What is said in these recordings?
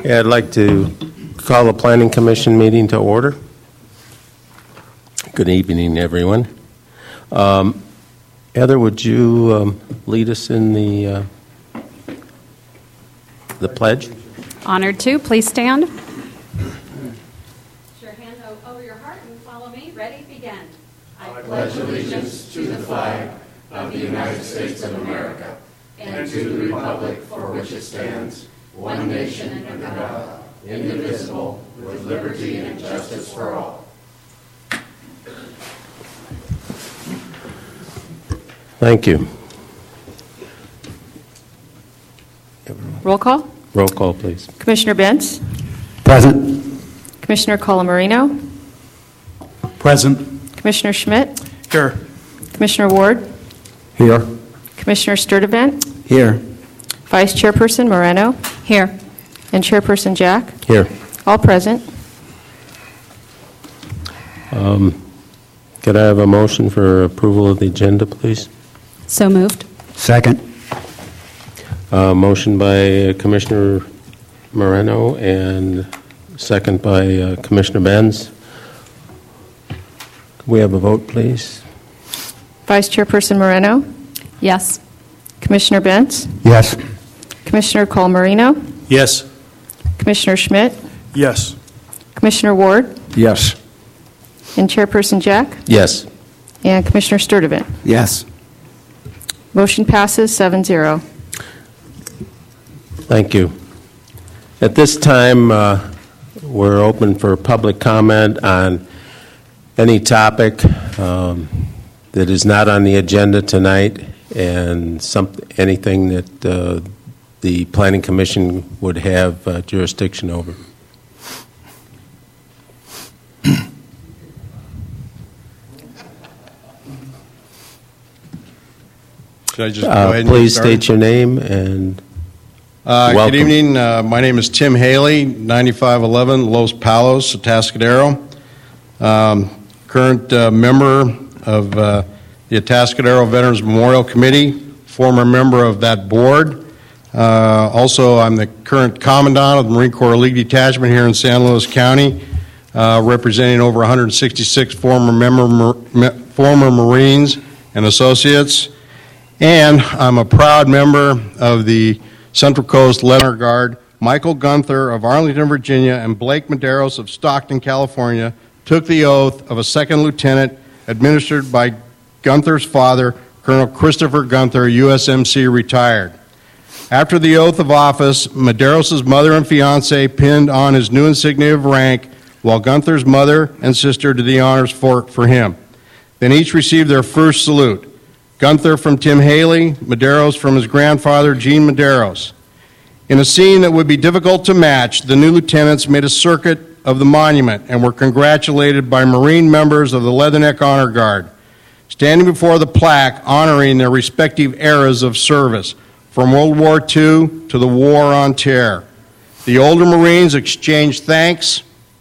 Yeah, I'd like to call the Planning Commission meeting to order. Good evening, everyone. Heather, would you lead us in the pledge? Honored to. Please stand. Put your hand over your heart and follow me. Ready? Begin. I pledge allegiance to the flag of the United States of America and to the republic for which it stands, one nation under God, indivisible, with liberty and justice for all. Thank you. Roll call. Roll call, please. Commissioner Bentz. Present. Commissioner Colamarino. Present. Commissioner Schmidt. Here. Commissioner Ward. Here. Commissioner Sturdivant. Here. Vice Chairperson Moreno. Here. And Chairperson Jack. Here. All present. Could I have a motion for approval of the agenda, please? So moved. Second. Motion by Commissioner Moreno and second by Commissioner Benz. Could we have a vote, please? Vice Chairperson Moreno. Yes. Commissioner Bentz. Yes. Commissioner Colamarino. Yes. Commissioner Schmidt. Yes. Commissioner Ward. Yes. And Chairperson Jack. Yes. And Commissioner Sturdivant. Yes. Motion passes 7-0. Thank you. At this time, we're open for public comment on any topic that is not on the agenda tonight and anything that the Planning Commission would have jurisdiction over. Should I just go ahead and please get started? state your name and Good evening. My name is Tim Haley, 9511 Los Palos, Atascadero. Current member of the Atascadero Veterans Memorial Committee, former member of that board. Also, I'm the current commandant of the Marine Corps League Detachment here in San Luis County, representing over 166 former Marines and associates. And I'm a proud member of the Central Coast Honor Guard. Michael Gunther of Arlington, Virginia, and Blake Medeiros of Stockton, California, took the oath of a second lieutenant administered by Gunther's father, Colonel Christopher Gunther, USMC, retired. After the oath of office, Medeiros' mother and fiancé pinned on his new insignia of rank, while Gunther's mother and sister did the honors for him. Then each received their first salute. Gunther from Tim Haley, Medeiros from his grandfather, Gene Medeiros. In a scene that would be difficult to match, the new lieutenants made a circuit of the monument and were congratulated by Marine members of the Leatherneck Honor Guard, standing before the plaque honoring their respective eras of service, from World War II to the War on Terror. The older Marines exchanged thanks,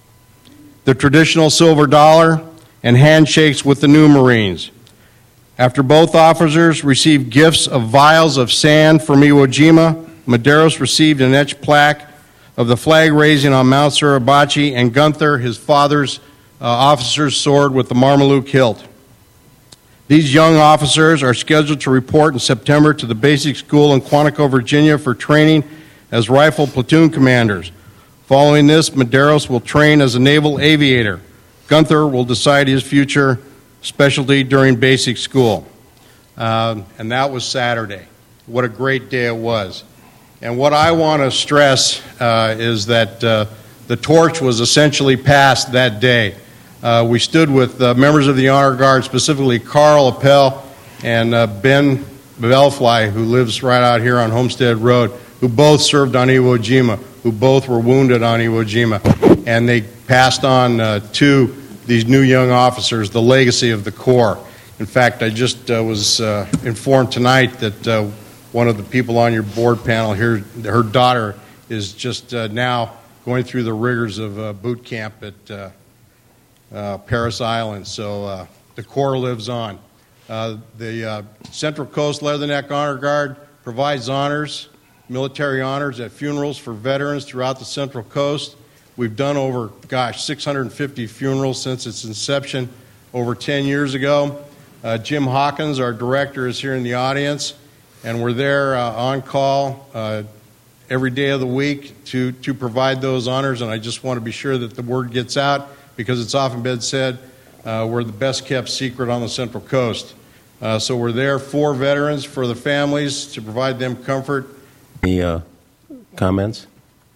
the traditional silver dollar, and handshakes with the new Marines. After both officers received gifts of vials of sand from Iwo Jima, Medeiros received an etched plaque of the flag raising on Mount Suribachi, and Gunther, his father's officer's sword with the Marmaluke hilt. These young officers are scheduled to report in September to the basic school in Quantico, Virginia for training as rifle platoon commanders. Following this, Medeiros will train as a naval aviator. Gunther will decide his future specialty during basic school. And that was Saturday. What a great day it was. And what I want to stress is that the torch was essentially passed that day. We stood with members of the Honor Guard, specifically Carl Appel and Ben Belfly, who lives right out here on Homestead Road, who both served on Iwo Jima, who both were wounded on Iwo Jima. And they passed on to these new young officers the legacy of the Corps. In fact, I just was informed tonight that one of the people on your board panel here, her daughter, is just now going through the rigors of boot camp at Paris Island. So the Corps lives on. The Central Coast Leatherneck Honor Guard provides honors military honors at funerals for veterans throughout the Central Coast. We've done over, 650 funerals since its inception over 10 years ago. Jim Hawkins, our director, is here in the audience, and we're there on call every day of the week to provide those honors, and I just want to be sure that the word gets out because it's often been said we're the best kept secret on the Central Coast. So we're there for veterans, for the families, to provide them comfort. Any comments?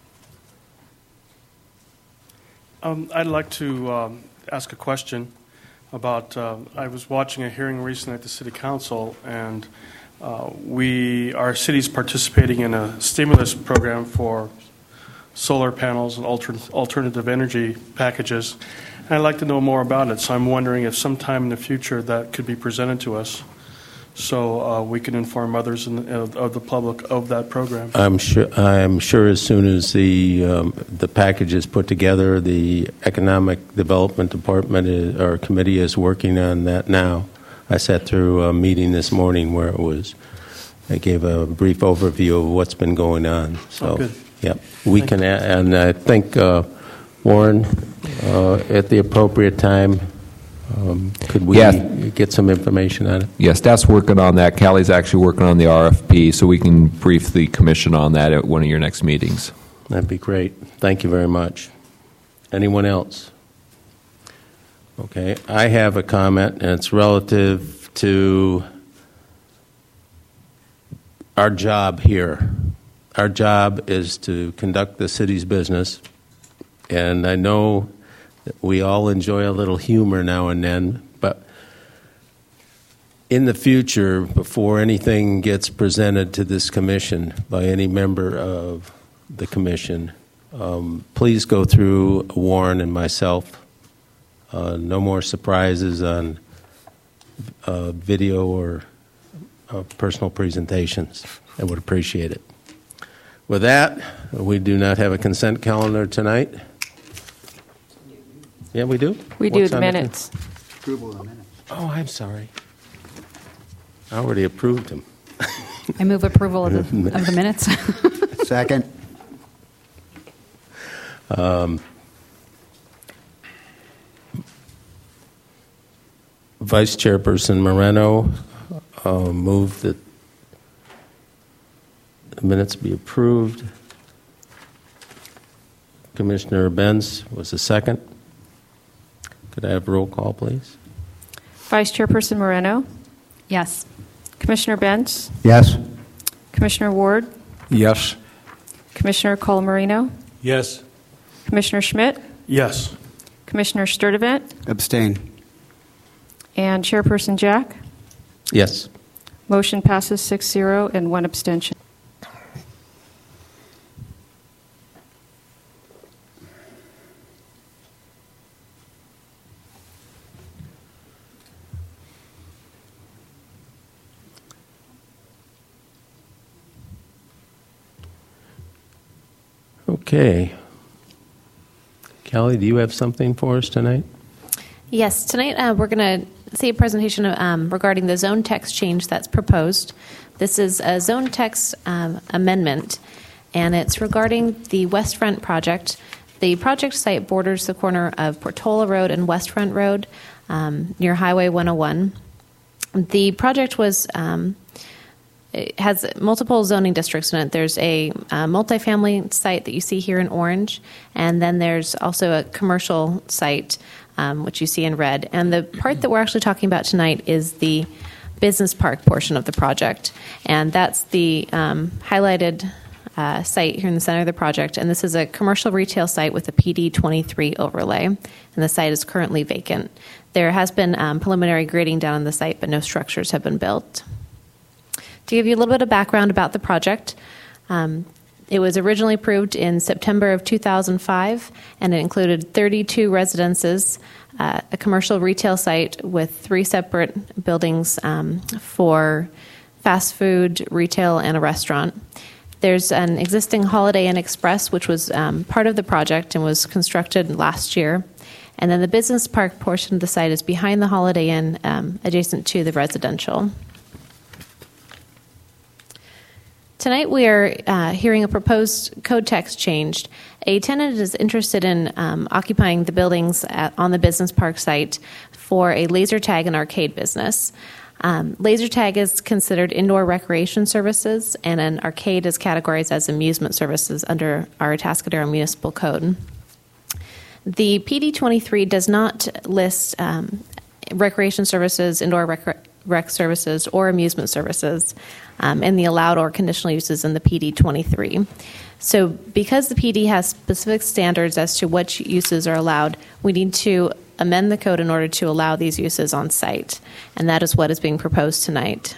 I'd like to ask a question about, I was watching a hearing recently at the City Council, and our city's participating in a stimulus program for solar panels and alternative energy packages. And I'd like to know more about it, so I'm wondering if sometime in the future that could be presented to us so we can inform others of the public of that program. I'm sure as soon as the package is put together, the Economic Development Department or committee is working on that now. I sat through a meeting this morning where I gave a brief overview of what's been going on. So, good. Yep, we can, and I think Warren, at the appropriate time, could we get some information on it? Yes, staff's working on that. Callie's actually working on the RFP, so we can brief the commission on that at one of your next meetings. That'd be great. Thank you very much. Anyone else? Okay, I have a comment, and it's relative to our job here. Our job is to conduct the city's business, and I know that we all enjoy a little humor now and then, but in the future, before anything gets presented to this commission by any member of the commission, please go through Warren and myself. No more surprises on video or personal presentations. I would appreciate it. With that, we do not have a consent calendar tonight. Yeah, we do? We do the minutes. Approval of the minutes. Oh, I'm sorry. I already approved them. I move approval of the minutes. Second. Vice Chairperson Moreno moved that the minutes be approved. Commissioner Benz was the second. Could I have a roll call, please? Vice Chairperson Moreno, Yes. Commissioner Benz, Yes. Commissioner Ward, Yes. Commissioner Colamarino, Yes. Commissioner Schmidt, Yes. Commissioner Sturdivant, Abstain. and Chairperson Jack. Yes. Motion passes 6-0 and one abstention. Okay. Callie, do you have something for us tonight? Yes, tonight we're going to see a presentation regarding the zone text change that's proposed. This is a zone text amendment, and it's regarding the West Front project. The project site borders the corner of Portola Road and West Front Road near Highway 101. The project it has multiple zoning districts in it. There's a multifamily site that you see here in orange, and then there's also a commercial site, which you see in red. And the part that we're actually talking about tonight is the business park portion of the project, and that's the highlighted site here in the center of the project. And this is a commercial retail site with a PD 23 overlay, and the site is currently vacant. There has been preliminary grading done on the site, but no structures have been built. To give you a little bit of background about the project, it was originally approved in September of 2005, and it included 32 residences, a commercial retail site with 3 separate buildings for fast food, retail, and a restaurant. There's an existing Holiday Inn Express, which was part of the project and was constructed last year. And then the business park portion of the site is behind the Holiday Inn, adjacent to the residential. Tonight we are hearing a proposed code text change. A tenant is interested in occupying the buildings on the business park site for a laser tag and arcade business. Laser tag is considered indoor recreation services, and an arcade is categorized as amusement services under our Atascadero Municipal Code. The PD 23 does not list recreation services, indoor rec services, or amusement services in the allowed or conditional uses in the PD 23. So because the PD has specific standards as to which uses are allowed, we need to amend the code in order to allow these uses on site, and that is what is being proposed tonight.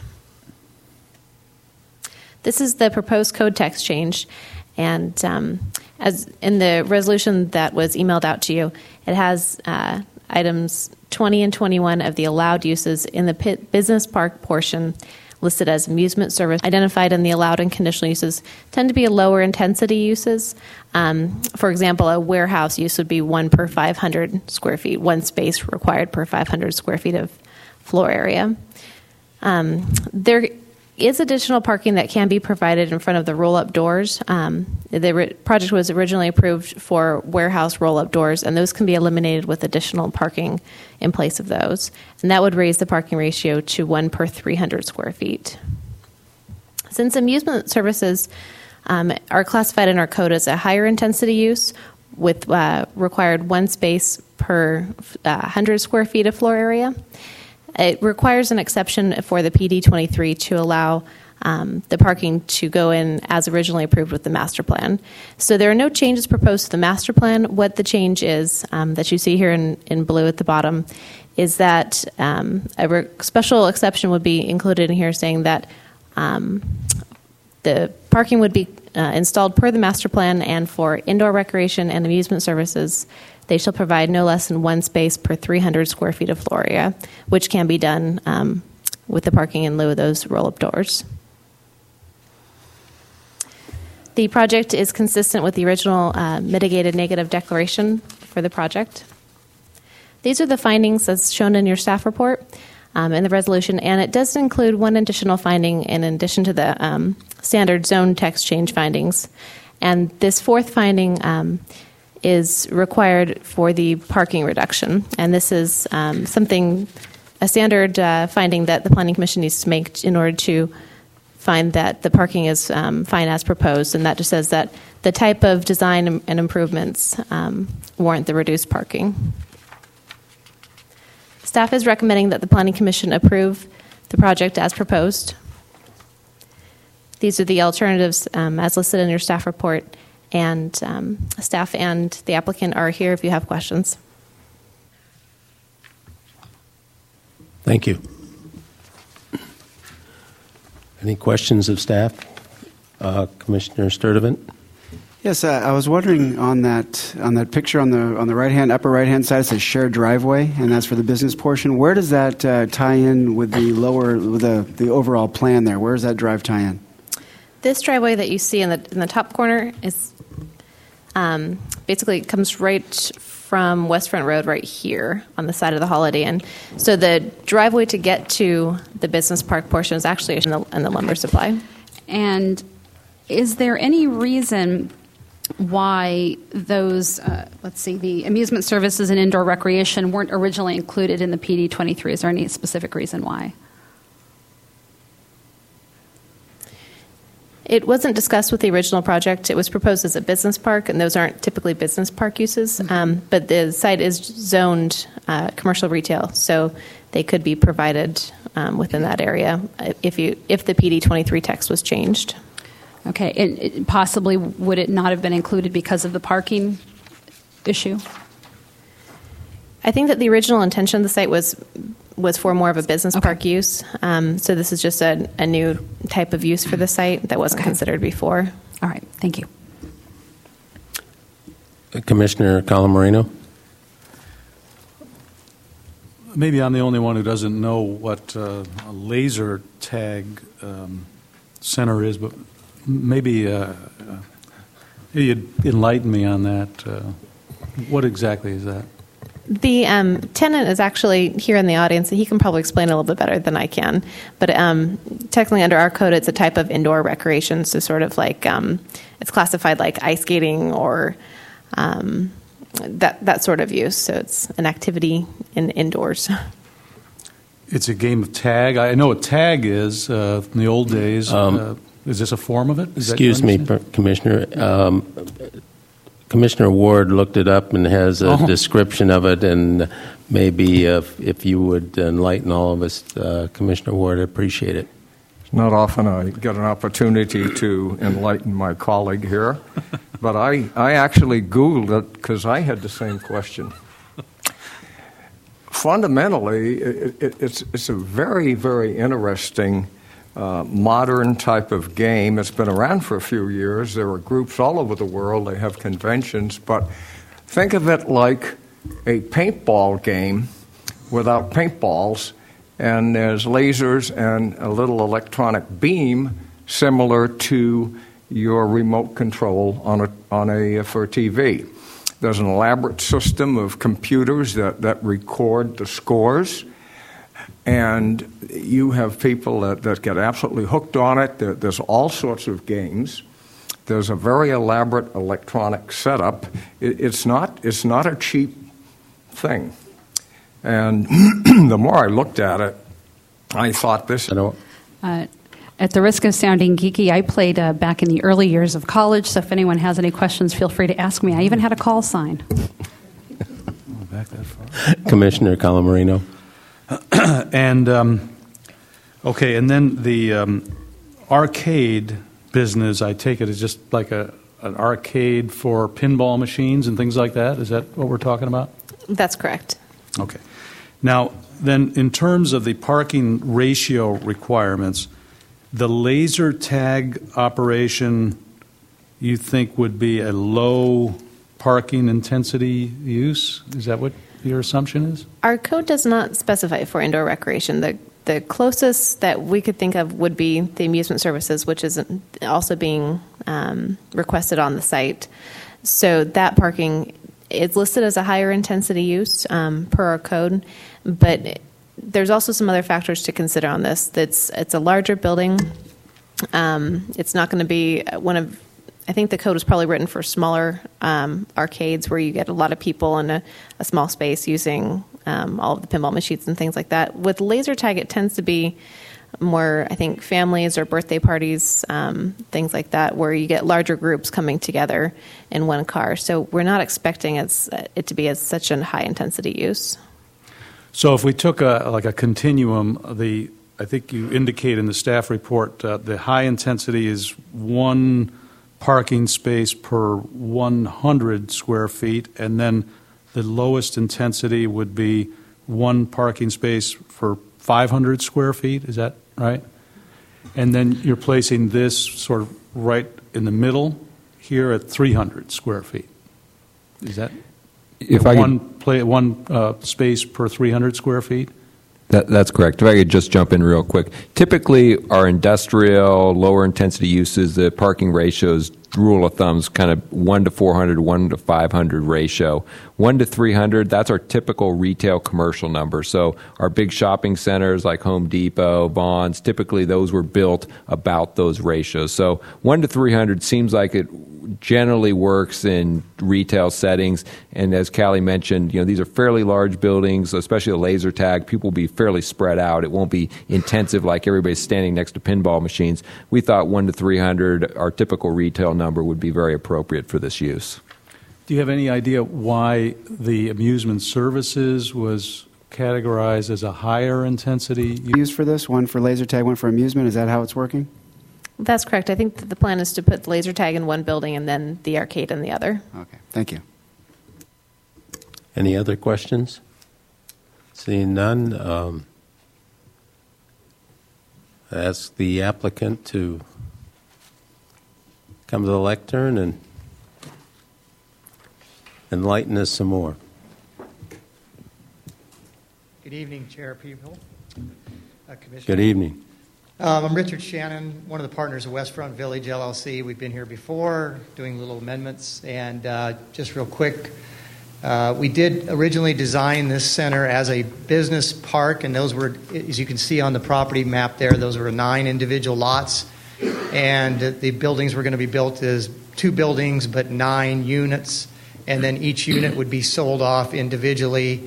This is the proposed code text change, and as in the resolution that was emailed out to you, it has items 20 and 21 of the allowed uses in the business park portion listed as amusement service. Identified in the allowed and conditional uses tend to be lower intensity uses. For example, a warehouse use would be 1 per 500 square feet, one space required per 500 square feet of floor area. There is additional parking that can be provided in front of the roll-up doors. The project was originally approved for warehouse roll-up doors, and those can be eliminated with additional parking in place of those. And that would raise the parking ratio to 1 per 300 square feet. Since amusement services are classified in our code as a higher intensity use with required one space per 100 square feet of floor area, it requires an exception for the PD 23 to allow the parking to go in as originally approved with the master plan. So there are no changes proposed to the master plan. What the change is that you see here in blue at the bottom is that a special exception would be included in here saying that the parking would be installed per the master plan, and for indoor recreation and amusement services, they shall provide no less than one space per 300 square feet of floor area, which can be done with the parking in lieu of those roll-up doors. The project is consistent with the original mitigated negative declaration for the project. These are the findings as shown in your staff report in the resolution, and it does include one additional finding in addition to the standard zone text change findings. And this fourth finding is required for the parking reduction. And this is a standard finding that the Planning Commission needs to make in order to find that the parking is fine as proposed. And that just says that the type of design and improvements warrant the reduced parking. Staff is recommending that the Planning Commission approve the project as proposed. These are the alternatives as listed in your staff report, and staff and the applicant are here if you have questions. Thank you. Any questions of staff? Commissioner Sturdivant? Yes, I was wondering on that picture on the upper right hand side, it says shared driveway, and that's for the business portion. Where does that tie in with the overall plan there? Where does that drive tie in? This driveway that you see in the top corner is basically comes right from West Front Road right here on the side of the Holiday Inn. So the driveway to get to the business park portion is actually in the lumber supply. And is there any reason why those, the amusement services and indoor recreation weren't originally included in the PD 23? Is there any specific reason why? It wasn't discussed with the original project. It was proposed as a business park, and those aren't typically business park uses. But the site is zoned commercial retail, so they could be provided within that area if the PD 23 text was changed. Okay, and possibly would it not have been included because of the parking issue? I think that the original intention of the site was for more of a business park use. So this is just a new type of use for the site that wasn't considered before. All right, thank you. Commissioner Calamoreno? Maybe I'm the only one who doesn't know what a laser tag center is, but maybe you'd enlighten me on that. What exactly is that? The tenant is actually here in the audience. He can probably explain it a little bit better than I can. But technically, under our code, it's a type of indoor recreation. So sort of like it's classified like ice skating or that sort of use. So it's an activity indoors. It's a game of tag. I know what tag is in the old days. Is this a form of it? Excuse me, Commissioner. Commissioner Ward looked it up and has a description of it, and maybe if you would enlighten all of us, Commissioner Ward, I'd appreciate it. It's not often I get an opportunity to enlighten my colleague here, but I actually Googled it because I had the same question. Fundamentally, it's a very, very interesting modern type of game. It's been around for a few years. There are groups all over the world. They have conventions. But think of it like a paintball game without paintballs, and there's lasers and a little electronic beam similar to your remote control for TV. There's an elaborate system of computers that record the scores. And you have people that get absolutely hooked on it. There's all sorts of games. There's a very elaborate electronic setup. It's not a cheap thing. And the more I looked at it, I thought this. At the risk of sounding geeky, I played back in the early years of college. So if anyone has any questions, feel free to ask me. I even had a call sign. Back that far. Commissioner Calamarino. And okay, and then the arcade business, I take it, is just like an arcade for pinball machines and things like that? Is that what we're talking about? That's correct. Okay. Now, then, in terms of the parking ratio requirements, the laser tag operation, you think would be a low parking intensity use? Is that what your assumption is? Our code does not specify for indoor recreation. The closest that we could think of would be the amusement services, which is also being requested on the site. So that parking is listed as a higher intensity use per our code, but there's also some other factors to consider on this. It's a larger building. It's not going to be I think the code was probably written for smaller arcades where you get a lot of people in a small space using all of the pinball machines and things like that. With laser tag, it tends to be more, I think, families or birthday parties, things like that, where you get larger groups coming together in one car. So we're not expecting it to be as such a high intensity use. So if we took a continuum, I think you indicate in the staff report the high intensity is one parking space per 100 square feet, and then the lowest intensity would be one parking space for 500 square feet. Is that right? And then you're placing this sort of right in the middle here at 300 square feet. Is that one space per 300 square feet? That's correct. If I could just jump in real quick. Typically, our industrial, lower intensity uses, the parking ratios, rule of thumb is kind of 1 to 400, 1 to 500 ratio. 1 to 300, that's our typical retail commercial number. So our big shopping centers like Home Depot, Vons, typically those were built about those ratios. So 1 to 300 seems like it generally works in retail settings. And as Callie mentioned, these are fairly large buildings, especially the laser tag. People will be fairly spread out. It won't be intensive like everybody's standing next to pinball machines. We thought 1 to 300, our typical retail number, would be very appropriate for this use. Do you have any idea why the amusement services was categorized as a higher intensity use for this? One for laser tag, one for amusement. Is that how it's working? That's correct. I think that the plan is to put the laser tag in one building and then the arcade in the other. Okay. Thank you. Any other questions? Seeing none, ask the applicant to come to the lectern and enlighten us some more. Good evening, Chair People. Commissioner. Good evening. I'm Richard Shannon, one of the partners of Westfront Village, LLC. We've been here before doing little amendments. And just real quick, We did originally design this center as a business park, and those were, as you can see on the property map there, those were 9 individual lots. And the buildings were going to be built as 2 buildings, but 9 units. And then each unit would be sold off individually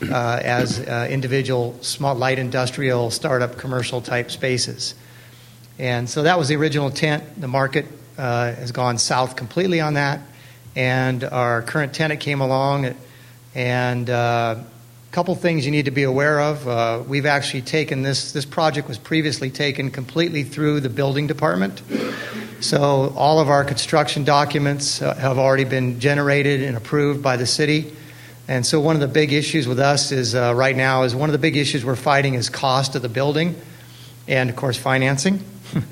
as individual small light industrial startup commercial type spaces. And so that was the original intent. The market has gone south completely on that. And our current tenant came along, and a couple things you need to be aware of. We've actually taken this project was previously taken completely through the building department. So all of our construction documents have already been generated and approved by the city. And so one of the big issues with us is right now is one of the big issues we're fighting is cost of the building and, of course, financing.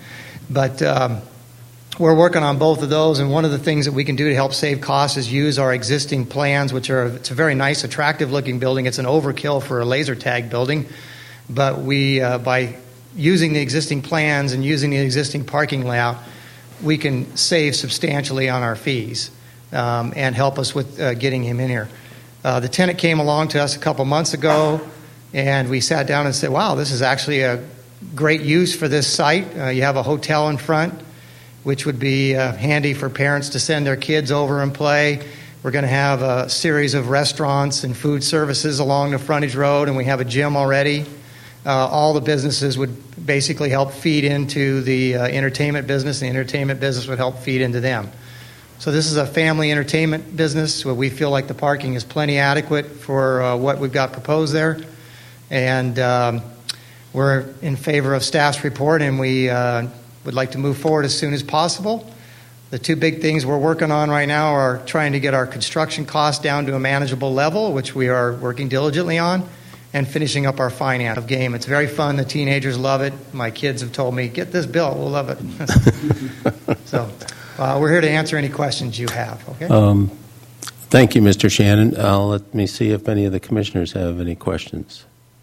But we're working on both of those, and one of the things that we can do to help save costs is use our existing plans, which are, it's a very nice, attractive-looking building. It's an overkill for a laser tag building, but we, by using the existing plans and using the existing parking layout, we can save substantially on our fees and help us with getting him in here. The tenant came along to us a couple months ago, and we sat down and said, wow, this is actually a great use for this site. You have a hotel in front, which would be handy for parents to send their kids over and play. We're going to have a series of restaurants and food services along the frontage road, and we have a gym already. All the businesses would basically help feed into the entertainment business, and the entertainment business would help feed into them. So this is a family entertainment business where we feel like the parking is plenty adequate for what we've got proposed there. And we're in favor of staff's report, and we would like to move forward as soon as possible. The 2 big things we're working on right now are trying to get our construction costs down to a manageable level, which we are working diligently on, and finishing up our finance game. It's very fun. The teenagers love it. My kids have told me, get this built. We'll love it. So we're here to answer any questions you have. Okay. Thank you, Mr. Shannon. Let me see if any of the commissioners have any questions.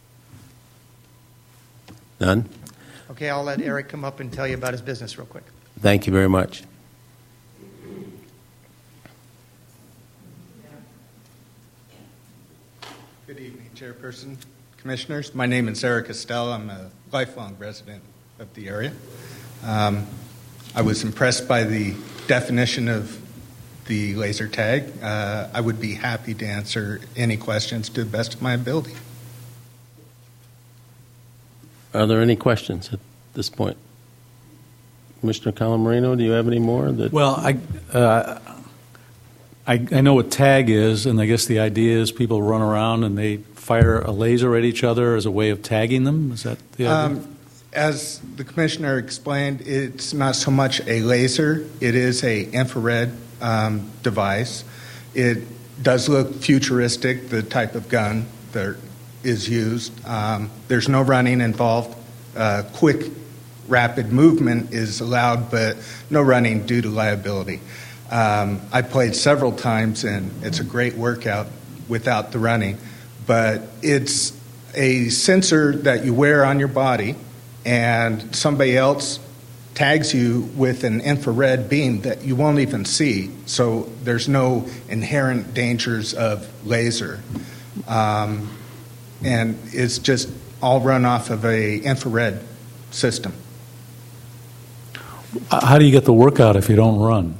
None? Okay, I'll let Eric come up and tell you about his business real quick. Thank you very much. Good evening, Chairperson, Commissioners. My name is Eric Estelle. I'm a lifelong resident of the area. I was impressed by the definition of the laser tag. I would be happy to answer any questions to the best of my ability. Are there any questions at this point? Commissioner Calamarino, do you have any more? Well, I know what tag is, and I guess the idea is people run around and they fire a laser at each other as a way of tagging them. Is that the idea? As the Commissioner explained, it's not so much a laser. It is a infrared device. It does look futuristic, the type of gun that is used. There's no running involved. Quick, rapid movement is allowed, but no running due to liability. I played several times, and it's a great workout without the running. But it's a sensor that you wear on your body, and somebody else tags you with an infrared beam that you won't even see. So there's no inherent dangers of laser. And it's just all run off of a infrared system. How do you get the workout if you don't run?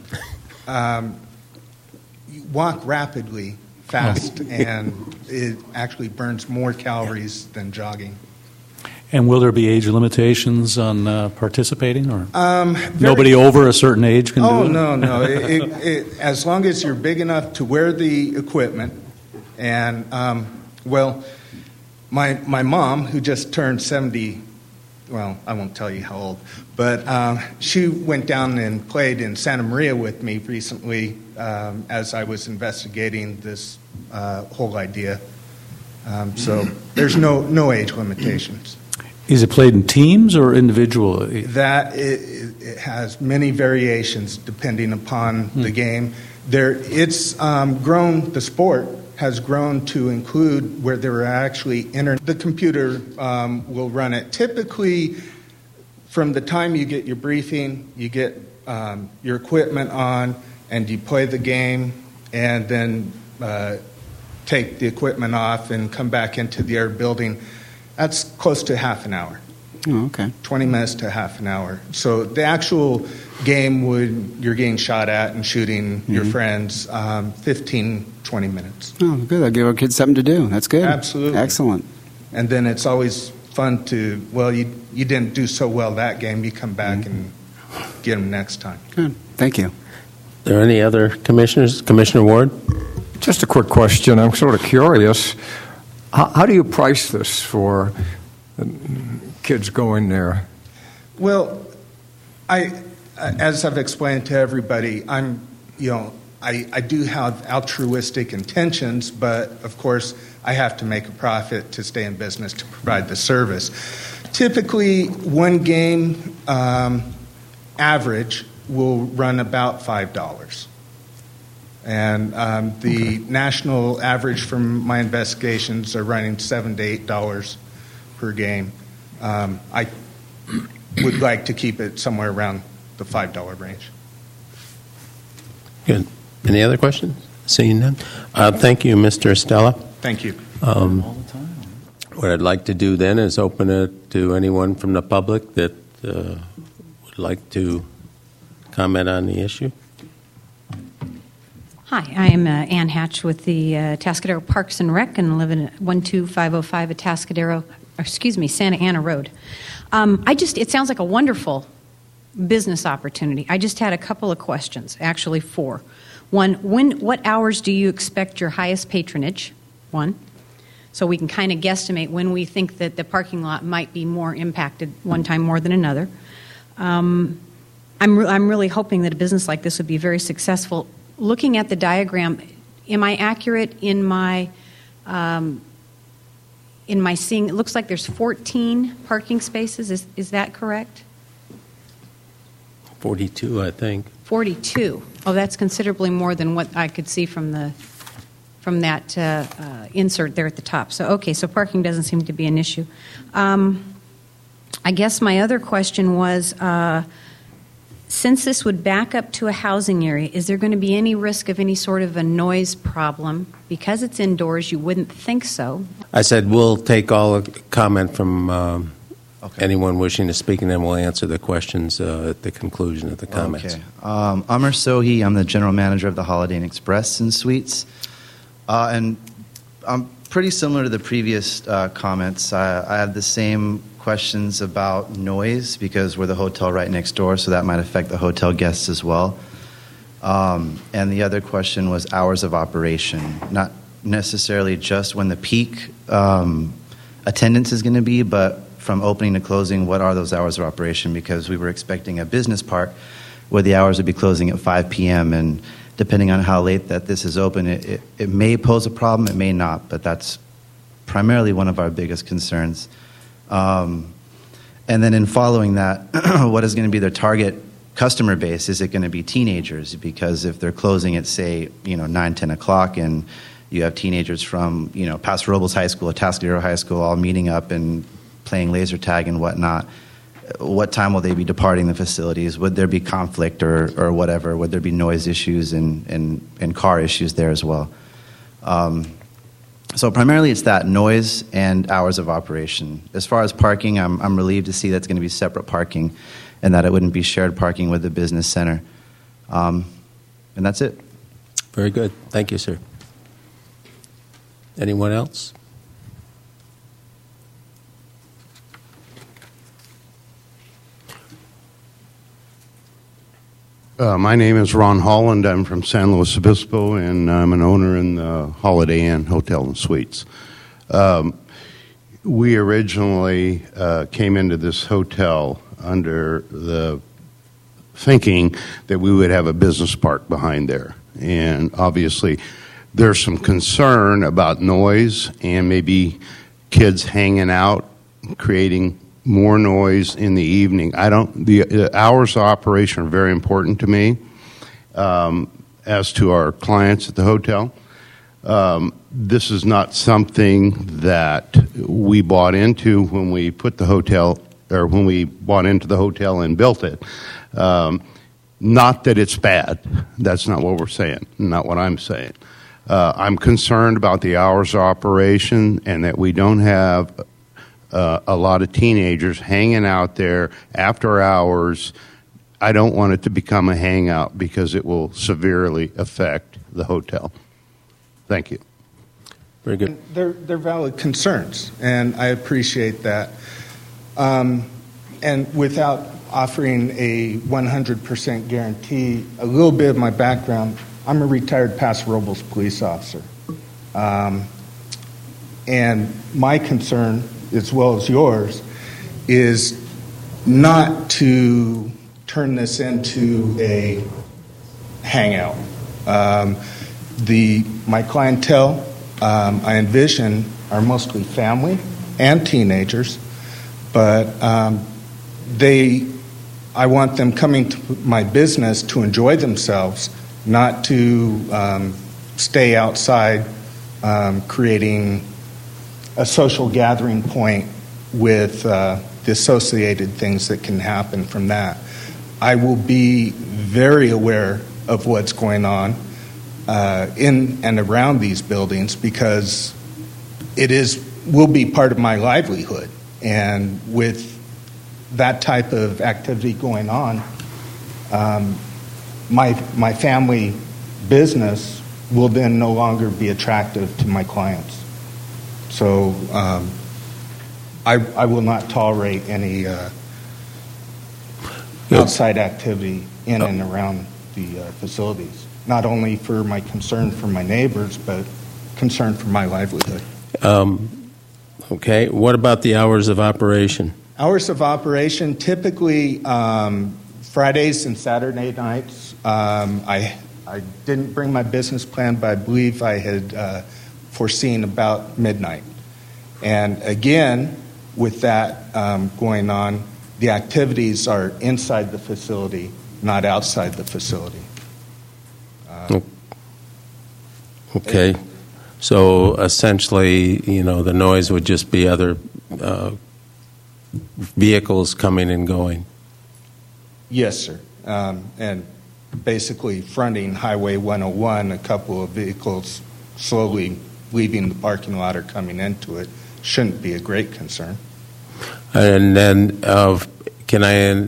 You walk rapidly, fast, and it actually burns more calories than jogging. And will there be age limitations on participating, or nobody over a certain age can do it? Oh, no. As long as you're big enough to wear the equipment, and my mom, who just turned 70, well, I won't tell you how old, but she went down and played in Santa Maria with me recently as I was investigating this whole idea. So there's no age limitations. Is it played in teams or individually? That it has many variations depending upon the game. It's grown. The sport has grown to include where there are actually the computer will run it. Typically, from the time you get your briefing, you get your equipment on, and you play the game, and then take the equipment off and come back into the air building, that's close to half an hour. Oh, okay. 20 minutes to half an hour. So the actual game you're getting shot at and shooting your friends, 15, 20 minutes. Oh, good. That'll give our kids something to do. That's good. Absolutely. Excellent. And then it's always fun to, you didn't do so well that game, you come back and get them next time. Good. Thank you. Are there any other commissioners? Commissioner Ward? Just a quick question. I'm sort of curious. How do you price this for kids going there? Well, as I've explained to everybody, I do have altruistic intentions, but of course I have to make a profit to stay in business to provide the service. Typically, one game average will run about $5. And the national average from my investigations are running $7 to $8 per game. I would like to keep it somewhere around the $5 range. Good. Any other questions? Seeing none. Thank you, Mr. Estella. Thank you. What I'd like to do then is open it to anyone from the public that would like to comment on the issue. Hi, I'm Ann Hatch with the Atascadero Parks and Rec and live in 12505 Atascadero, Santa Ana Road. It sounds like a wonderful business opportunity. I just had a couple of questions, actually 4. One, what hours do you expect your highest patronage? One, so we can kind of guesstimate when we think that the parking lot might be more impacted one time more than another. I'm really hoping that a business like this would be very successful. Looking at the diagram, am I accurate in my seeing? It looks like there's 14 parking spaces. Is that correct? 42, I think. 42. Oh, that's considerably more than what I could see from that insert there at the top. So parking doesn't seem to be an issue. I guess my other question was, since this would back up to a housing area, is there going to be any risk of any sort of a noise problem? Because it's indoors, you wouldn't think so. I said we'll take all comment from anyone wishing to speak, and then we'll answer the questions at the conclusion of the comments. Okay. Amr Sohi, I'm the general manager of the Holiday Inn Express and Suites. And I'm pretty similar to the previous comments. I have the same questions about noise because we're the hotel right next door, so that might affect the hotel guests as well. And the other question was hours of operation, not necessarily just when the peak attendance is going to be, but from opening to closing, what are those hours of operation? Because we were expecting a business park where the hours would be closing at 5 p.m., and depending on how late that this is open, it may pose a problem, it may not, but that's primarily one of our biggest concerns. And then in following that, what is going to be their target customer base? Is it going to be teenagers? Because if they're closing at, say, 9, 10 o'clock, and you have teenagers from, Paso Robles High School, Atascadero High School, all meeting up and playing laser tag and whatnot, what time will they be departing the facilities? Would there be conflict or whatever? Would there be noise issues and car issues there as well? So primarily it's that noise and hours of operation. As far as parking, I'm relieved to see that's going to be separate parking and that it wouldn't be shared parking with the business center. And that's it. Very good. Thank you, sir. Anyone else? My name is Ron Holland. I'm from San Luis Obispo, and I'm an owner in the Holiday Inn Hotel and Suites. We originally came into this hotel under the thinking that we would have a business park behind there. And obviously, there's some concern about noise and maybe kids hanging out, creating more noise in the evening. The hours of operation are very important to me as to our clients at the hotel. This is not something that we bought into when we put the hotel, or when we bought into the hotel and built it. Not that it's bad. That's not what we're saying. Not what I'm saying. I'm concerned about the hours of operation and that we don't have a lot of teenagers hanging out there after hours. I don't want it to become a hangout because it will severely affect the hotel. Thank you. Very good. They're valid concerns, and I appreciate that. And without offering a 100% guarantee, a little bit of my background, I'm a retired Paso Robles police officer. And my concern, as well as yours, is not to turn this into a hangout. My clientele, I envision, are mostly family and teenagers, but I want them coming to my business to enjoy themselves, not to stay outside creating a social gathering point with the associated things that can happen from that. I will be very aware of what's going on in and around these buildings because will be part of my livelihood. And with that type of activity going on, my family business will then no longer be attractive to my clients. So I will not tolerate any outside activity in and around the facilities, not only for my concern for my neighbors, but concern for my livelihood. Okay. What about the hours of operation? Hours of operation, typically Fridays and Saturday nights. I didn't bring my business plan, but I believe I had foreseen about midnight. And again, with that going on, the activities are inside the facility, not outside the facility. Okay. So essentially, the noise would just be other vehicles coming and going. Yes, sir. And basically fronting Highway 101, a couple of vehicles slowly leaving the parking lot or coming into it shouldn't be a great concern. And then can I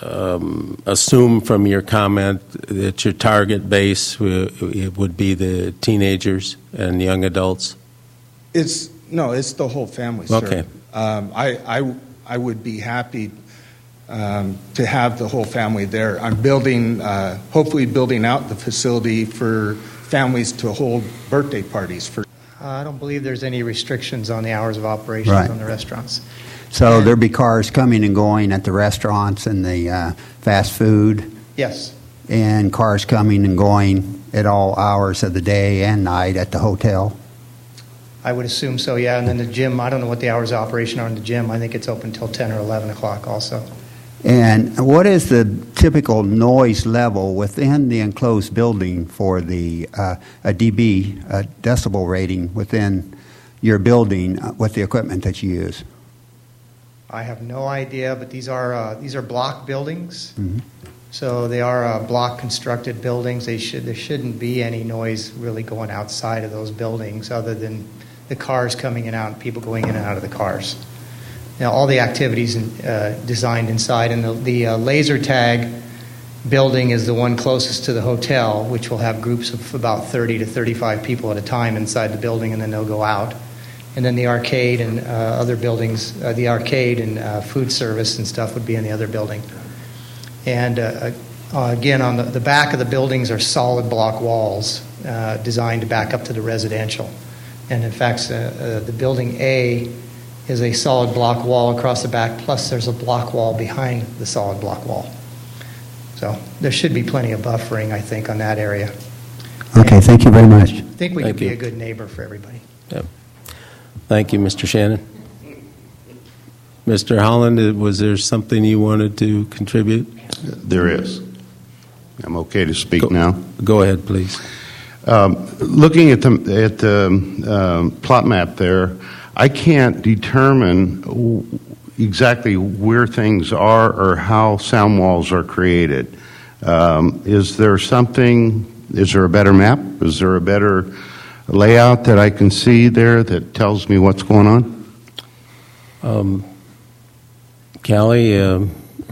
assume from your comment that your target base would be the teenagers and young adults? It's the whole family, sir. Okay. I would be happy to have the whole family there. I'm hopefully building out the facility for families to hold birthday parties for. I don't believe there's any restrictions on the hours of operations on the restaurants. So there'll be cars coming and going at the restaurants and the fast food? Yes. And cars coming and going at all hours of the day and night at the hotel? I would assume so, yeah. And then the gym, I don't know what the hours of operation are in the gym. I think it's open until 10 or 11 o'clock also. And what is the typical noise level within the enclosed building for the a dB, a decibel rating within your building with the equipment that you use? I have no idea, but these are block buildings. Mm-hmm. So they are block constructed buildings. There shouldn't be any noise really going outside of those buildings other than the cars coming in and out and people going in and out of the cars. Now, all the activities designed inside, and the laser tag building is the one closest to the hotel, which will have groups of about 30 to 35 people at a time inside the building, and then they'll go out. And then the arcade and other buildings, the arcade and food service and stuff would be in the other building. And again, on the back of the buildings are solid block walls designed to back up to the residential. And in fact, the building A is a solid block wall across the back, plus there's a block wall behind the solid block wall. So there should be plenty of buffering, I think, on that area. Okay, thank you very much. I think we could be a good neighbor for everybody. Yep. Thank you, Mr. Shannon. Mr. Holland, was there something you wanted to contribute? There is. I'm okay to speak now. Go ahead, please. Looking at the plot map there, I can't determine exactly where things are or how sound walls are created. Is there a better map? Is there a better layout that I can see there that tells me what's going on? Callie,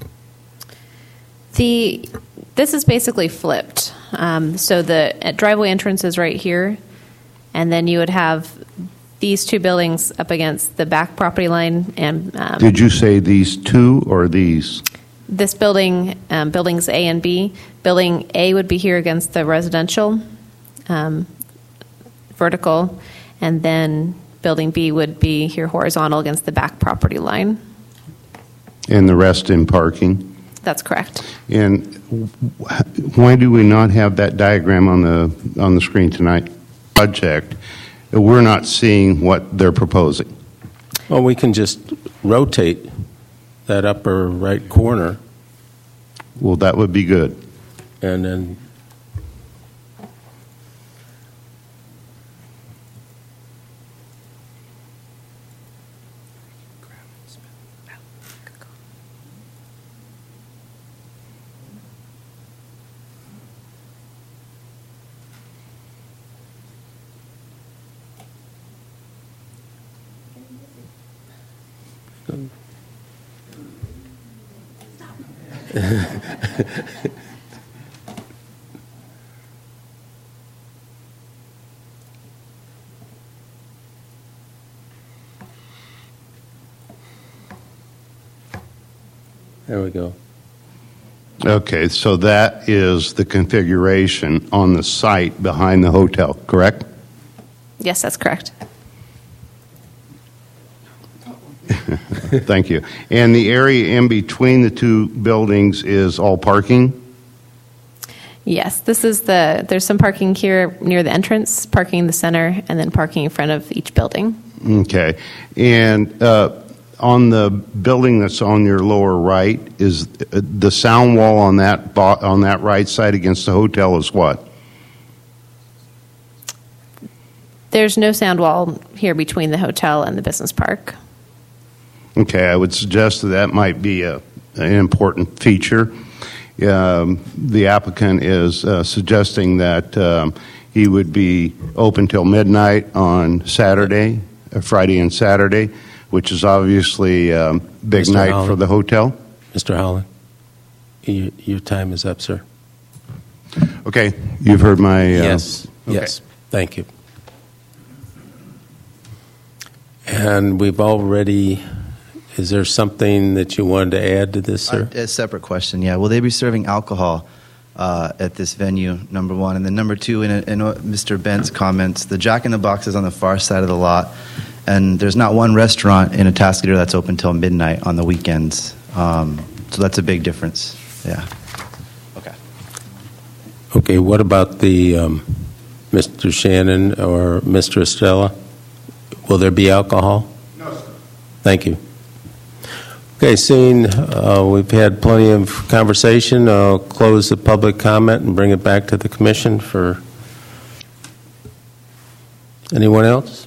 This is basically flipped. So the driveway entrance is right here, and then you would have these two buildings up against the back property line. And Did you say these two or these? this building, buildings A and B. Building A would be here against the residential vertical, and then building B would be here horizontal against the back property line. And the rest in parking? That's correct. And why do we not have that diagram on the screen tonight? Project. We're not seeing what they're proposing. well, we can just rotate that upper right corner, Well, that would be good. and then there we go. Okay, so that is the configuration on the site behind the hotel, correct? Yes, that's correct. Thank you. And the area in between the two buildings is all parking? Yes, there's some parking here near the entrance, parking in the center, and then parking in front of each building. Okay. And on the building that's on your lower right, is the sound wall on that right side against the hotel is what? There's no sound wall here between the hotel and the business park. Okay, I would suggest that might be an important feature. The applicant is suggesting that he would be open till midnight on Saturday, Friday and Saturday, which is obviously a big Mr. night Holland. for the hotel. Mr. Holland, your time is up, sir. Okay, you've heard my... Yes, okay. yes, thank you. And we've already, is there something that you wanted to add to this, sir? A separate question, yeah. Will they be serving alcohol at this venue, number one? And then number two, in Mr. Bent's comments, the Jack in the Box is on the far side of the lot, and there's not one restaurant in Atascadero that's open till midnight on the weekends. So that's a big difference, yeah. Okay. Okay, what about the Mr. Shannon or Mr. Estrella? Will there be alcohol? No, sir. Thank you. Okay, seeing we've had plenty of conversation, I'll close the public comment and bring it back to the commission for anyone else?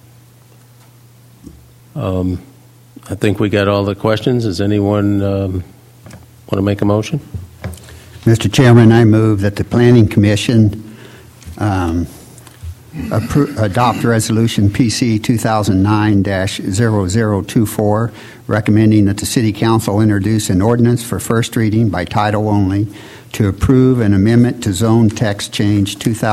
I think we got all the questions. Does anyone want to make a motion? Mr. Chairman, I move that the Planning Commission adopt Resolution PC 2009-0024, recommending that the City Council introduce an ordinance for first reading by title only to approve an amendment to Zone Text Change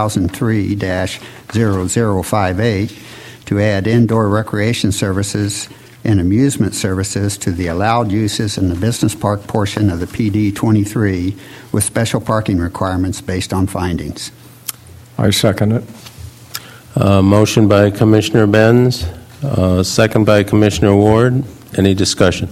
2003-0058 to add indoor recreation services and amusement services to the allowed uses in the business park portion of the PD 23 with special parking requirements based on findings. I second it. Motion by Commissioner Benz, second by Commissioner Ward. Any discussion?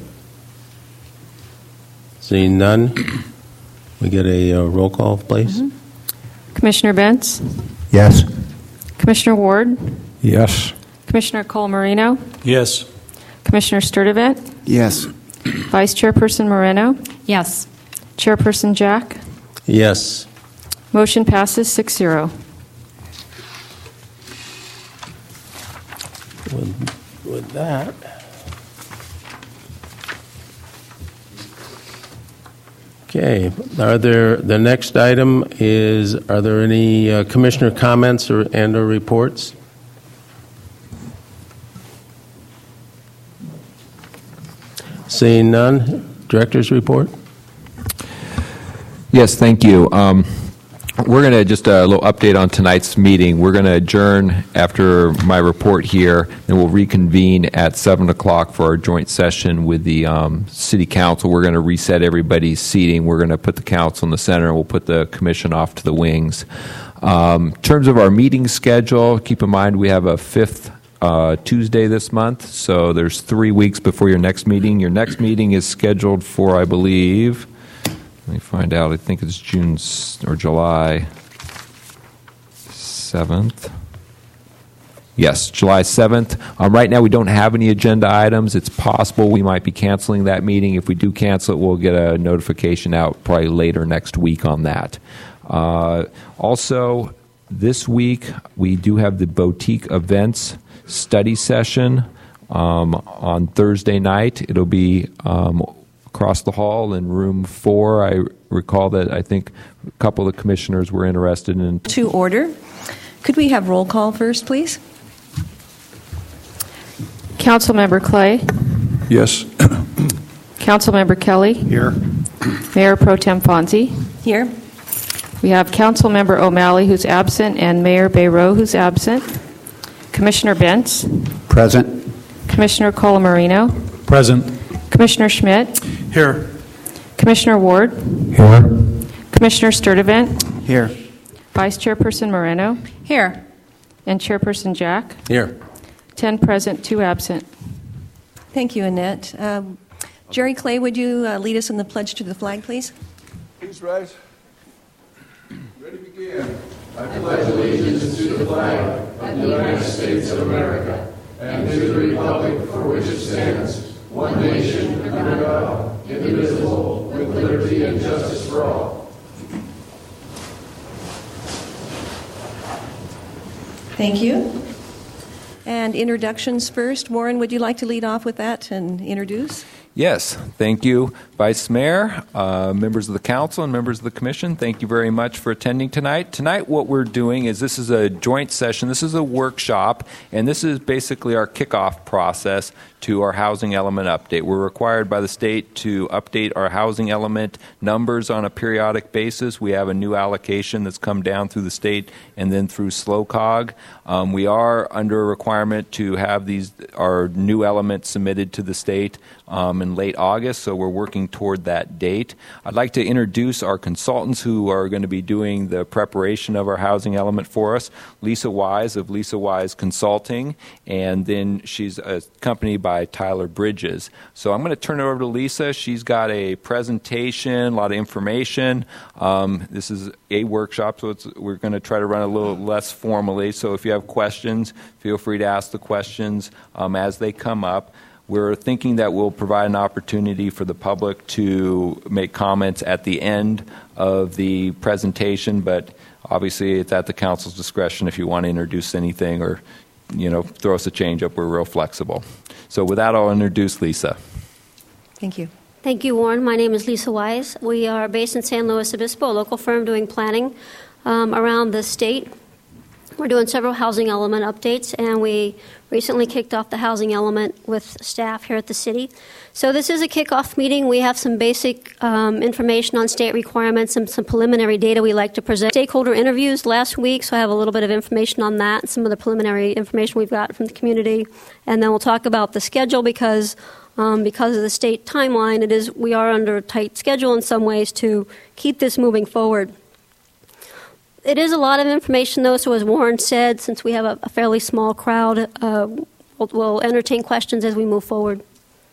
Seeing none, we get a roll call, please. Mm-hmm. Commissioner Bentz? Yes. Commissioner Ward? Yes. Commissioner Cole-Marino? Yes. Commissioner Sturdivant? Yes. Vice Chairperson Moreno? Yes. Chairperson Jack? Yes. Motion passes 6-0. With that, Okay. The next item is, are there any commissioner comments or reports? Seeing none, director's report. Yes, thank you. We're going to just a little update on tonight's meeting. We're going to adjourn after my report here, and we'll reconvene at 7 o'clock for our joint session with the City Council. We're going to reset everybody's seating. We're going to put the council in the center, and we'll put the commission off to the wings. In terms of our meeting schedule, keep in mind we have a fifth Tuesday this month, so there's 3 weeks before your next meeting. Your next meeting is scheduled for, I believe, let me find out, I think it's June or July 7th. Yes, July 7th. Right now we don't have any agenda items. It's possible we might be canceling that meeting. If we do cancel it, we'll get a notification out probably later next week on that. Also, this week we do have the Boutique Events study session on Thursday night. It'll be across the hall in room 4. I recall that I think a couple of the commissioners were interested in. To order. Could we have roll call first, please? Councilmember Clay. Yes. Councilmember Kelly. Here. Mayor Pro Tem Fonzie. Here. We have Councilmember O'Malley, who's absent, and Mayor Bayroux, who's absent. Commissioner Bentz. Present. Commissioner Colamarino. Present. Commissioner Schmidt. Here. Commissioner Ward. Here. Commissioner Sturdivant. Here. Vice Chairperson Moreno. Here. And Chairperson Jack. Here. 10 present, 2 absent. Thank you, Annette. Jerry Clay, would you lead us in the pledge to the flag, please? Please rise. Ready to begin. I pledge allegiance to the flag of the United States of America and to the republic for which it stands, one nation under God, indivisible, with liberty and justice for all. Thank you. And introductions first. Warren, would you like to lead off with that and introduce? Yes, thank you, Vice Mayor, members of the council, and members of the commission. Thank you very much for attending tonight. Tonight, what we're doing is this is a joint session. This is a workshop, and this is basically our kickoff process to our housing element update. We're required by the state to update our housing element numbers on a periodic basis. We have a new allocation that's come down through the state and then through SLOCOG. We are under a requirement to have our new elements submitted to the state in late August, so we're working toward that date. I'd like to introduce our consultants who are going to be doing the preparation of our housing element for us. Lisa Wise of Lisa Wise Consulting, and then she's accompanied by Tyler Bridges. So I'm going to turn it over to Lisa. She's got a presentation, a lot of information. This is a workshop, so we're going to try to run a little less formally. So if you have questions, feel free to ask the questions as they come up. We're thinking that we'll provide an opportunity for the public to make comments at the end of the presentation, but obviously it's at the council's discretion if you want to introduce anything or throw us a change up. We're real flexible. So with that, I'll introduce Lisa. Thank you. Thank you, Warren. My name is Lisa Wise. We are based in San Luis Obispo, a local firm doing planning around the state. We're doing several housing element updates, and we recently kicked off the housing element with staff here at the city. So this is a kickoff meeting. We have some basic information on state requirements and some preliminary data we like to present. Stakeholder interviews last week, so I have a little bit of information on that and some of the preliminary information we've got from the community. And then we'll talk about the schedule because of the state timeline, we are under a tight schedule in some ways to keep this moving forward. It is a lot of information, though, so as Warren said, since we have a fairly small crowd, we'll entertain questions as we move forward.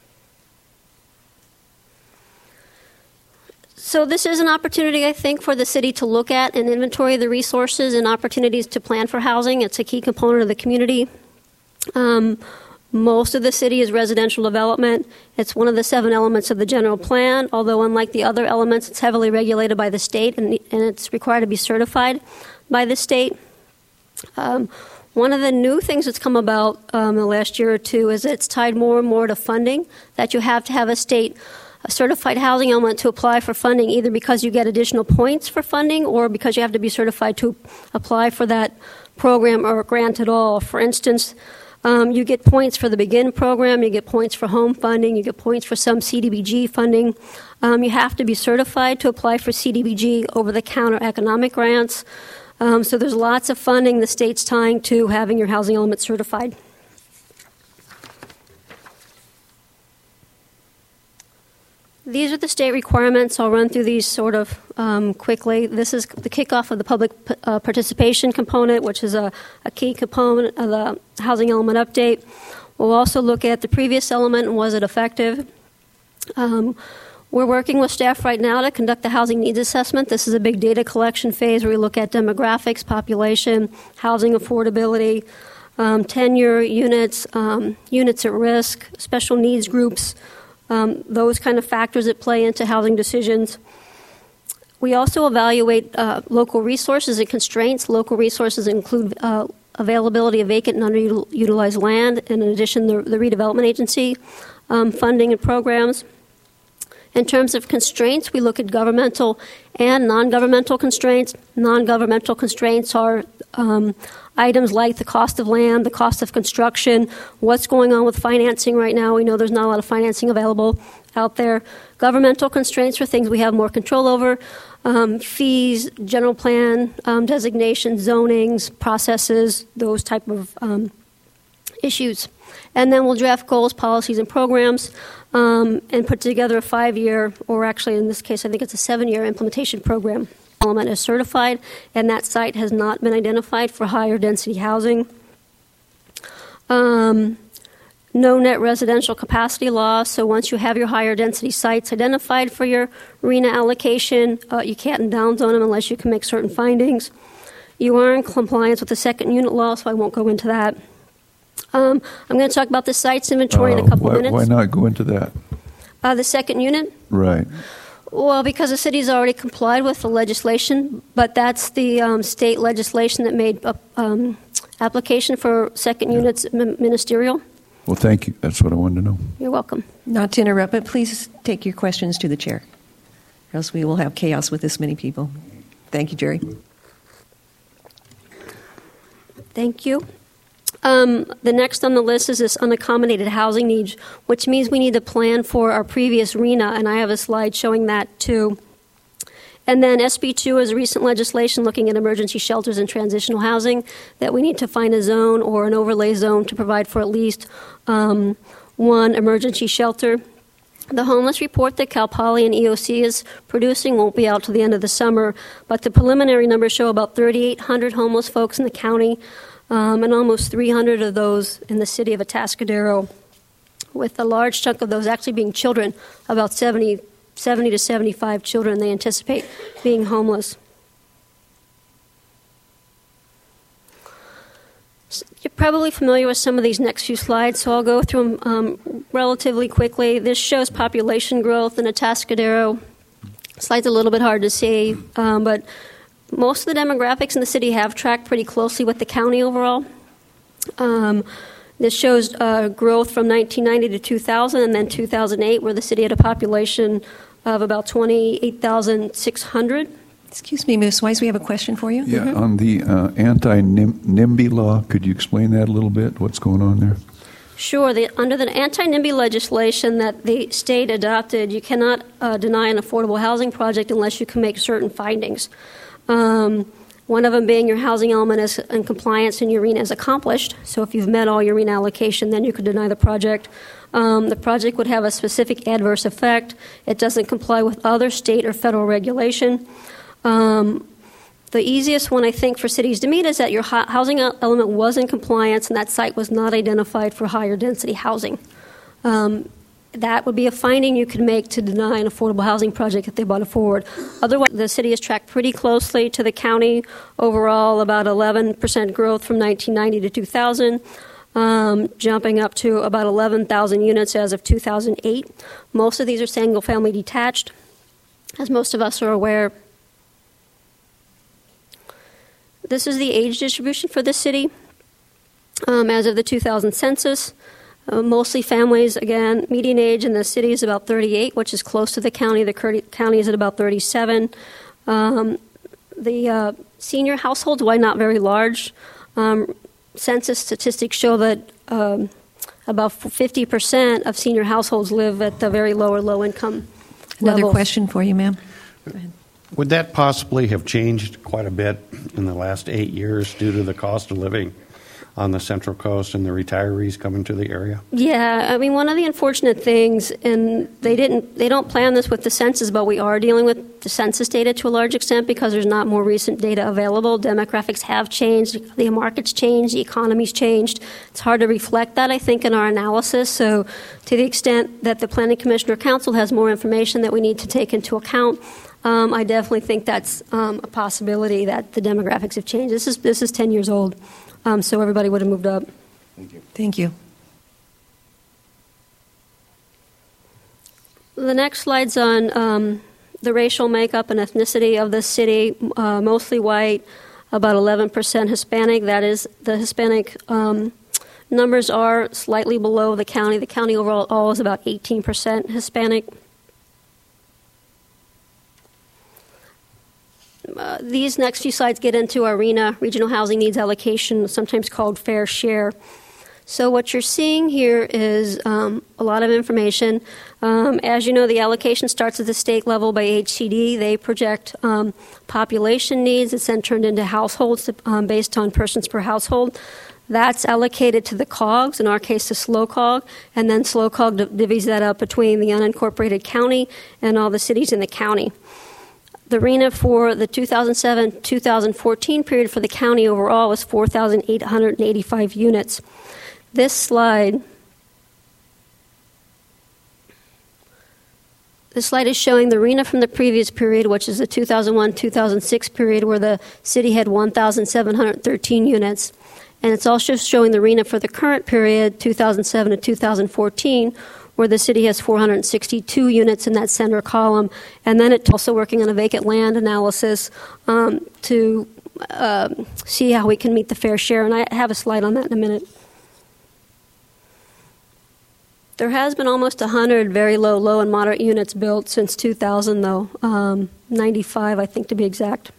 So this is an opportunity, I think, for the city to look at and inventory the resources and opportunities to plan for housing. It's a key component of the community. Most of the city is residential development. It's one of the 7 elements of the general plan, although unlike the other elements, it's heavily regulated by the state and it's required to be certified by the state. One of the new things that's come about in the last year or two is it's tied more and more to funding, that you have to have a state a certified housing element to apply for funding, either because you get additional points for funding or because you have to be certified to apply for that program or grant at all. For instance, you get points for the Begin program, you get points for home funding, you get points for some CDBG funding. You have to be certified to apply for CDBG over-the-counter economic grants. So there's lots of funding the state's tying to having your housing element certified. These are the state requirements. I'll run through these sort of quickly. This is the kickoff of the public participation component, which is a key component of the housing element update. We'll also look at the previous element and was it effective. We're working with staff right now to conduct the housing needs assessment. This is a big data collection phase where we look at demographics, population, housing affordability, tenure units, units at risk, special needs groups, those kind of factors that play into housing decisions. We also evaluate local resources and constraints. Local resources include availability of vacant and underutilized land, and in addition, the redevelopment agency funding and programs. In terms of constraints, we look at governmental and non-governmental constraints. Non-governmental constraints are items like the cost of land, the cost of construction, what's going on with financing right now. We know there's not a lot of financing available out there. Governmental constraints are things we have more control over, fees, general plan, designations, zonings, processes, those type of issues. And then we'll draft goals, policies, and programs and put together a 5-year, or actually in this case I think it's a 7-year implementation program. Element is certified, and that site has not been identified for higher density housing. No net residential capacity loss, so once you have your higher density sites identified for your RHNA allocation, you can't downzone them unless you can make certain findings. You are in compliance with the second unit law, so I won't go into that. I'm going to talk about the sites inventory in a couple minutes. Why not go into that? The second unit? Right. Well, because the city's already complied with the legislation, but that's the state legislation that made application for second units ministerial. Well, thank you. That's what I wanted to know. You're welcome. Not to interrupt, but please take your questions to the chair, or else we will have chaos with this many people. Thank you, Jerry. Thank you. The next on the list is this unaccommodated housing needs, which means we need to plan for our previous RHNA, and I have a slide showing that too. And then SB2 is recent legislation looking at emergency shelters and transitional housing, that we need to find a zone or an overlay zone to provide for at least one emergency shelter. The homeless report that Cal Poly and EOC is producing won't be out till the end of the summer, but the preliminary numbers show about 3,800 homeless folks in the county, and almost 300 of those in the city of Atascadero, with a large chunk of those actually being children, about 70 to 75 children they anticipate being homeless. You're probably familiar with some of these next few slides, so I'll go through them relatively quickly. This shows population growth in Atascadero. Slide's a little bit hard to see, but most of the demographics in the city have tracked pretty closely with the county overall. This shows growth from 1990 to 2000 and then 2008, where the city had a population of about 28,600. Excuse me, Ms. Weiss, we have a question for you. Yeah, on the anti-NIMBY law, could you explain that a little bit? What's going on there? Sure. Under the anti-NIMBY legislation that the state adopted, you cannot deny an affordable housing project unless you can make certain findings. One of them being your housing element is in compliance and your RHNA is accomplished. So if you've met all your RHNA allocation, then you could deny the project. The project would have a specific adverse effect. It doesn't comply with other state or federal regulation. The easiest one, I think, for cities to meet is that your housing element was in compliance and that site was not identified for higher density housing. That would be a finding you could make to deny an affordable housing project if they brought it forward. Otherwise, the city has tracked pretty closely to the county. Overall, about 11% growth from 1990 to 2000, jumping up to about 11,000 units as of 2008. Most of these are single-family detached, as most of us are aware. This is the age distribution for the city as of the 2000 census. Mostly families, again, median age in the city is about 38, which is close to the county. The county is at about 37. The senior households, while not very large, census statistics show that about 50% of senior households live at the very low or low income Another levels. question for you, ma'am. Would that possibly have changed quite a bit in the last 8 years due to the cost of living on the Central Coast and the retirees coming to the area? Yeah, I mean, one of the unfortunate things, and they don't plan this with the census, but we are dealing with the census data to a large extent because there's not more recent data available. Demographics have changed, the market's changed, the economy's changed. It's hard to reflect that, I think, in our analysis. So to the extent that the Planning Commission or Council has more information that we need to take into account, I definitely think that's a possibility that the demographics have changed. This is 10 years old. So everybody would have moved up. Thank you. Thank you. The next slide's on the racial makeup and ethnicity of the city, mostly white, about 11% Hispanic. That is, the Hispanic numbers are slightly below the county. The county overall is about 18% Hispanic. These next few slides get into our RHNA, Regional Housing Needs Allocation, sometimes called Fair Share. So what you're seeing here is a lot of information. As you know, the allocation starts at the state level by HCD. They project population needs. It's then turned into households based on persons per household. That's allocated to the COGS, in our case the SLOCOG, and then SLOCOG divvies that up between the unincorporated county and all the cities in the county. The RHNA for the 2007-2014 period for the county overall was 4,885 units. This slide is showing the RHNA from the previous period, which is the 2001-2006 period, where the city had 1,713 units. And it's also showing the RHNA for the current period, 2007 to 2014, where the city has 462 units in that center column. And then it's also working on a vacant land analysis to see how we can meet the fair share. And I have a slide on that in a minute. There has been almost 100 very low and moderate units built since 2000, though, 95, I think, to be exact.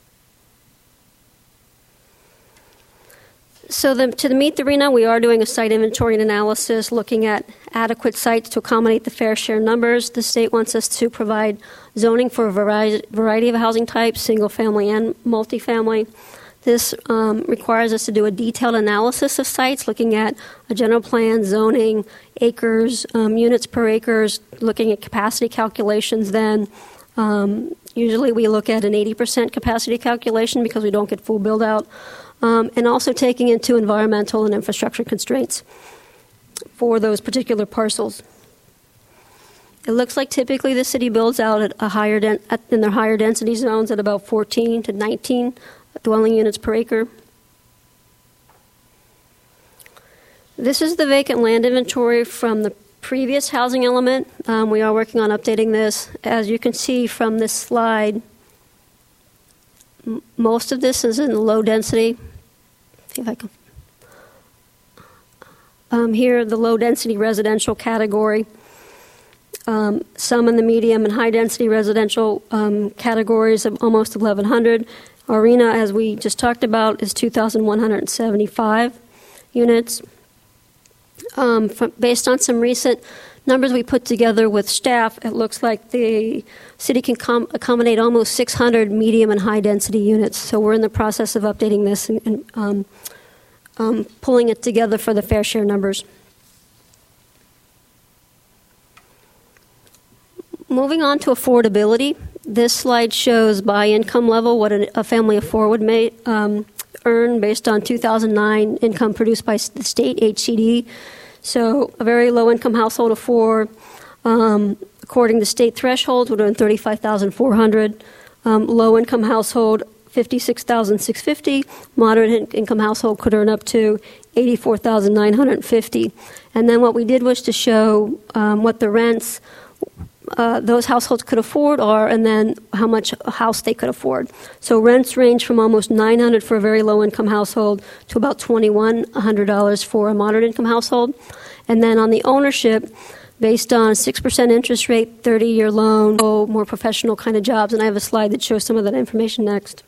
So to meet the RHNA, we are doing a site inventory and analysis, looking at adequate sites to accommodate the fair share numbers. The state wants us to provide zoning for a variety of housing types, single-family and multifamily. This requires us to do a detailed analysis of sites, looking at a general plan, zoning, acres, units per acres, looking at capacity calculations then. Usually we look at an 80% capacity calculation because we don't get full build-out. And also taking into environmental and infrastructure constraints for those particular parcels. It looks like typically the city builds out at in their higher density zones at about 14 to 19 dwelling units per acre. This is the vacant land inventory from the previous housing element. We are working on updating this. As you can see from this slide, most of this is in low density. See if I can. Here, the low density residential category. Some in the medium and high density residential categories of almost 1,100. Our RHNA, as we just talked about, is 2,175 units. Based on some recent numbers we put together with staff, it looks like the city can accommodate almost 600 medium and high density units. So we're in the process of updating this and pulling it together for the fair share numbers. Moving on to affordability, this slide shows by income level what a family of four would earn based on 2009 income produced by the state HCD. So a very low-income household of four, according to state thresholds, would earn $35,400. Low-income household, $56,650. Moderate income household could earn up to $84,950. And then what we did was to show what the rents those households could afford are, and then how much a house they could afford. So rents range from almost $900 for a very low-income household to about $2,100 for a moderate-income household. And then on the ownership, based on a 6% interest rate, 30-year loan, more professional kind of jobs. And I have a slide that shows some of that information next.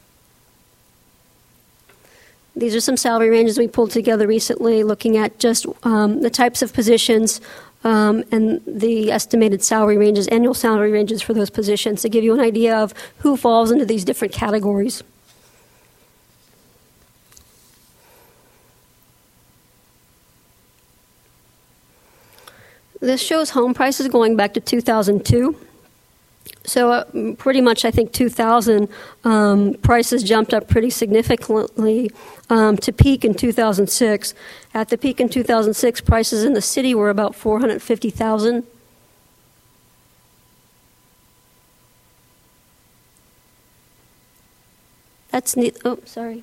These are some salary ranges we pulled together recently, looking at just the types of positions and the estimated salary ranges, annual salary ranges for those positions, to give you an idea of who falls into these different categories. This shows home prices going back to 2002. So pretty much, I think 2000 prices jumped up pretty significantly to peak in 2006. At the peak in 2006, prices in the city were about $450,000. That's neat. Oh, sorry.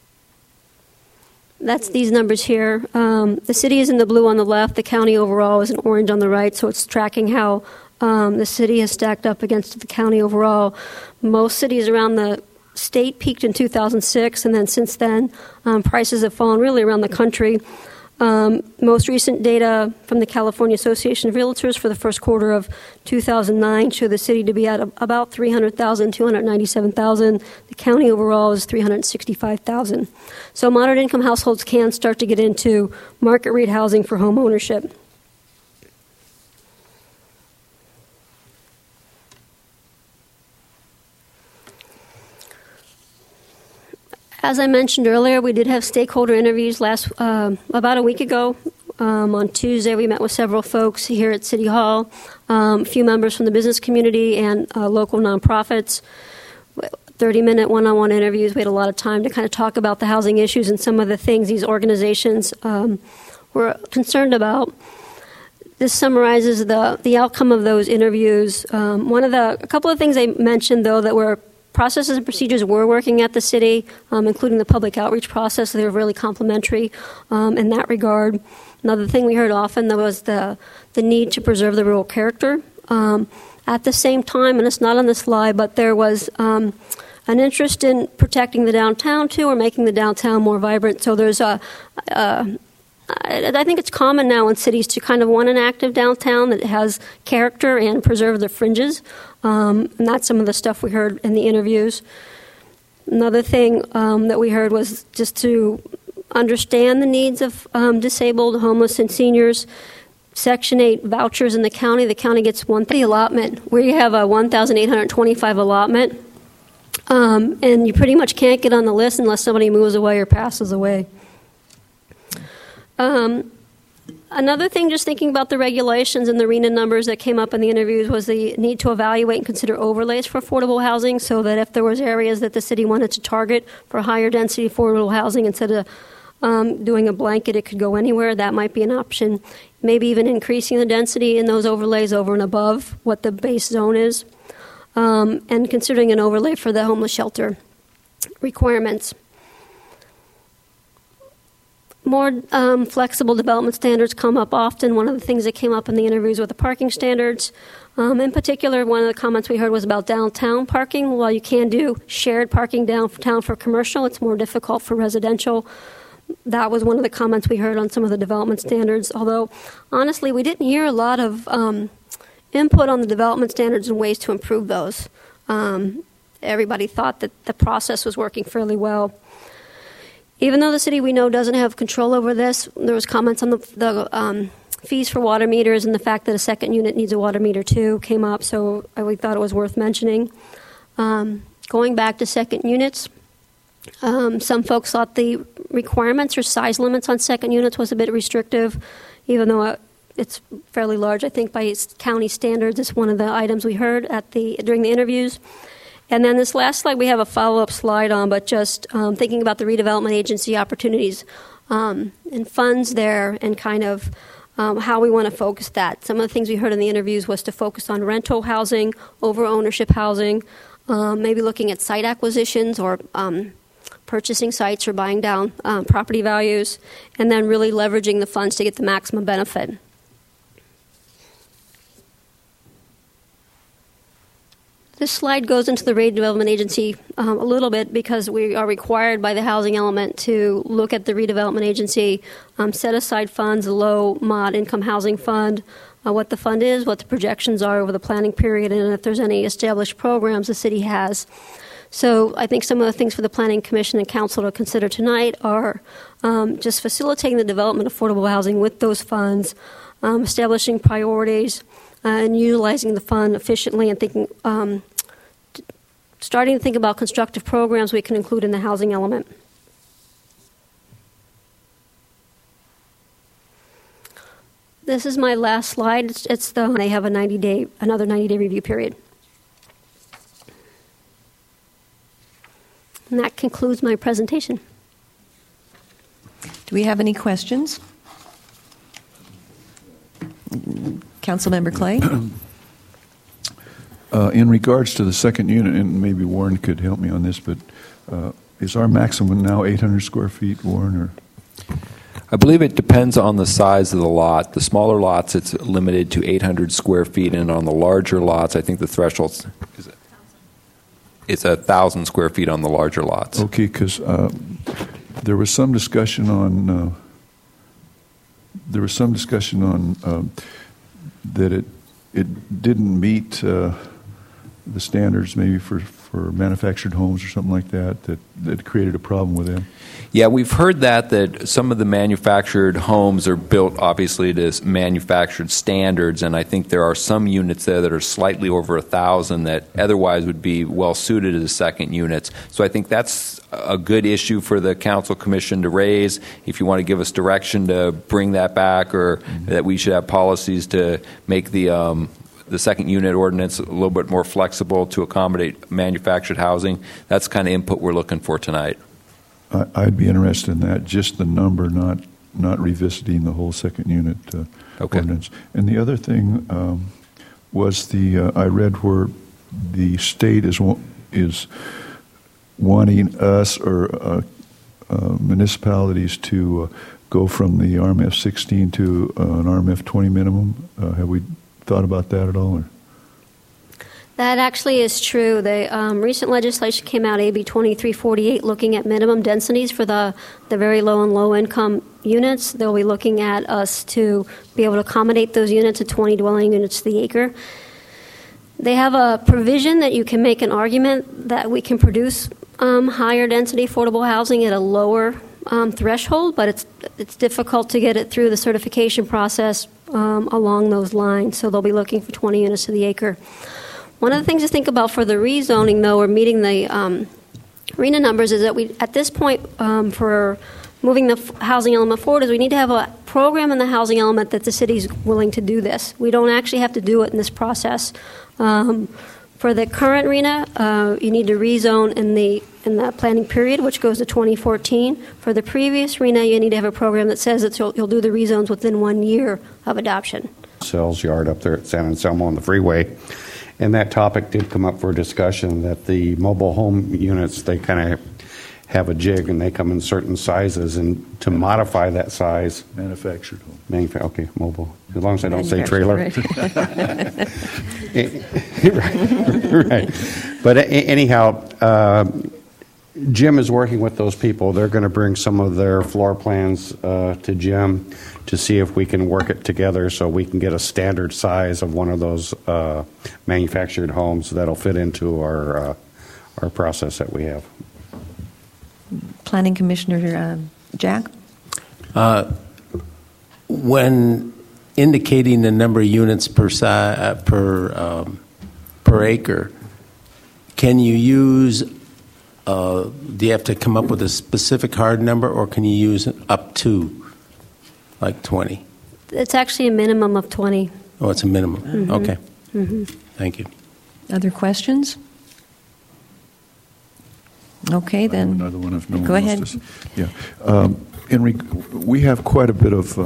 That's these numbers here. The city is in the blue on the left. The county overall is in orange on the right. So it's tracking how the city has stacked up against the county overall. Most cities around the state peaked in 2006, and then since then, prices have fallen really around the country. Most recent data from the California Association of Realtors for the first quarter of 2009 show the city to be at about $300,000, $297,000. The county overall is $365,000. So moderate income households can start to get into market rate housing for home ownership. As I mentioned earlier, we did have stakeholder interviews about a week ago. On Tuesday, we met with several folks here at City Hall, a few members from the business community and local nonprofits. 30-minute one-on-one interviews. We had a lot of time to kind of talk about the housing issues and some of the things these organizations were concerned about. This summarizes the outcome of those interviews. A couple of things they mentioned, though, that were processes and procedures were working at the city, including the public outreach process. They were really complimentary in that regard. Another thing we heard often was the need to preserve the rural character. At the same time, and it's not on the slide, but there was an interest in protecting the downtown, too, or making the downtown more vibrant. So there's I think it's common now in cities to kind of want an active downtown that has character and preserve the fringes. And that's some of the stuff we heard in the interviews. Another thing that we heard was just to understand the needs of disabled, homeless, and seniors. Section 8 vouchers in the county. The county gets the allotment. We have a 1,825 allotment. And you pretty much can't get on the list unless somebody moves away or passes away. Another thing, just thinking about the regulations and the RENA numbers that came up in the interviews, was the need to evaluate and consider overlays for affordable housing, so that if there was areas that the city wanted to target for higher density affordable housing, instead of doing a blanket, it could go anywhere. That might be an option. Maybe even increasing the density in those overlays over and above what the base zone is, and considering an overlay for the homeless shelter requirements. More flexible development standards come up often. One of the things that came up in the interviews were the parking standards. In particular, one of the comments we heard was about downtown parking. While you can do shared parking downtown for commercial, it's more difficult for residential. That was one of the comments we heard on some of the development standards, although honestly we didn't hear a lot of input on the development standards and ways to improve those. Everybody thought that the process was working fairly well. Even though the city, we know, doesn't have control over this, there was comments on the fees for water meters, and the fact that a second unit needs a water meter too came up, so we thought it was worth mentioning. Going back to second units, some folks thought the requirements or size limits on second units was a bit restrictive, even though it's fairly large. I think by county standards, it's one of the items we heard during the interviews. And then this last slide, we have a follow-up slide on, but just thinking about the redevelopment agency opportunities and funds there, and kind of how we want to focus that. Some of the things we heard in the interviews was to focus on rental housing over ownership housing, maybe looking at site acquisitions or purchasing sites or buying down property values, and then really leveraging the funds to get the maximum benefit. This slide goes into the redevelopment agency a little bit because we are required by the housing element to look at the redevelopment agency, set aside funds, a low mod income housing fund, what the fund is, what the projections are over the planning period, and if there's any established programs the city has. So I think some of the things for the Planning Commission and Council to consider tonight are just facilitating the development of affordable housing with those funds, establishing priorities, and utilizing the fund efficiently, and thinking, starting to think about constructive programs we can include in the housing element. This is my last slide. They have another 90-day review period. And that concludes my presentation. Do we have any questions? Councilmember Clay? In regards to the second unit, and maybe Warren could help me on this, but is our maximum now 800 square feet, Warren? Or? I believe it depends on the size of the lot. The smaller lots, it's limited to 800 square feet, and on the larger lots, I think the threshold is 1,000 square feet on the larger lots. Okay, because there was some discussion on that it didn't meet the standards maybe for manufactured homes or something like that created a problem with them. Yeah, we've heard that some of the manufactured homes are built obviously to manufactured standards, and I think there are some units there that are slightly over 1,000 that otherwise would be well suited as second units. So I think that's a good issue for the Council Commission to raise. If you want to give us direction to bring that back, or that we should have policies to make the second unit ordinance a little bit more flexible to accommodate manufactured housing, that's the kind of input we're looking for tonight. I'd be interested in that, just the number, not revisiting the whole second unit ordinance. And the other thing was I read where the state is wanting us or municipalities to go from the RMF 16 to an RMF 20 minimum. Have we thought about that at all? Or? That actually is true. The recent legislation came out, AB 2348, looking at minimum densities for the very low and low income units. They'll be looking at us to be able to accommodate those units at 20 dwelling units to the acre. They have a provision that you can make an argument that we can produce higher density affordable housing at a lower threshold, but it's difficult to get it through the certification process along those lines. So they'll be looking for 20 units to the acre. One of the things to think about for the rezoning, though, or meeting the RHNA numbers, is that we, at this point, for moving the housing element forward, is we need to have a program in the housing element that the city's willing to do this. We don't actually have to do it in this process. For the current RHNA, you need to rezone in the planning period, which goes to 2014. For the previous RHNA, you need to have a program that says that you'll do the rezones within 1 year of adoption. Sales yard up there at San Anselmo on the freeway. And that topic did come up for discussion, that the mobile home units, they kind of have a jig and they come in certain sizes, and to modify that size. Manufactured home. Okay, mobile. As long as I don't say trailer. Right. But anyhow, Jim is working with those people. They're going to bring some of their floor plans to Jim to see if we can work it together so we can get a standard size of one of those manufactured homes that'll fit into our process that we have. Planning Commissioner Jack? When indicating the number of units per acre, can you use, do you have to come up with a specific hard number, or can you use up to, like 20? It's actually a minimum of 20. Oh, it's a minimum. Mm-hmm. Okay. Mm-hmm. Thank you. Other questions? Okay, then. Another one if no one Go ahead. wants to. Yeah. We have quite a bit of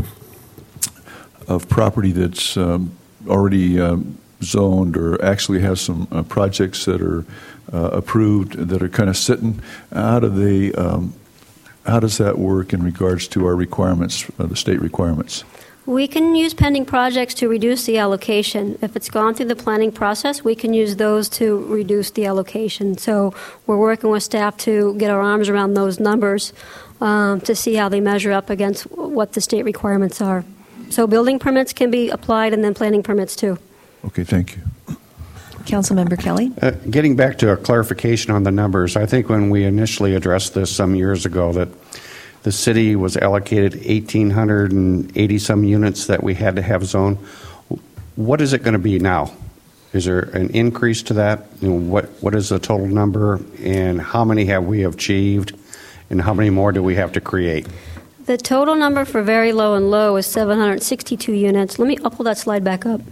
property that's already zoned, or actually has some projects that are approved that are kind of sitting. How does that work in regards to our requirements, the state requirements? We can use pending projects to reduce the allocation. If it's gone through the planning process, we can use those to reduce the allocation. So we're working with staff to get our arms around those numbers to see how they measure up against what the state requirements are. So building permits can be applied and then planning permits too. Okay, thank you. Councilmember Kelly? Getting back to a clarification on the numbers, I think when we initially addressed this some years ago that the city was allocated 1,880-some units that we had to have zoned. What is it going to be now? Is there an increase to that? What is the total number, and how many have we achieved, and how many more do we have to create? The total number for very low and low is 762 units. I'll pull that slide back up.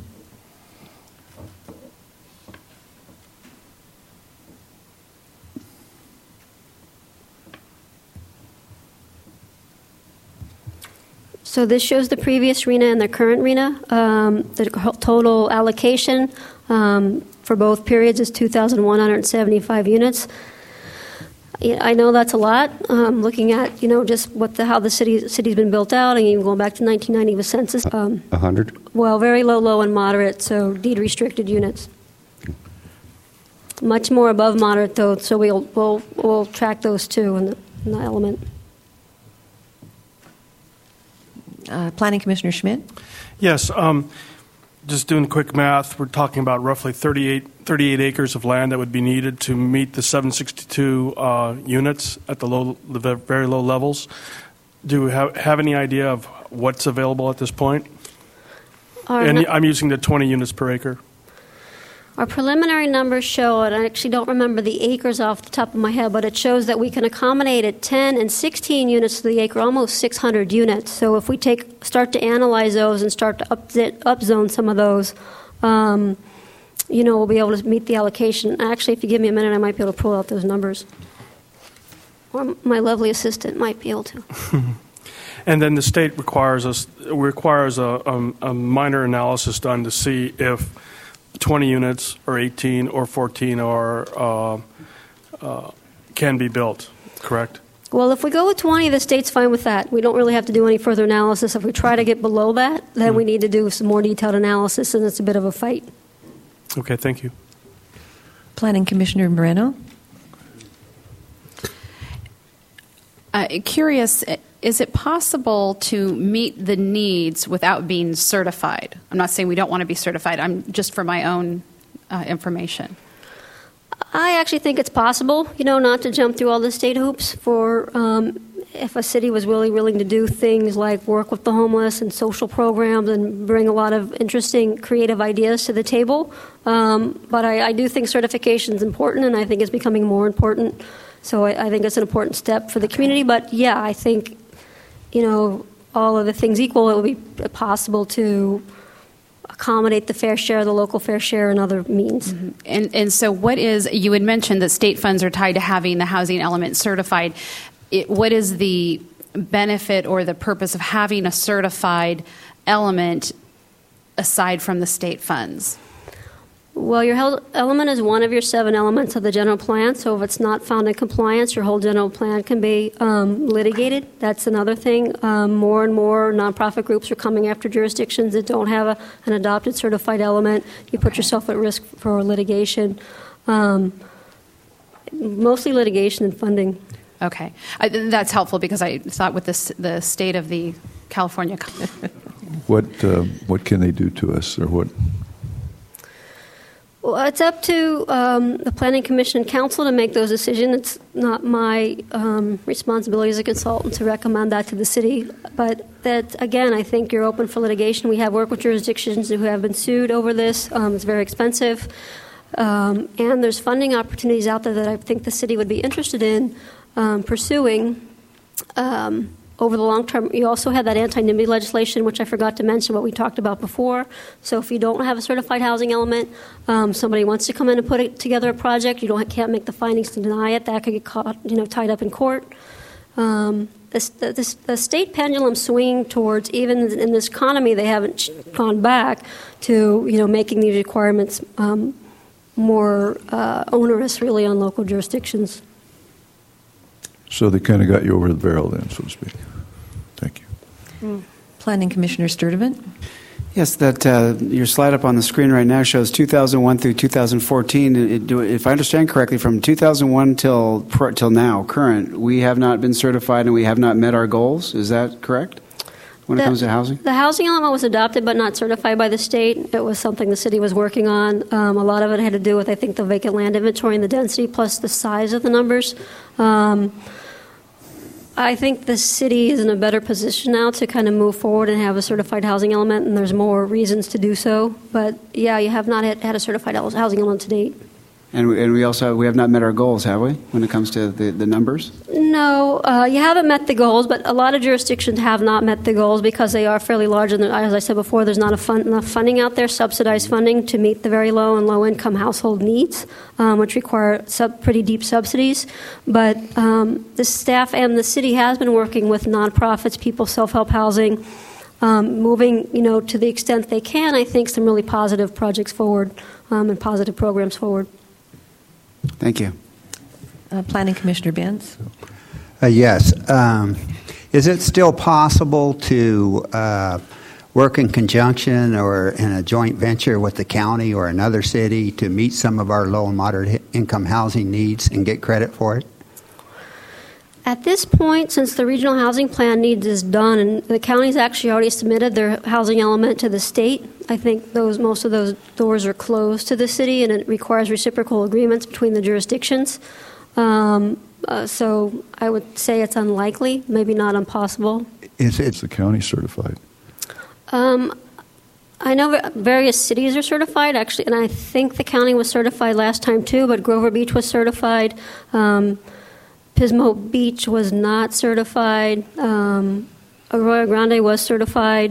So this shows the previous RENA and the current RENA. The total allocation for both periods is 2,175 units. I know that's a lot. Looking at just how the city's been built out, and even going back to 1990 with census. 100. Well, very low, low, and moderate. So deed restricted units. Much more above moderate though. So we'll track those too in the element. Planning Commissioner Schmidt? Yes. Just doing quick math, we're talking about roughly 38 acres of land that would be needed to meet the 762 units at the very low levels. Do we have any idea of what's available at this point? And I'm using the 20 units per acre. Our preliminary numbers show, and I actually don't remember the acres off the top of my head, but it shows that we can accommodate at 10 and 16 units to the acre, almost 600 units. So if we start to analyze those and start to upzone some of those, we'll be able to meet the allocation. Actually, if you give me a minute, I might be able to pull out those numbers. Or my lovely assistant might be able to. And then the state requires a minor analysis done to see if 20 units or 18 or 14 can be built, correct? Well, if we go with 20, the state's fine with that. We don't really have to do any further analysis. If we try to get below that, then we need to do some more detailed analysis, and it's a bit of a fight. Okay, thank you. Planning Commissioner Moreno? Curious, is it possible to meet the needs without being certified? I'm not saying we don't want to be certified. I'm just for my own information. I actually think it's possible, not to jump through all the state hoops for if a city was really willing to do things like work with the homeless and social programs and bring a lot of interesting, creative ideas to the table. But I do think certification is important, and I think it's becoming more important. So I think it's an important step for the community. But, yeah, I think, all of the things equal, it will be possible to accommodate the fair share, the local fair share, and other means. Mm-hmm. And so you had mentioned that state funds are tied to having the housing element certified. What is the benefit or the purpose of having a certified element aside from the state funds? Well, your health element is one of your 7 elements of the general plan, so if it's not found in compliance, your whole general plan can be litigated. That's another thing. More and more nonprofit groups are coming after jurisdictions that don't have an adopted certified element. You put yourself at risk for litigation, mostly litigation and funding. Okay. That's helpful because I thought with the state of the California... What can they do to us, or what... Well, it's up to the Planning Commission and Council to make those decisions. It's not my responsibility as a consultant to recommend that to the city. But that, again, I think you're open for litigation. We have worked with jurisdictions who have been sued over this. It's very expensive. And there's funding opportunities out there that I think the city would be interested in pursuing over the long term. You also have that anti-NIMBY legislation, which I forgot to mention, what we talked about before. So if you don't have a certified housing element, somebody wants to come in and put together a project, you can't make the findings to deny it. That could get caught, tied up in court. The state pendulum swinging towards, even in this economy, they haven't gone back to making these requirements more onerous, really, on local jurisdictions. So they kind of got you over the barrel then, so to speak. Thank you. Planning Commissioner Sturdivant. Yes, that your slide up on the screen right now shows 2001 through 2014. If I understand correctly, from 2001 till now, current, we have not been certified and we have not met our goals. Is that correct? When it comes to housing? The housing element was adopted but not certified by the state. It was something the city was working on. A lot of it had to do with, I think, the vacant land inventory and the density plus the size of the numbers. I think the city is in a better position now to kind of move forward and have a certified housing element, and there's more reasons to do so. But, yeah, you have not had a certified housing element to date. And we also have not met our goals, have we, when it comes to the numbers? No, you haven't met the goals, but a lot of jurisdictions have not met the goals because they are fairly large. And as I said before, there's not enough funding out there, subsidized funding, to meet the very low and low-income household needs, which require pretty deep subsidies. But the staff and the city has been working with nonprofits, people, self-help housing, moving, to the extent they can, I think, some really positive projects forward and positive programs forward. Thank you. Planning Commissioner Benz. Yes. Is it still possible to work in conjunction or in a joint venture with the county or another city to meet some of our low and moderate income housing needs and get credit for it? At this point, since the regional housing plan needs is done, and the county's actually already submitted their housing element to the state, I think most of those doors are closed to the city, and it requires reciprocal agreements between the jurisdictions. So I would say it's unlikely, maybe not impossible. Is the county certified? I know various cities are certified, actually, and I think the county was certified last time too, but Grover Beach was certified. Pismo Beach was not certified. Arroyo Grande was certified.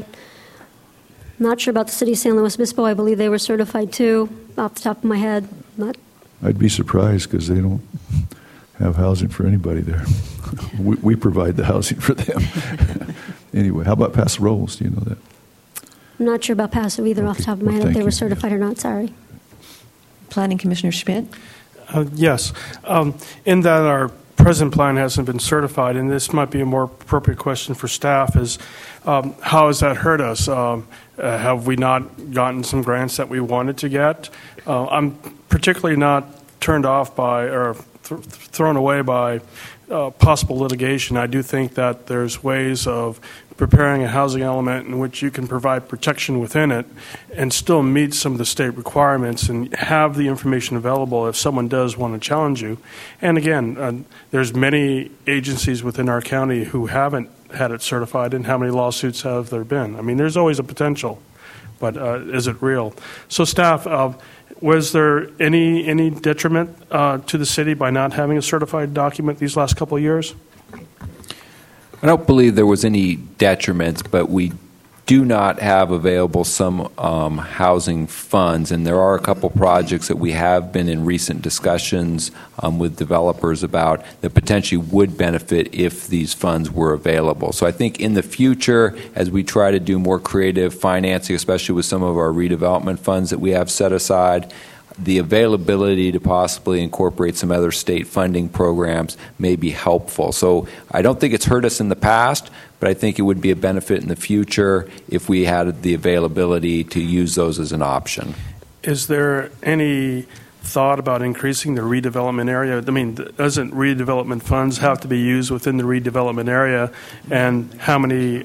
Not sure about the city of San Luis Obispo. I believe they were certified too, off the top of my head. I'd be surprised because they don't have housing for anybody there. we provide the housing for them. Anyway, how about Paso Robles? Do you know that? I'm not sure about Paso either, off the top of my head, if they were certified or not. Sorry. Planning Commissioner Schmidt. Yes. In that our present plan hasn't been certified, and this might be a more appropriate question for staff, is how has that hurt us? Have we not gotten some grants that we wanted to get? I'm particularly not turned off by or thrown away by possible litigation. I do think that there's ways of preparing a housing element in which you can provide protection within it and still meet some of the state requirements and have the information available if someone does want to challenge you. And again, there's many agencies within our county who haven't had it certified, and how many lawsuits have there been? I mean, there's always a potential, but is it real? So staff, was there any detriment to the city by not having a certified document these last couple of years? I don't believe there was any detriment, but we do not have available some housing funds, and there are a couple projects that we have been in recent discussions with developers about that potentially would benefit if these funds were available. So I think in the future, as we try to do more creative financing, especially with some of our redevelopment funds that we have set aside, the availability to possibly incorporate some other state funding programs may be helpful. So I don't think it's hurt us in the past, but I think it would be a benefit in the future if we had the availability to use those as an option. Is there any thought about increasing the redevelopment area? I mean, doesn't redevelopment funds have to be used within the redevelopment area, and how many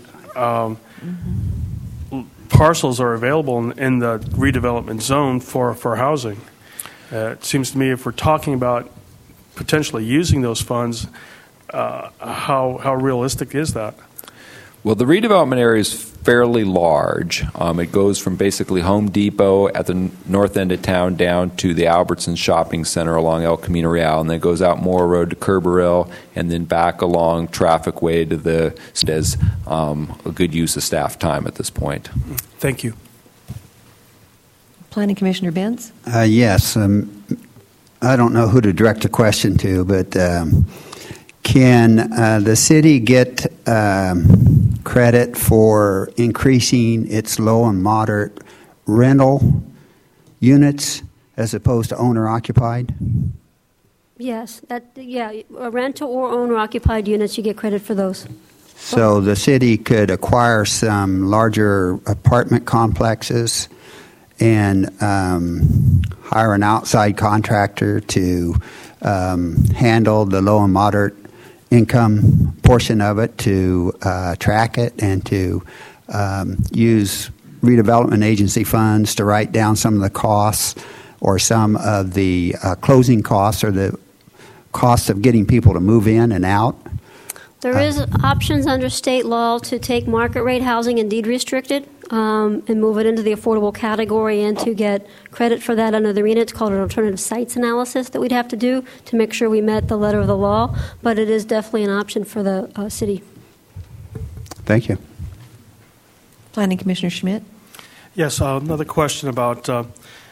parcels are available in the redevelopment zone for housing? It seems to me if we're talking about potentially using those funds, how realistic is that? Well, the redevelopment area is fairly large. It goes from basically Home Depot at the north end of town down to the Albertson Shopping Center along El Camino Real, and then it goes out Moore Road to Kerberville, and then back along Traffic Way to the as a good use of staff time at this point. Thank you. Planning Commissioner Benz. Yes. I don't know who to direct a question to, but can the city get credit for increasing its low and moderate rental units as opposed to owner-occupied? Yes, rental or owner-occupied units, you get credit for those. So the city could acquire some larger apartment complexes and hire an outside contractor to handle the low and moderate income portion of it, to track it, and to use redevelopment agency funds to write down some of the costs or some of the closing costs or the costs of getting people to move in and out. There is options under state law to take market rate housing and deed restricted and move it into the affordable category and to get credit for that under the RENA. It's called an alternative sites analysis that we'd have to do to make sure we met the letter of the law, but it is definitely an option for the city. Thank you. Planning Commissioner Schmidt. Yes, another question about the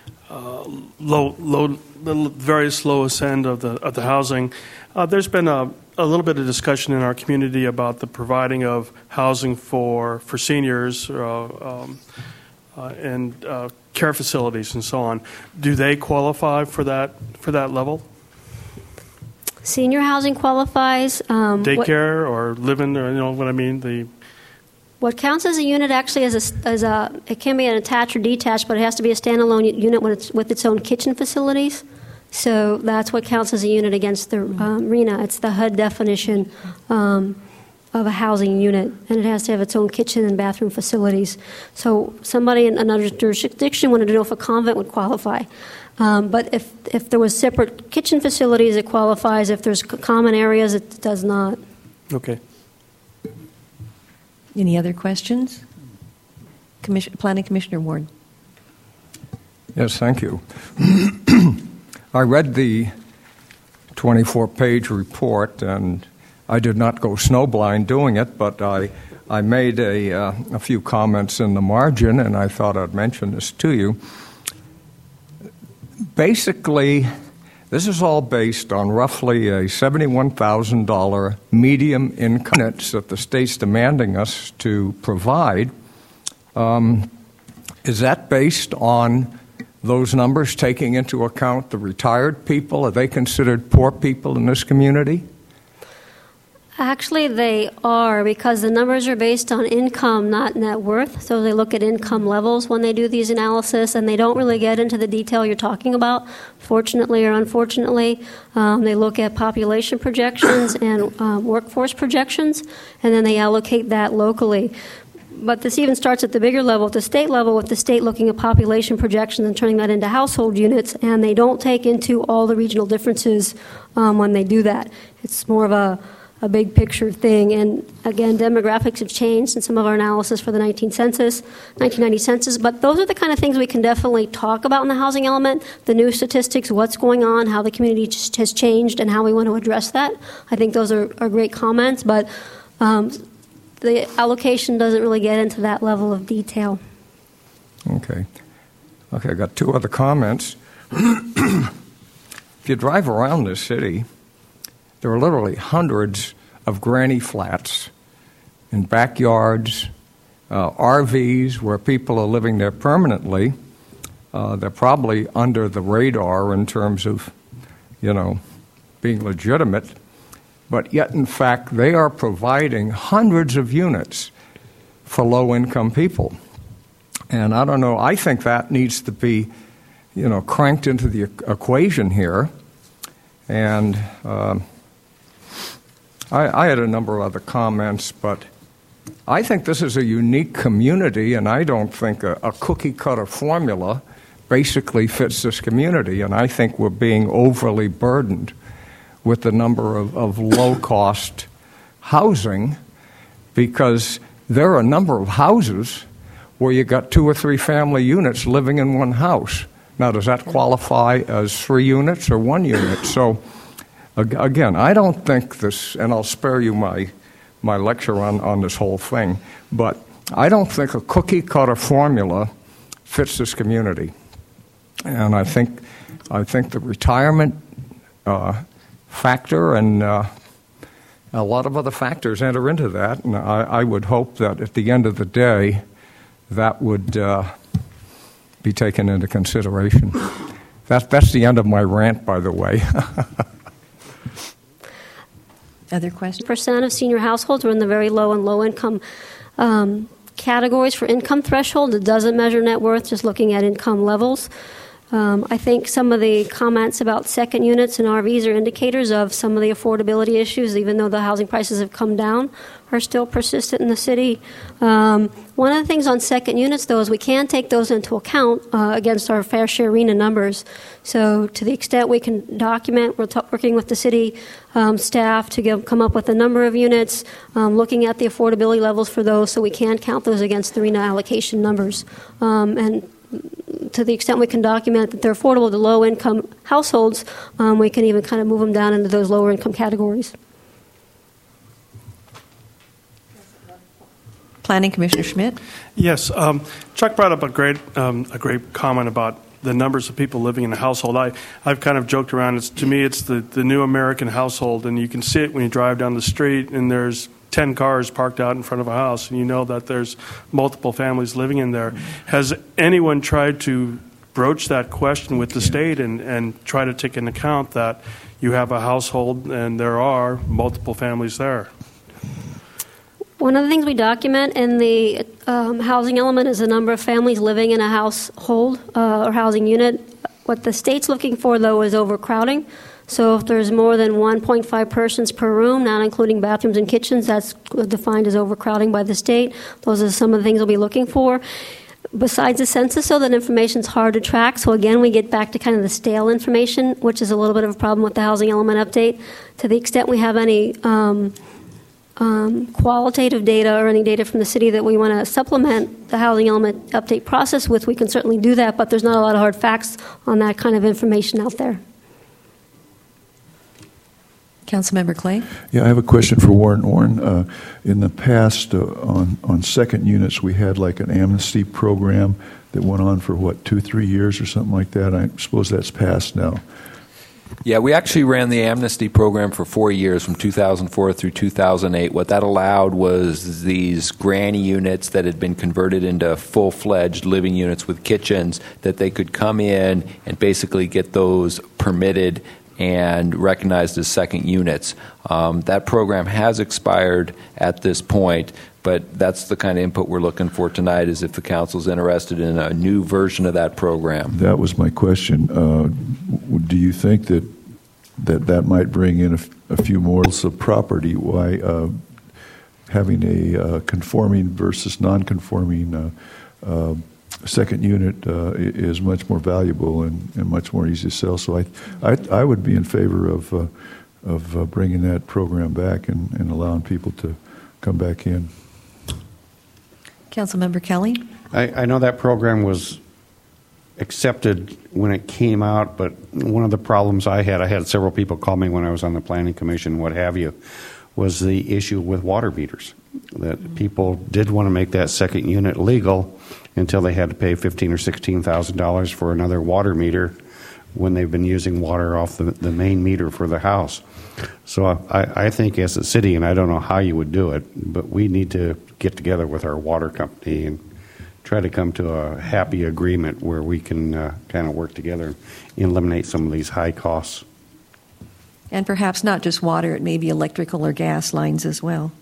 various lowest end of the housing. There's been a little bit of discussion in our community about the providing of housing for seniors and care facilities and so on. Do they qualify for that level? Senior housing qualifies. Daycare or live-in, or you know what I mean? What counts as a unit actually it can be an attached or detached, but it has to be a standalone unit with its own kitchen facilities. So that's what counts as a unit against the RENA. It's the HUD definition of a housing unit, and it has to have its own kitchen and bathroom facilities. So somebody in another jurisdiction wanted to know if a convent would qualify. But if there was separate kitchen facilities, it qualifies. If there's common areas, it does not. Okay. Any other questions? Planning Commissioner Ward. Yes, thank you. I read the 24-page report, and I did not go snowblind doing it, but I made a few comments in the margin, and I thought I'd mention this to you. Basically, this is all based on roughly a $71,000 medium income that the state's demanding us to provide. Is that based on those numbers taking into account the retired people? Are they considered poor people in this community? Actually, they are, because the numbers are based on income, not net worth. So they look at income levels when they do these analysis, and they don't really get into the detail you're talking about, fortunately or unfortunately. They look at population projections and workforce projections, and then they allocate that locally. But this even starts at the bigger level, at the state level, with the state looking at population projections and turning that into household units, and they don't take into all the regional differences when they do that. It's more of a big picture thing. And again, demographics have changed in some of our analysis for the 1990 census, but those are the kind of things we can definitely talk about in the housing element, the new statistics, what's going on, how the community has changed, and how we want to address that. I think those are great comments, but the allocation doesn't really get into that level of detail. Okay, I got two other comments. If you drive around this city, there are literally hundreds of granny flats in backyards, RVs where people are living there permanently. They're probably under the radar in terms of, being legitimate. But yet, in fact, they are providing hundreds of units for low-income people. And I don't know, I think that needs to be, cranked into the equation here. And I had a number of other comments, but I think this is a unique community, and I don't think a cookie-cutter formula basically fits this community. And I think we're being overly burdened with the number of low-cost housing, because there are a number of houses where you got 2 or 3 family units living in one house. Now, does that qualify as 3 units or 1 unit? So, again, I don't think this, and I'll spare you my lecture on this whole thing, but I don't think a cookie-cutter formula fits this community. And I think the retirement factor and a lot of other factors enter into that, and I would hope that at the end of the day that would be taken into consideration. That's the end of my rant, by the way. Other questions? Percent of senior households are in the very low and low income categories for income threshold. It doesn't measure net worth, just looking at income levels. I think some of the comments about second units and RVs are indicators of some of the affordability issues, even though the housing prices have come down, are still persistent in the city. One of the things on second units, though, is we can take those into account against our fair share RHNA numbers. So to the extent we can document, we're working with the city staff to come up with a number of units, looking at the affordability levels for those so we can count those against the RHNA allocation numbers. And to the extent we can document that they're affordable to low-income households, we can even kind of move them down into those lower-income categories. Planning Commissioner Schmidt. Yes, Chuck brought up a great comment about the numbers of people living in a household. I've kind of joked around. To me, it's the new American household, and you can see it when you drive down the street, and there's 10 cars parked out in front of a house, and you know that there's multiple families living in there. Has anyone tried to broach that question with the state and try to take into account that you have a household and there are multiple families there? One of the things we document in the housing element is the number of families living in a household or housing unit. What the state's looking for, though, is overcrowding. So if there's more than 1.5 persons per room, not including bathrooms and kitchens, that's defined as overcrowding by the state. Those are some of the things we'll be looking for. Besides the census, though, that information's hard to track. So again, we get back to kind of the stale information, which is a little bit of a problem with the housing element update. To the extent we have any qualitative data or any data from the city that we want to supplement the housing element update process with, we can certainly do that, but there's not a lot of hard facts on that kind of information out there. Councilmember Clay? Yeah, I have a question for Warren. Warren, in the past, on second units, we had like an amnesty program that went on for, 2-3 years or something like that? I suppose that's passed now. Yeah, we actually ran the amnesty program for 4 years, from 2004 through 2008. What that allowed was these granny units that had been converted into full-fledged living units with kitchens, that they could come in and basically get those permitted and recognized as second units. That program has expired at this point, but that's the kind of input we're looking for tonight, is if the council's interested in a new version of that program. That was my question. Do you think that might bring in a few more of property? Why having a conforming versus non-conforming second unit is much more valuable and much more easy to sell. So I would be in favor of bringing that program back and allowing people to come back in. Councilmember Kelly? I know that program was accepted when it came out, but one of the problems I had several people call me when I was on the Planning Commission, what have you, was the issue with water meters. That people did want to make that second unit legal until they had to pay $15,000 or $16,000 for another water meter when they've been using water off the main meter for the house. So I think as a city, and I don't know how you would do it, but we need to get together with our water company and try to come to a happy agreement where we can kind of work together and eliminate some of these high costs. And perhaps not just water, it may be electrical or gas lines as well.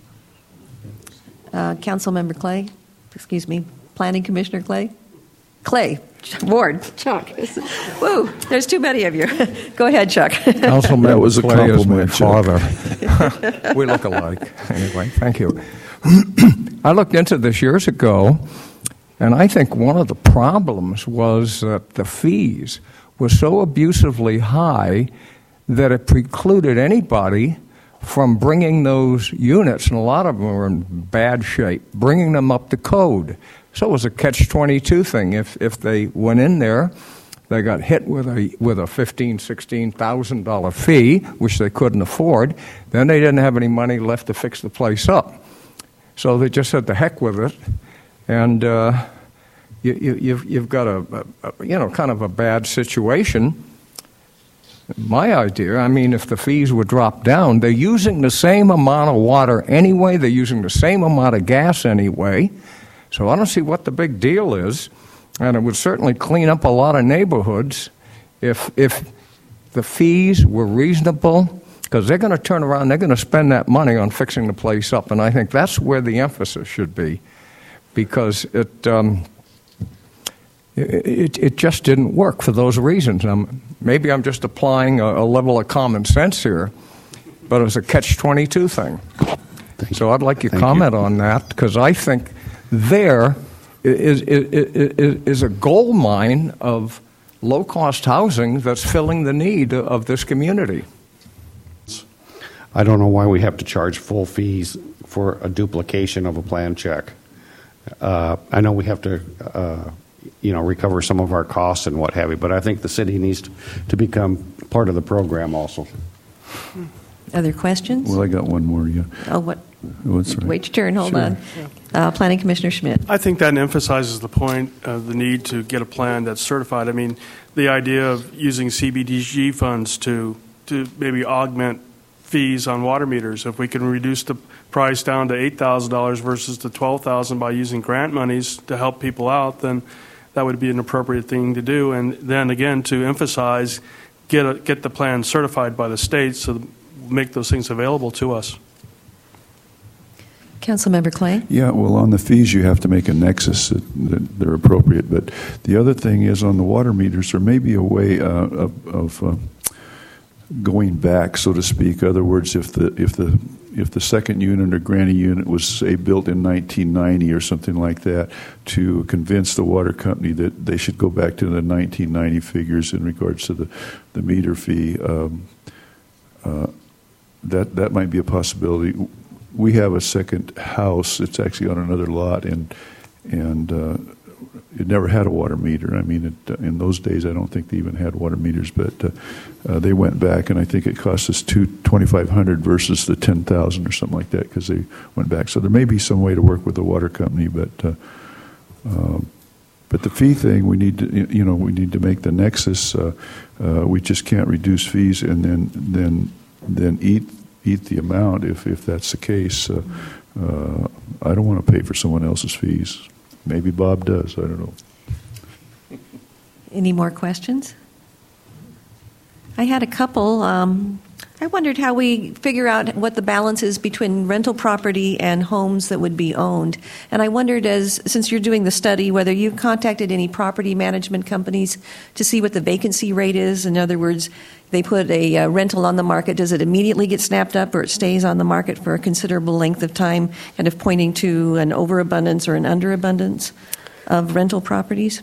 Councilmember Clay, excuse me, Planning Commissioner Clay? Clay, Ward, Chuck. Woo, there's too many of you. Go ahead, Chuck. Councilman, that was a Clay is my compliment, Chuck. father. We look alike. Anyway, thank you. I looked into this years ago, and I think one of the problems was that the fees were so abusively high that it precluded anybody from bringing those units, and a lot of them were in bad shape, bringing them up to code. So it was a catch-22 thing. If they went in there, they got hit with a $15,000, $16,000 fee, which they couldn't afford, then they didn't have any money left to fix the place up. So they just said, the heck with it, and you've got a kind of a bad situation. My idea, I mean, if the fees were dropped down, they're using the same amount of water anyway, they're using the same amount of gas anyway, so I don't see what the big deal is, and it would certainly clean up a lot of neighborhoods if the fees were reasonable because they're going to turn around, they're going to spend that money on fixing the place up, and I think that's where the emphasis should be, because it just didn't work for those reasons. Maybe I'm just applying a level of common sense here, but it was a catch-22 thing. So I'd like your comment on that, because I think there is a gold mine of low-cost housing that's filling the need of this community. I don't know why we have to charge full fees for a duplication of a plan check. I know we have to, recover some of our costs and what have you, but I think the city needs to become part of the program also. Other questions? Well, I got one more. Yeah. Oh, what? Oh, sorry. Wait your turn. Hold Sure. on. Planning Commissioner Schmidt. I think that emphasizes the point of the need to get a plan that's certified. I mean, the idea of using CBDG funds to maybe augment fees on water meters. If we can reduce the price down to $8,000 versus the $12,000 by using grant monies to help people out, then that would be an appropriate thing to do. And then again, to emphasize, get the plan certified by the state, so make those things available to us. Councilmember Clay? Yeah, well, on the fees, you have to make a nexus that they're appropriate. But the other thing is on the water meters, there may be a way of going back, so to speak. In other words, if the second unit or granny unit was, say, built in 1990 or something like that, to convince the water company that they should go back to the 1990 figures in regards to the meter fee, that might be a possibility. We have a second house. It's actually on another lot, and it never had a water meter. I mean, in those days, I don't think they even had water meters, but they went back, and I think it cost us $2,500 versus the $10,000 or something like that, because they went back. So there may be some way to work with the water company, but the fee thing, we need to make the nexus. We just can't reduce fees and then eat the amount if that's the case. I don't want to pay for someone else's fees. Maybe Bob does. I don't know. Any more questions? I had a couple. I wondered how we figure out what the balance is between rental property and homes that would be owned. And I wondered, since you're doing the study, whether you've contacted any property management companies to see what the vacancy rate is. In other words, they put a rental on the market, does it immediately get snapped up, or it stays on the market for a considerable length of time, kind of pointing to an overabundance or an underabundance of rental properties?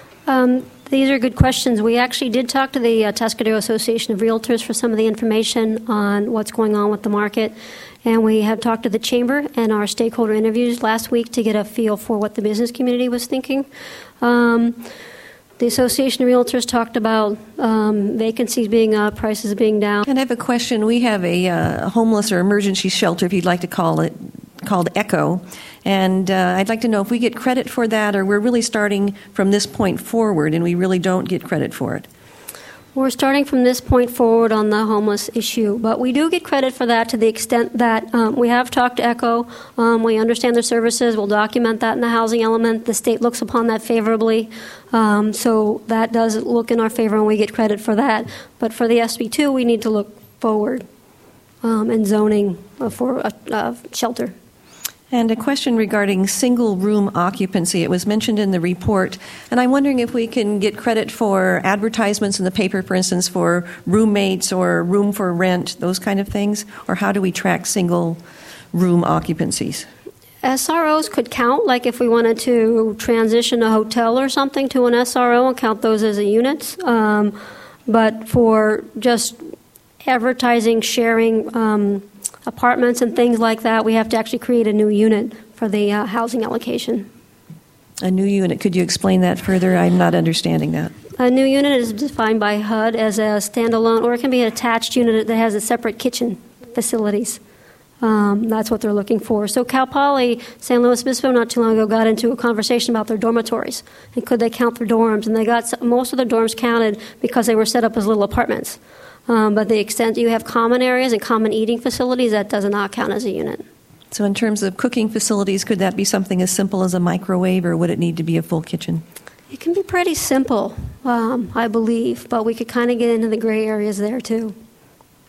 These are good questions. We actually did talk to the Atascadero Association of Realtors for some of the information on what's going on with the market. And we have talked to the Chamber and our stakeholder interviews last week to get a feel for what the business community was thinking. The Association of Realtors talked about vacancies being up, prices being down. And I have a question. We have a homeless or emergency shelter, if you'd like to call it, called ECHO. And I'd like to know if we get credit for that, or we're really starting from this point forward and we really don't get credit for it. We're starting from this point forward on the homeless issue, but we do get credit for that to the extent that we have talked to ECHO. We understand their services. We'll document that in the housing element. The state looks upon that favorably. So that does look in our favor, and we get credit for that. But for the SB2, we need to look forward in zoning for a shelter. And a question regarding single-room occupancy. It was mentioned in the report, and I'm wondering if we can get credit for advertisements in the paper, for instance, for roommates or room for rent, those kind of things, or how do we track single-room occupancies? SROs could count, like if we wanted to transition a hotel or something to an SRO and count those as a units. But for just advertising, sharing apartments and things like that, we have to actually create a new unit for the housing allocation. A new unit. Could you explain that further? I'm not understanding that. A new unit is defined by HUD as a standalone, or it can be an attached unit that has a separate kitchen facilities. That's what they're looking for. So Cal Poly, San Luis Obispo, not too long ago, got into a conversation about their dormitories and could they count their dorms, and they got most of the dorms counted because they were set up as little apartments. But the extent you have common areas and common eating facilities, that does not count as a unit. So in terms of cooking facilities, could that be something as simple as a microwave, or would it need to be a full kitchen? It can be pretty simple, I believe, but we could kind of get into the gray areas there too.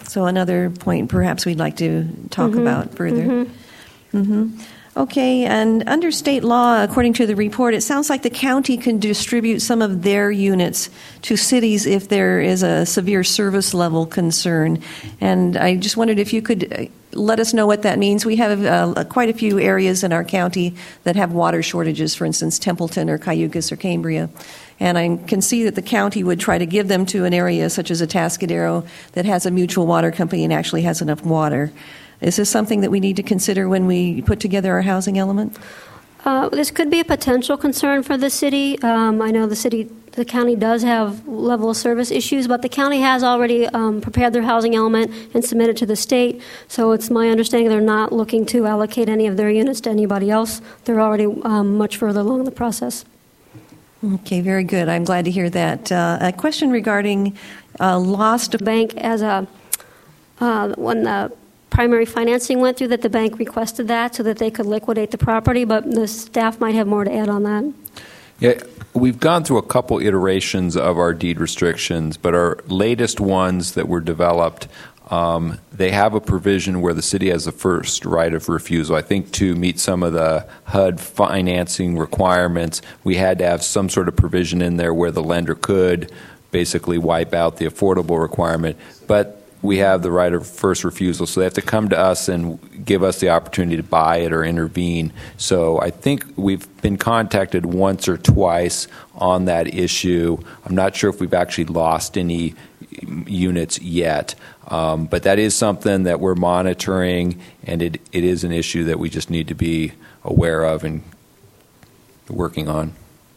So another point perhaps we'd like to talk about further. Okay, and under state law, according to the report, it sounds like the county can distribute some of their units to cities if there is a severe service level concern. And I just wondered if you could let us know what that means. We have quite a few areas in our county that have water shortages, for instance, Templeton or Cayugas or Cambria. And I can see that the county would try to give them to an area such as Atascadero that has a mutual water company and actually has enough water. Is this something that we need to consider when we put together our housing element? This could be a potential concern for the city. I know the county does have level of service issues, but the county has already prepared their housing element and submitted to the state. So it's my understanding they're not looking to allocate any of their units to anybody else. They're already much further along in the process. Okay, very good. I'm glad to hear that. A question regarding lost bank as a when the primary financing went through, that the bank requested that so that they could liquidate the property, but the staff might have more to add on that. Yeah, we've gone through a couple iterations of our deed restrictions, but our latest ones that were developed, they have a provision where the city has the first right of refusal. I think to meet some of the HUD financing requirements, we had to have some sort of provision in there where the lender could basically wipe out the affordable requirement. But we have the right of first refusal, so they have to come to us and give us the opportunity to buy it or intervene. So I think we've been contacted once or twice on that issue. I'm not sure if we've actually lost any units yet, but that is something that we're monitoring, and it is an issue that we just need to be aware of and working on.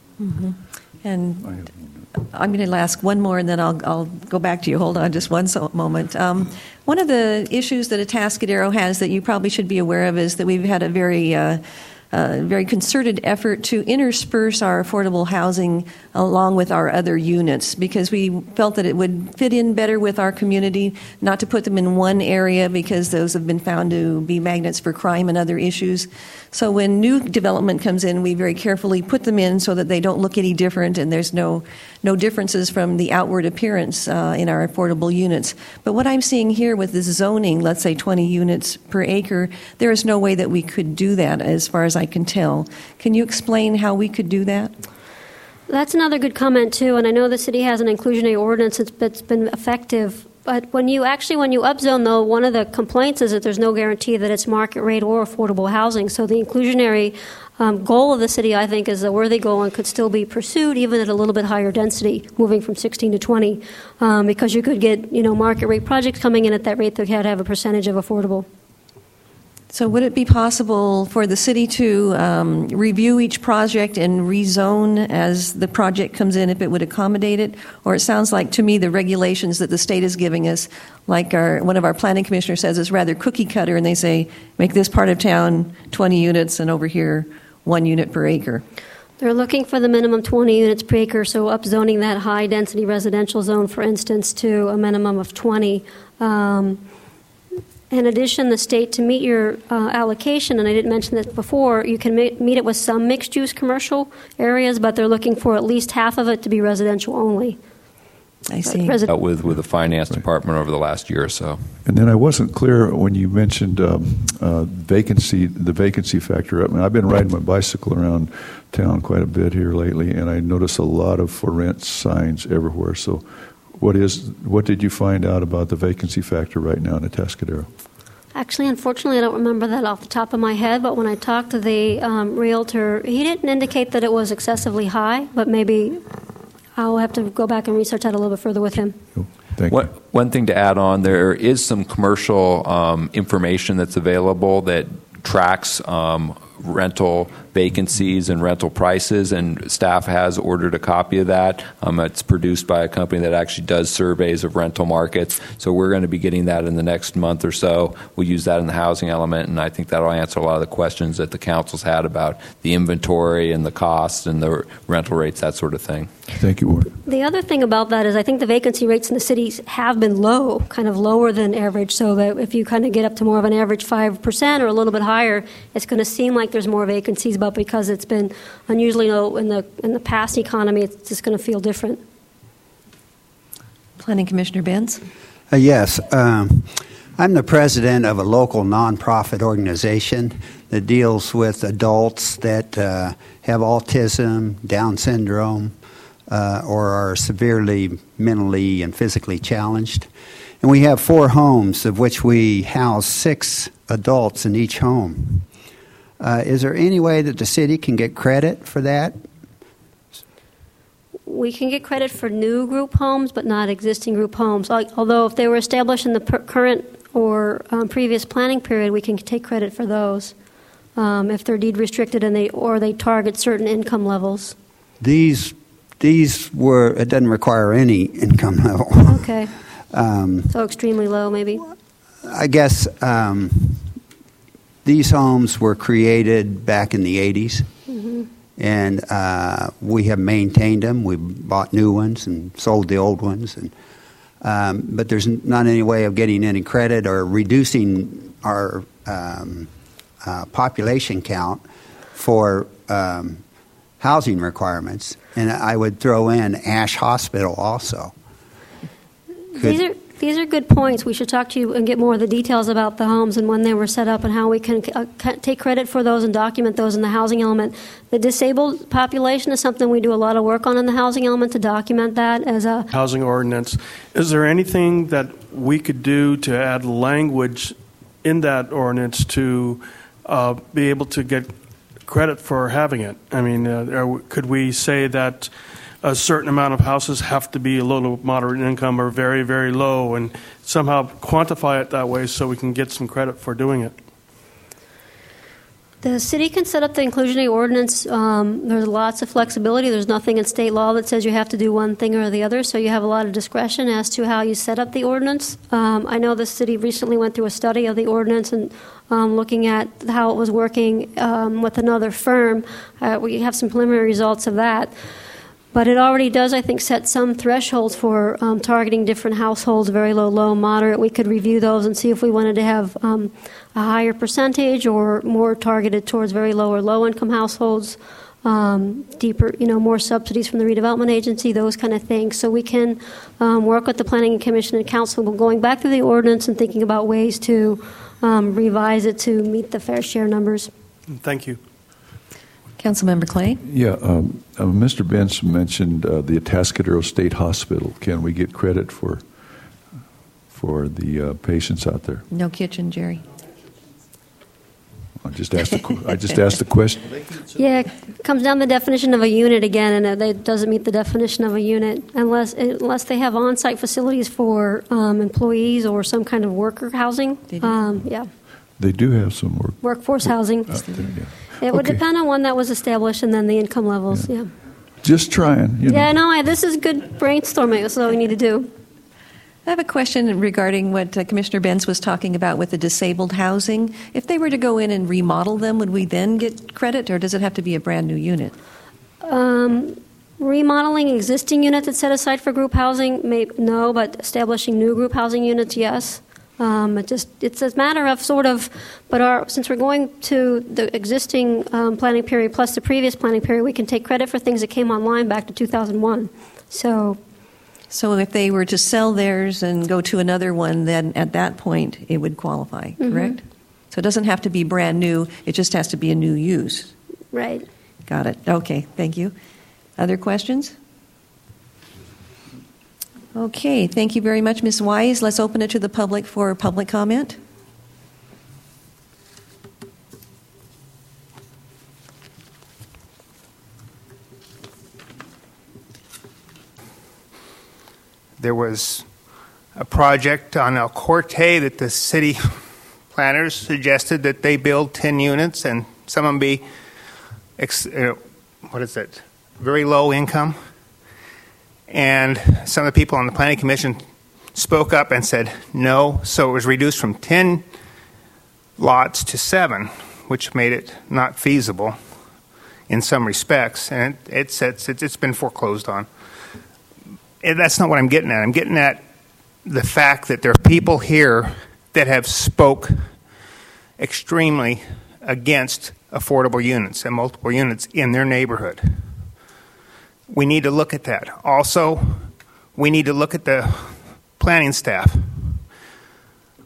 And I'm going to ask one more, and then I'll go back to you. Hold on just one moment. One of the issues that Atascadero has that you probably should be aware of is that we've had a very concerted effort to intersperse our affordable housing along with our other units, because we felt that it would fit in better with our community, not to put them in one area because those have been found to be magnets for crime and other issues. So when new development comes in, we very carefully put them in so that they don't look any different and there's no differences from the outward appearance in our affordable units. But what I'm seeing here with this zoning, let's say 20 units per acre, there is no way that we could do that as far as I can tell. Can you explain how we could do that? That's another good comment, too, and I know the city has an inclusionary ordinance that's been effective. But when you upzone, though, one of the complaints is that there's no guarantee that it's market rate or affordable housing. So the inclusionary goal of the city, I think, is a worthy goal and could still be pursued even at a little bit higher density, moving from 16 to 20, because you could get market rate projects coming in at that rate that had to have a percentage of affordable. So would it be possible for the city to review each project and rezone as the project comes in if it would accommodate it? Or it sounds like to me the regulations that the state is giving us, like one of our planning commissioners says, is rather cookie cutter, and they say make this part of town 20 units and over here 1 unit per acre. They're looking for the minimum 20 units per acre, so upzoning that high-density residential zone, for instance, to a minimum of 20. In addition, the state, to meet your allocation, and I didn't mention this before, you can meet it with some mixed-use commercial areas, but they're looking for at least half of it to be residential only. I see. Dealt with the finance department over the last year or so. And then I wasn't clear when you mentioned the vacancy factor. I mean, I've been riding my bicycle around town quite a bit here lately, and I notice a lot of for rent signs everywhere. So what did you find out about the vacancy factor right now in Atascadero? Actually, unfortunately, I don't remember that off the top of my head, but when I talked to the realtor, he didn't indicate that it was excessively high, but maybe I'll have to go back and research that a little bit further with him. Thank you. One thing to add on, there is some commercial information that's available that tracks rental vacancies and rental prices, and staff has ordered a copy of that. It's produced by a company that actually does surveys of rental markets, so we're going to be getting that in the next month or so. We'll use that in the housing element, and I think that will answer a lot of the questions that the council's had about the inventory and the cost and the rental rates, that sort of thing. Thank you, Ward. The other thing about that is I think the vacancy rates in the cities have been low, kind of lower than average, so that if you kind of get up to more of an average 5% or a little bit higher, it's going to seem like there's more vacancies, but because it's been unusually low in the past economy, it's just going to feel different. Planning Commissioner Benz? Yes. I'm the president of a local nonprofit organization that deals with adults that have autism, Down syndrome, or are severely mentally and physically challenged. And we have 4 homes, of which we house 6 adults in each home. Is there any way that the city can get credit for that? We can get credit for new group homes, but not existing group homes. Although if they were established in the current or previous planning period, we can take credit for those if they're deed restricted and they target certain income levels. These were. It doesn't require any income level. Okay. So extremely low, maybe. I guess these homes were created back in the 80s. And we have maintained them. We bought new ones and sold the old ones. And, but there's not any way of getting any credit or reducing our population count for housing requirements. And I would throw in Ash Hospital also. These are good points. We should talk to you and get more of the details about the homes and when they were set up and how we can take credit for those and document those in the housing element. The disabled population is something we do a lot of work on in the housing element to document that as a housing ordinance. Is there anything that we could do to add language in that ordinance to be able to get credit for having it? I mean, could we say that a certain amount of houses have to be low to moderate income or very, very low, and somehow quantify it that way so we can get some credit for doing it? The city can set up the inclusionary ordinance. There's lots of flexibility. There's nothing in state law that says you have to do one thing or the other, so you have a lot of discretion as to how you set up the ordinance. I know the city recently went through a study of the ordinance and looking at how it was working with another firm. We have some preliminary results of that. But it already does, I think, set some thresholds for targeting different households, very low, low, moderate. We could review those and see if we wanted to have a higher percentage or more targeted towards very low or low-income households, deeper, more subsidies from the redevelopment agency, those kind of things. So we can work with the Planning Commission and Council going back through the ordinance and thinking about ways to revise it to meet the fair share numbers. Thank you. Councilmember Clay? Yeah, Mr. Benson mentioned the Atascadero State Hospital. Can we get credit for the patients out there? No kitchen, Jerry. I just asked the question. Yeah, it comes down to the definition of a unit again, and it doesn't meet the definition of a unit unless they have on-site facilities for employees or some kind of worker housing. Yeah. They do have some workforce housing. It would depend on when that was established and then the income levels. Yeah. Just trying. Yeah, no, this is good brainstorming. That's what we need to do. I have a question regarding what Commissioner Benz was talking about with the disabled housing. If they were to go in and remodel them, would we then get credit, or does it have to be a brand new unit? Remodeling existing units that's set aside for group housing, no, but establishing new group housing units, yes. It's a matter of since we're going to the existing planning period plus the previous planning period, we can take credit for things that came online back to 2001. So if they were to sell theirs and go to another one, then at that point it would qualify, correct? So it doesn't have to be brand new, it just has to be a new use. Right. Got it. Okay, thank you. Other questions? Okay, thank you very much, Ms. Wise. Let's open it to the public for public comment. There was a project on El Corte that the city planners suggested that they build 10 units and some of them be, very low income. And some of the people on the Planning Commission spoke up and said no, so it was reduced from 10 lots to 7, which made it not feasible in some respects, and it's been foreclosed on. And that's not what I'm getting at. I'm getting at the fact that there are people here that have spoke extremely against affordable units and multiple units in their neighborhood. We need to look at that. Also, we need to look at the planning staff.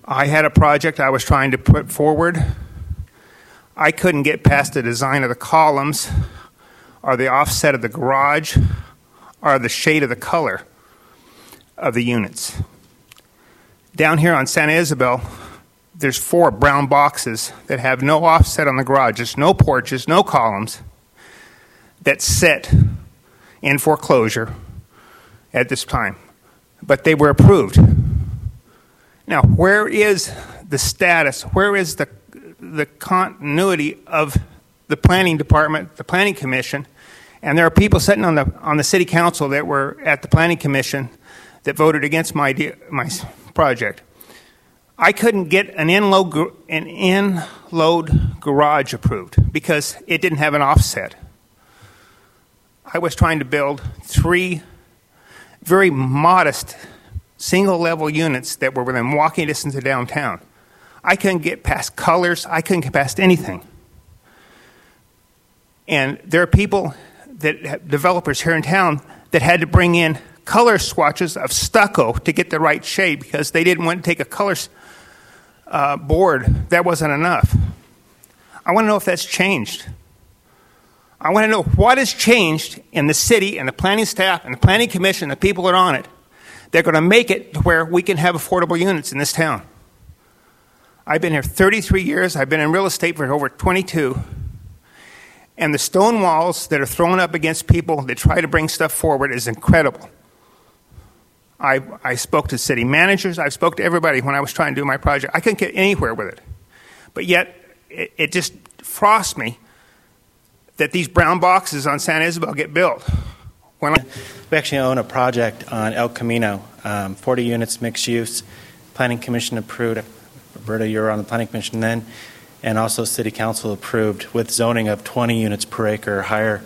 I had a project I was trying to put forward. I couldn't get past the design of the columns or the offset of the garage or the shade of the color of the units. Down here on Santa Isabel, there's 4 brown boxes that have no offset on the garage. There's no porches, no columns that sit in foreclosure at this time. But they were approved. Now, where is the status? Where is the continuity of the planning department, the planning commission? And there are people sitting on the city council that were at the planning commission that voted against my project. I couldn't get an in-load garage approved because it didn't have an offset. I was trying to build 3 very modest single-level units that were within walking distance of downtown. I couldn't get past colors. I couldn't get past anything. And there are people, developers here in town, that had to bring in color swatches of stucco to get the right shade because they didn't want to take a color board. That wasn't enough. I want to know if that's changed. I want to know what has changed in the city and the planning staff and the planning commission, the people that are on it. They're going to make it to where we can have affordable units in this town. I've been here 33 years. I've been in real estate for over 22. And the stone walls that are thrown up against people that try to bring stuff forward is incredible. I spoke to city managers. I spoke to everybody when I was trying to do my project. I couldn't get anywhere with it. But yet, it just frosts me that these brown boxes on Santa Isabel get built. We actually own a project on El Camino, 40 units, mixed use. Planning Commission approved. Roberta, you were on the Planning Commission then. And also City Council approved with zoning of 20 units per acre or higher.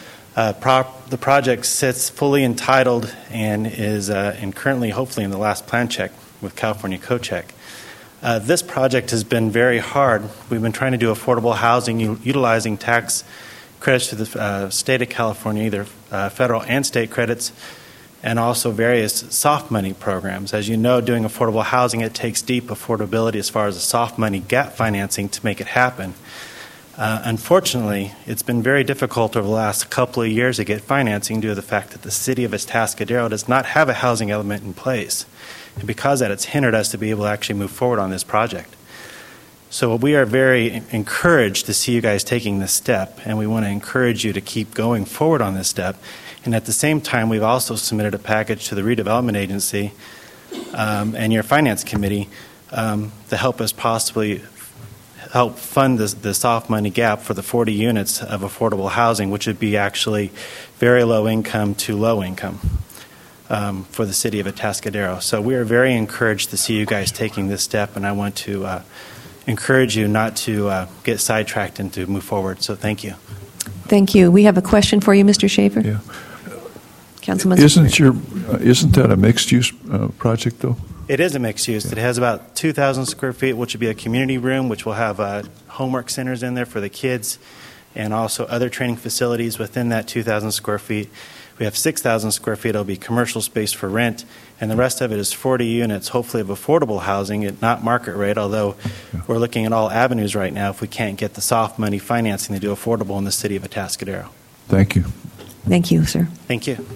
The project sits fully entitled and is currently, hopefully, in the last plan check with California CoCheck. This project has been very hard. We've been trying to do affordable housing utilizing tax credits to the state of California, either federal and state credits, and also various soft money programs. As you know, doing affordable housing, it takes deep affordability as far as the soft money gap financing to make it happen. Unfortunately, it's been very difficult over the last couple of years to get financing due to the fact that the city of Atascadero does not have a housing element in place. And because of that, it's hindered us to be able to actually move forward on this project. So we are very encouraged to see you guys taking this step, and we want to encourage you to keep going forward on this step. And at the same time, we've also submitted a package to the Redevelopment Agency and your Finance Committee to help us possibly help fund the soft money gap for the 40 units of affordable housing, which would be actually very low income to low income for the city of Atascadero. So we are very encouraged to see you guys taking this step, and I want to encourage you not to get sidetracked and to move forward. So thank you. Thank you. We have a question for you, Mr. Schaefer. Yeah. Councilman. Isn't that a mixed-use project, though? It is a mixed use. It has about 2,000 square feet, which would be a community room, which will have homework centers in there for the kids, and also other training facilities within that 2,000 square feet. We have 6,000 square feet. It'll be commercial space for rent, and the rest of it is 40 units, hopefully of affordable housing at not market rate, although we're looking at all avenues right now if we can't get the soft money financing to do affordable in the city of Atascadero. Thank you. Thank you, sir. Thank you.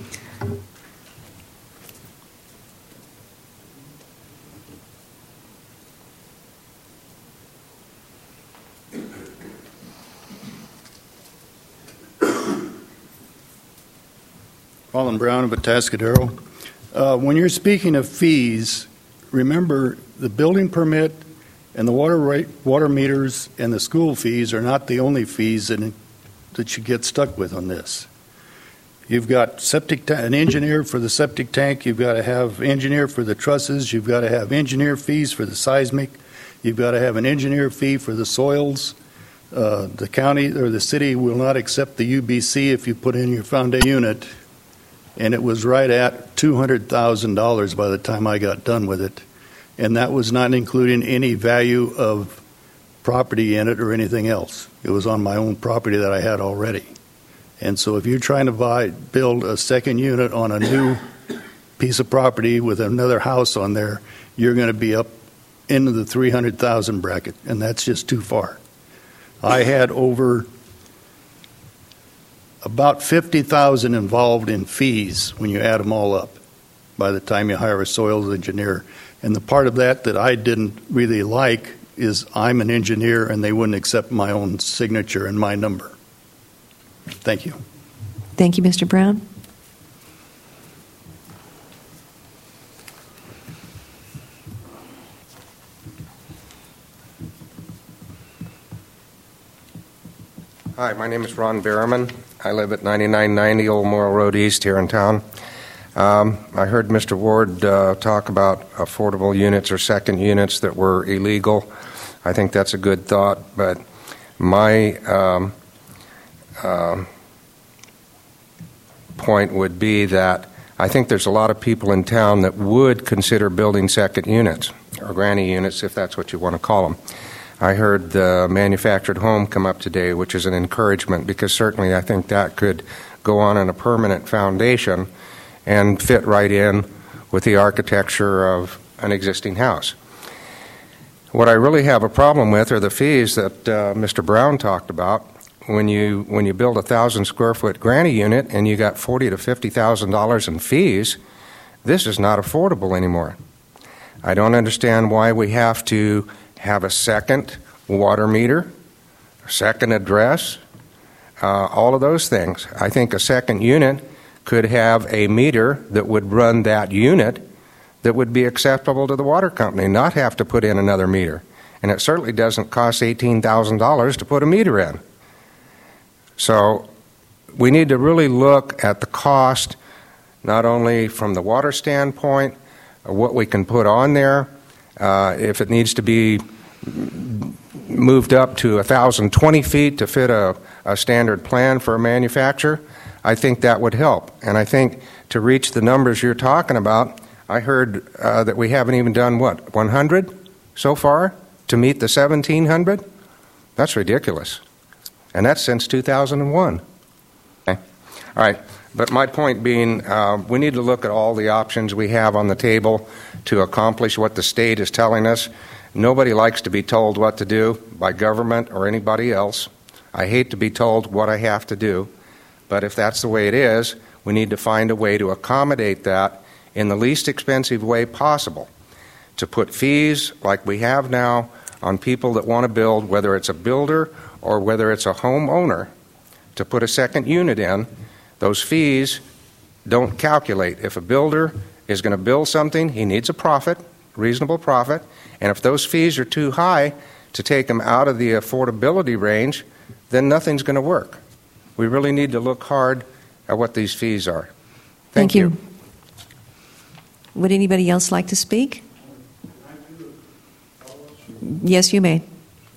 Colin Brown of Atascadero. When you're speaking of fees, remember the building permit and the water meters and the school fees are not the only fees that you get stuck with on this. You've got an engineer for the septic tank. You've got to have engineer for the trusses. You've got to have engineer fees for the seismic. You've got to have an engineer fee for the soils. The county or the city will not accept the UBC if you put in your foundation unit. And it was right at $200,000 by the time I got done with it. And that was not including any value of property in it or anything else. It was on my own property that I had already. And so if you're trying to build a second unit on a new piece of property with another house on there, you're going to be up into the 300,000 bracket, and that's just too far. I had over about 50,000 involved in fees when you add them all up by the time you hire a soils engineer. And the part of that I didn't really like is I'm an engineer and they wouldn't accept my own signature and my number. Thank you. Thank you, Mr. Brown. Hi, my name is Ron Berriman. I live at 9990 Old Morrill Road East here in town. I heard Mr. Ward talk about affordable units or second units that were illegal. I think that's a good thought, but my point would be that I think there's a lot of people in town that would consider building second units, or granny units, if that's what you want to call them. I heard the manufactured home come up today, which is an encouragement, because certainly I think that could go on in a permanent foundation and fit right in with the architecture of an existing house. What I really have a problem with are the fees that Mr. Brown talked about. When you build a 1,000 square foot granny unit and you got $40,000 to $50,000 in fees, this is not affordable anymore. I don't understand why we have to have a second water meter, a second address, all of those things. I think a second unit could have a meter that would run that unit that would be acceptable to the water company, not have to put in another meter. And it certainly doesn't cost $18,000 to put a meter in. So we need to really look at the cost, not only from the water standpoint, what we can put on there, if it needs to be moved up to 1,020 feet to fit a standard plan for a manufacturer, I think that would help. And I think to reach the numbers you're talking about, I heard that we haven't even done, 100 so far to meet the 1,700? That's ridiculous. And that's since 2001. Okay. All right. But my point being, we need to look at all the options we have on the table to accomplish what the state is telling us. Nobody likes to be told what to do by government or anybody else. I hate to be told what I have to do. But if that's the way it is, we need to find a way to accommodate that in the least expensive way possible. To put fees like we have now on people that want to build, whether it's a builder or whether it's a homeowner, to put a second unit in, those fees don't calculate. If a builder is going to build something, he needs a profit, reasonable profit, and if those fees are too high to take them out of the affordability range, then nothing's going to work. We really need to look hard at what these fees are. Thank you. Would anybody else like to speak? Yes, you may.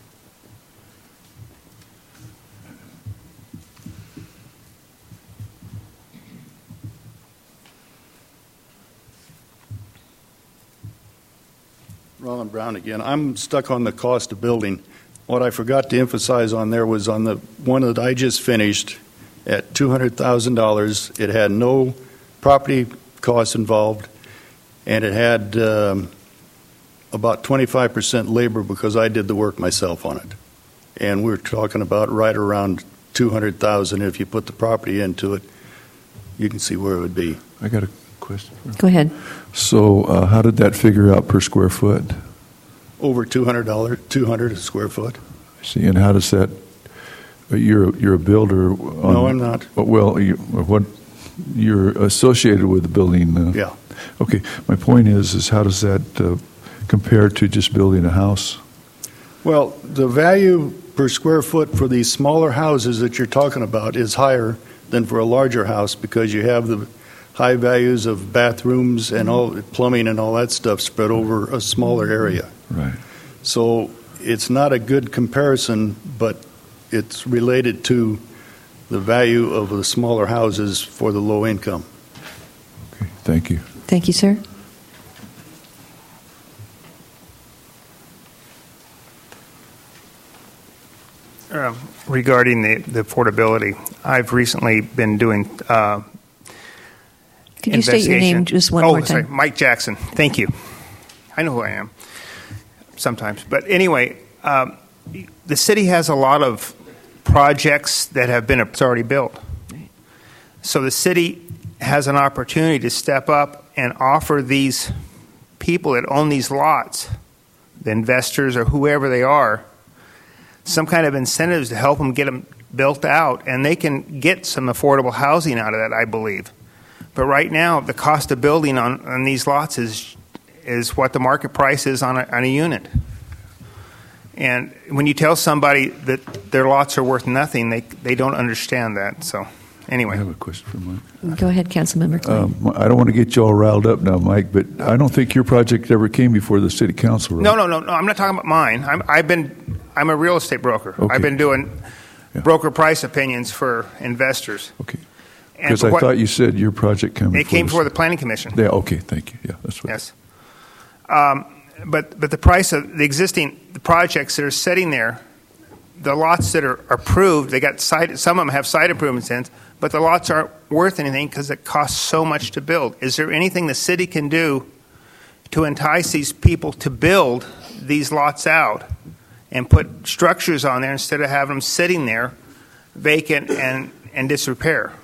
Ron Brown again. I'm stuck on the cost of building. What I forgot to emphasize on there was on the one that I just finished at $200,000. It had no property costs involved, and it had about 25% labor because I did the work myself on it. And we're talking about right around $200,000. If you put the property into it, you can see where it would be. I got a question. Go ahead. So how did that figure out per square foot? Over $200 a square foot. I see. And how does that? You're a builder. No, I'm not. Well, you're associated with the building. Yeah. Okay. My point is how does that compare to just building a house? Well, the value per square foot for these smaller houses that you're talking about is higher than for a larger house because you have the high values of bathrooms and all plumbing and all that stuff spread over a smaller area. Right. So it's not a good comparison, but it's related to the value of the smaller houses for the low income. Okay. Thank you. Thank you, sir. Regarding the affordability, I've recently been doing Could you state your name just one more time? Sorry, Mike Jackson. Thank you. I know who I am. sometimes. But anyway, the city has a lot of projects that have been already built. So the city has an opportunity to step up and offer these people that own these lots, the investors or whoever they are, some kind of incentives to help them get them built out, and they can get some affordable housing out of that, I believe. But right now, the cost of building on these lots is what the market price is on a unit. And when you tell somebody that their lots are worth nothing, they don't understand that. So anyway. I have a question for Mike. Go ahead, Councilmember Clay. I don't want to get you all riled up now, Mike, but I don't think your project ever came before the city council, right? No. I'm not talking about mine. I'm a real estate broker. Okay. I've been doing broker price opinions for investors. Okay. Because I thought you said your project came before. It came before the Planning Commission. Yeah. Okay. Thank you. Yeah, that's what. Yes. But the price of the projects that are sitting there, the lots that are approved, they got site. Some of them have site improvements in, but the lots aren't worth anything because it costs so much to build. Is there anything the city can do to entice these people to build these lots out and put structures on there instead of having them sitting there vacant and disrepair?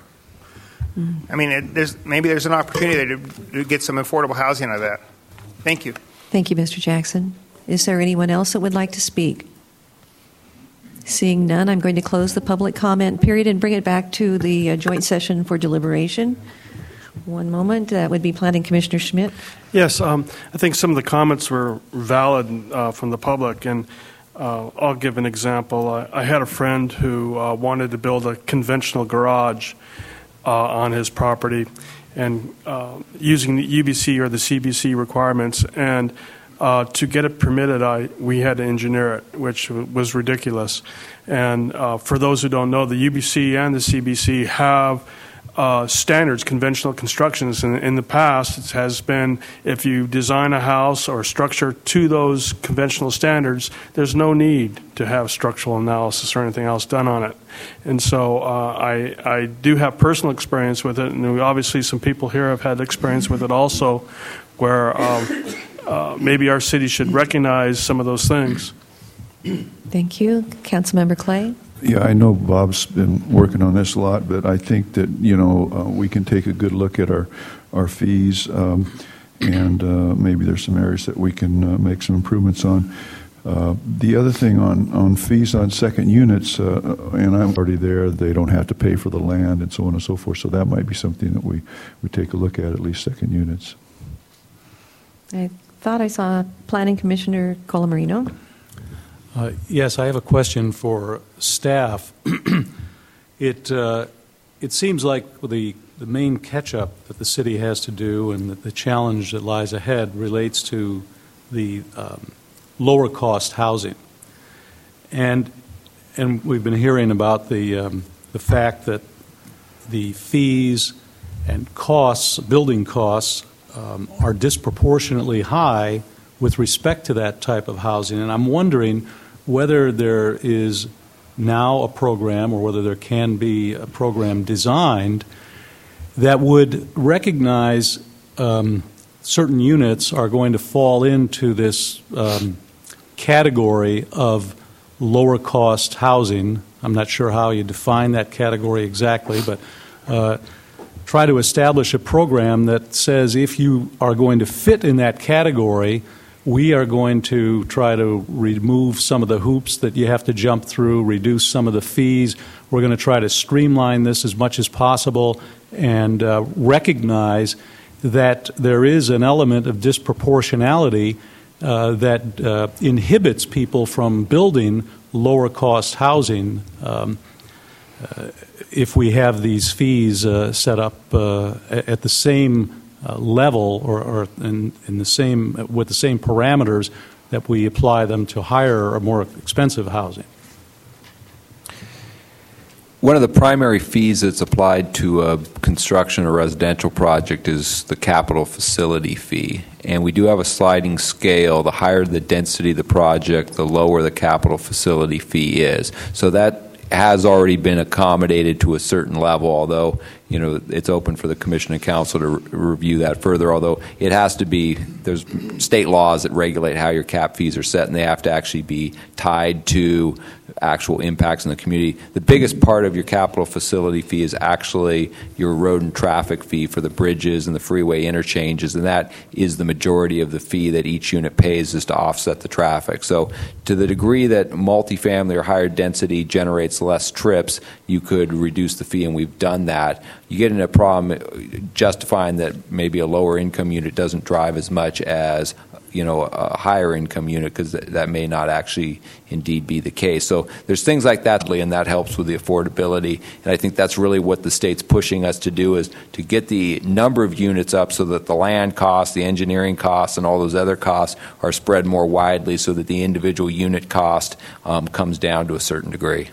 I mean, maybe there's an opportunity to get some affordable housing out of that. Thank you. Thank you, Mr. Jackson. Is there anyone else that would like to speak? Seeing none, I'm going to close the public comment period and bring it back to the joint session for deliberation. One moment. That would be Planning Commissioner Schmidt. Yes, I think some of the comments were valid from the public, and I'll give an example. I had a friend who wanted to build a conventional garage on his property, and using the UBC or the CBC requirements, and to get it permitted, we had to engineer it, which was ridiculous. And for those who don't know, the UBC and the CBC have standards, conventional constructions. In the past, it has been if you design a house or structure to those conventional standards, there's no need to have structural analysis or anything else done on it. And so I do have personal experience with it, and obviously some people here have had experience with it also, where maybe our city should recognize some of those things. Thank you. Councilmember Clay. Yeah, I know Bob's been working on this a lot, but I think that, we can take a good look at our fees, and maybe there's some areas that we can make some improvements on. The other thing on fees on second units, and I'm already there, they don't have to pay for the land and so on and so forth, so that might be something that we take a look at least second units. I thought I saw Planning Commissioner Colamarino. Yes, I have a question for staff. It seems like the main catch-up that the city has to do and the challenge that lies ahead relates to the lower-cost housing. And we've been hearing about the fact that the fees and costs, building costs, are disproportionately high with respect to that type of housing. And I'm wondering whether there is now a program, or whether there can be a program designed that would recognize certain units are going to fall into this category of lower cost housing. I'm not sure how you define that category exactly, but try to establish a program that says if you are going to fit in that category, we are going to try to remove some of the hoops that you have to jump through, reduce some of the fees. We're going to try to streamline this as much as possible and recognize that there is an element of disproportionality that inhibits people from building lower cost housing if we have these fees set up at the same level or in the same with the same parameters that we apply them to higher or more expensive housing. One of the primary fees that's applied to a construction or residential project is the capital facility fee. And we do have a sliding scale. The higher the density of the project, the lower the capital facility fee is. So that has already been accommodated to a certain level, although it's open for the Commission and Council to review that further, although it has to be, there's state laws that regulate how your cap fees are set, and they have to actually be tied to actual impacts in the community. The biggest part of your capital facility fee is actually your road and traffic fee for the bridges and the freeway interchanges, and that is the majority of the fee that each unit pays is to offset the traffic. So to the degree that multifamily or higher density generates less trips, you could reduce the fee, and we've done that. You get into a problem justifying that maybe a lower income unit doesn't drive as much as a higher income unit, because that may not actually indeed be the case. So there's things like that, and that helps with the affordability. And I think that's really what the state's pushing us to do, is to get the number of units up so that the land costs, the engineering costs, and all those other costs are spread more widely so that the individual unit cost comes down to a certain degree.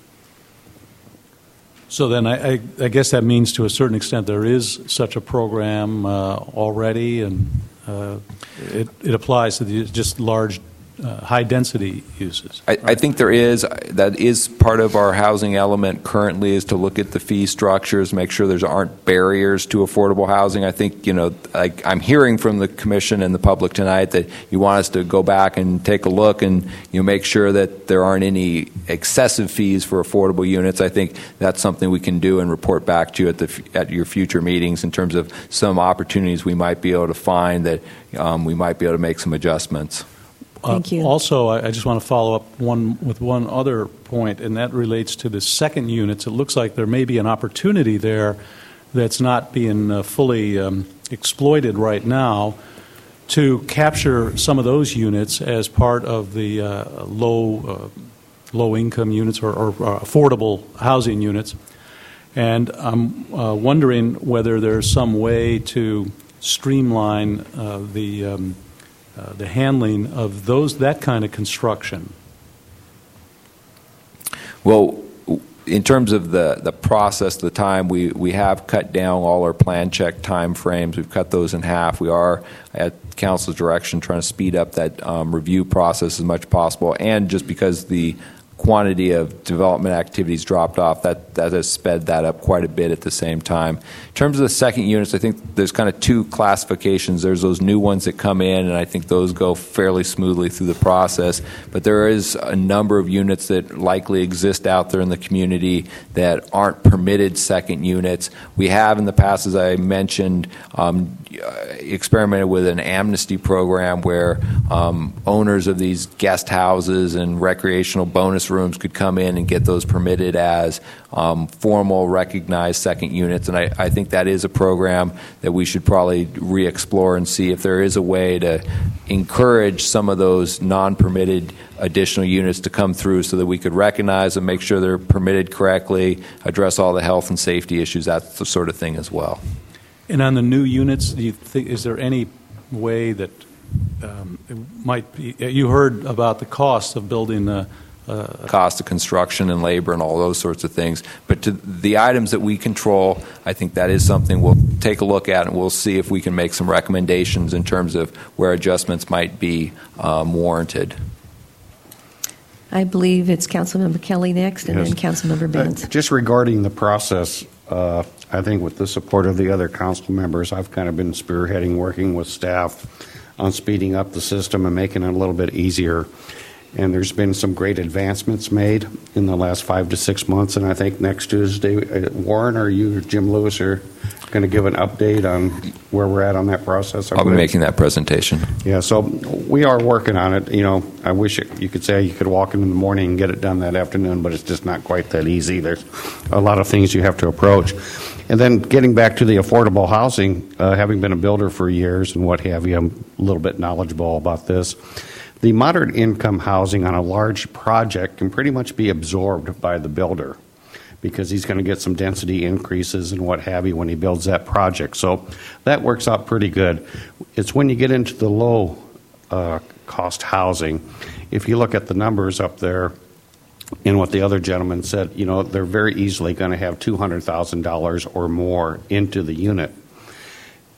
So then I guess that means to a certain extent there is such a program already, and it applies to just large, high-density uses. I think there is. That is part of our housing element currently, is to look at the fee structures, make sure there aren't barriers to affordable housing. I think, I'm hearing from the Commission and the public tonight that you want us to go back and take a look and make sure that there aren't any excessive fees for affordable units. I think that's something we can do and report back to you at your future meetings in terms of some opportunities we might be able to find that we might be able to make some adjustments. Thank you. Also, I just want to follow up with one other point, and that relates to the second units. It looks like there may be an opportunity there that's not being fully exploited right now to capture some of those units as part of the low-income units or affordable housing units. And I'm wondering whether there's some way to streamline the handling of that kind of construction. Well, in terms of the process, the time, we have cut down all our plan check time frames. We've cut those in half. We are, at Council's direction, trying to speed up that review process as much as possible, and just because the quantity of development activities dropped off, that has sped that up quite a bit at the same time. In terms of the second units, I think there's kind of two classifications. There's those new ones that come in, and I think those go fairly smoothly through the process. But there is a number of units that likely exist out there in the community that aren't permitted second units. We have in the past, as I mentioned, experimented with an amnesty program where owners of these guest houses and recreational bonus rooms could come in and get those permitted as formal recognized second units. And I think that is a program that we should probably re-explore and see if there is a way to encourage some of those non-permitted additional units to come through so that we could recognize them, make sure they're permitted correctly, address all the health and safety issues, that sort of thing as well. And on the new units, do you think, is there any way that it might be, you heard about the cost of building cost of construction and labor and all those sorts of things. But to the items that we control, I think that is something we'll take a look at, and we'll see if we can make some recommendations in terms of where adjustments might be warranted. I believe it's Councilmember Kelly next, and then Councilmember Benz. Just regarding the process, I think with the support of the other council members, I've kind of been spearheading, working with staff on speeding up the system and making it a little bit easier. And there's been some great advancements made in the last 5 to 6 months. And I think next Tuesday, Warren or you or Jim Lewis are going to give an update on where we're at on that process. I'll be making that presentation. Yeah, so we are working on it. I wish you could say you could walk in the morning and get it done that afternoon, but it's just not quite that easy. There's a lot of things you have to approach. And then getting back to the affordable housing, having been a builder for years and what have you, I'm a little bit knowledgeable about this. The moderate income housing on a large project can pretty much be absorbed by the builder because he's going to get some density increases and what have you when he builds that project. So that works out pretty good. It's when you get into the low cost housing, if you look at the numbers up there and what the other gentleman said, they're very easily going to have $200,000 or more into the unit.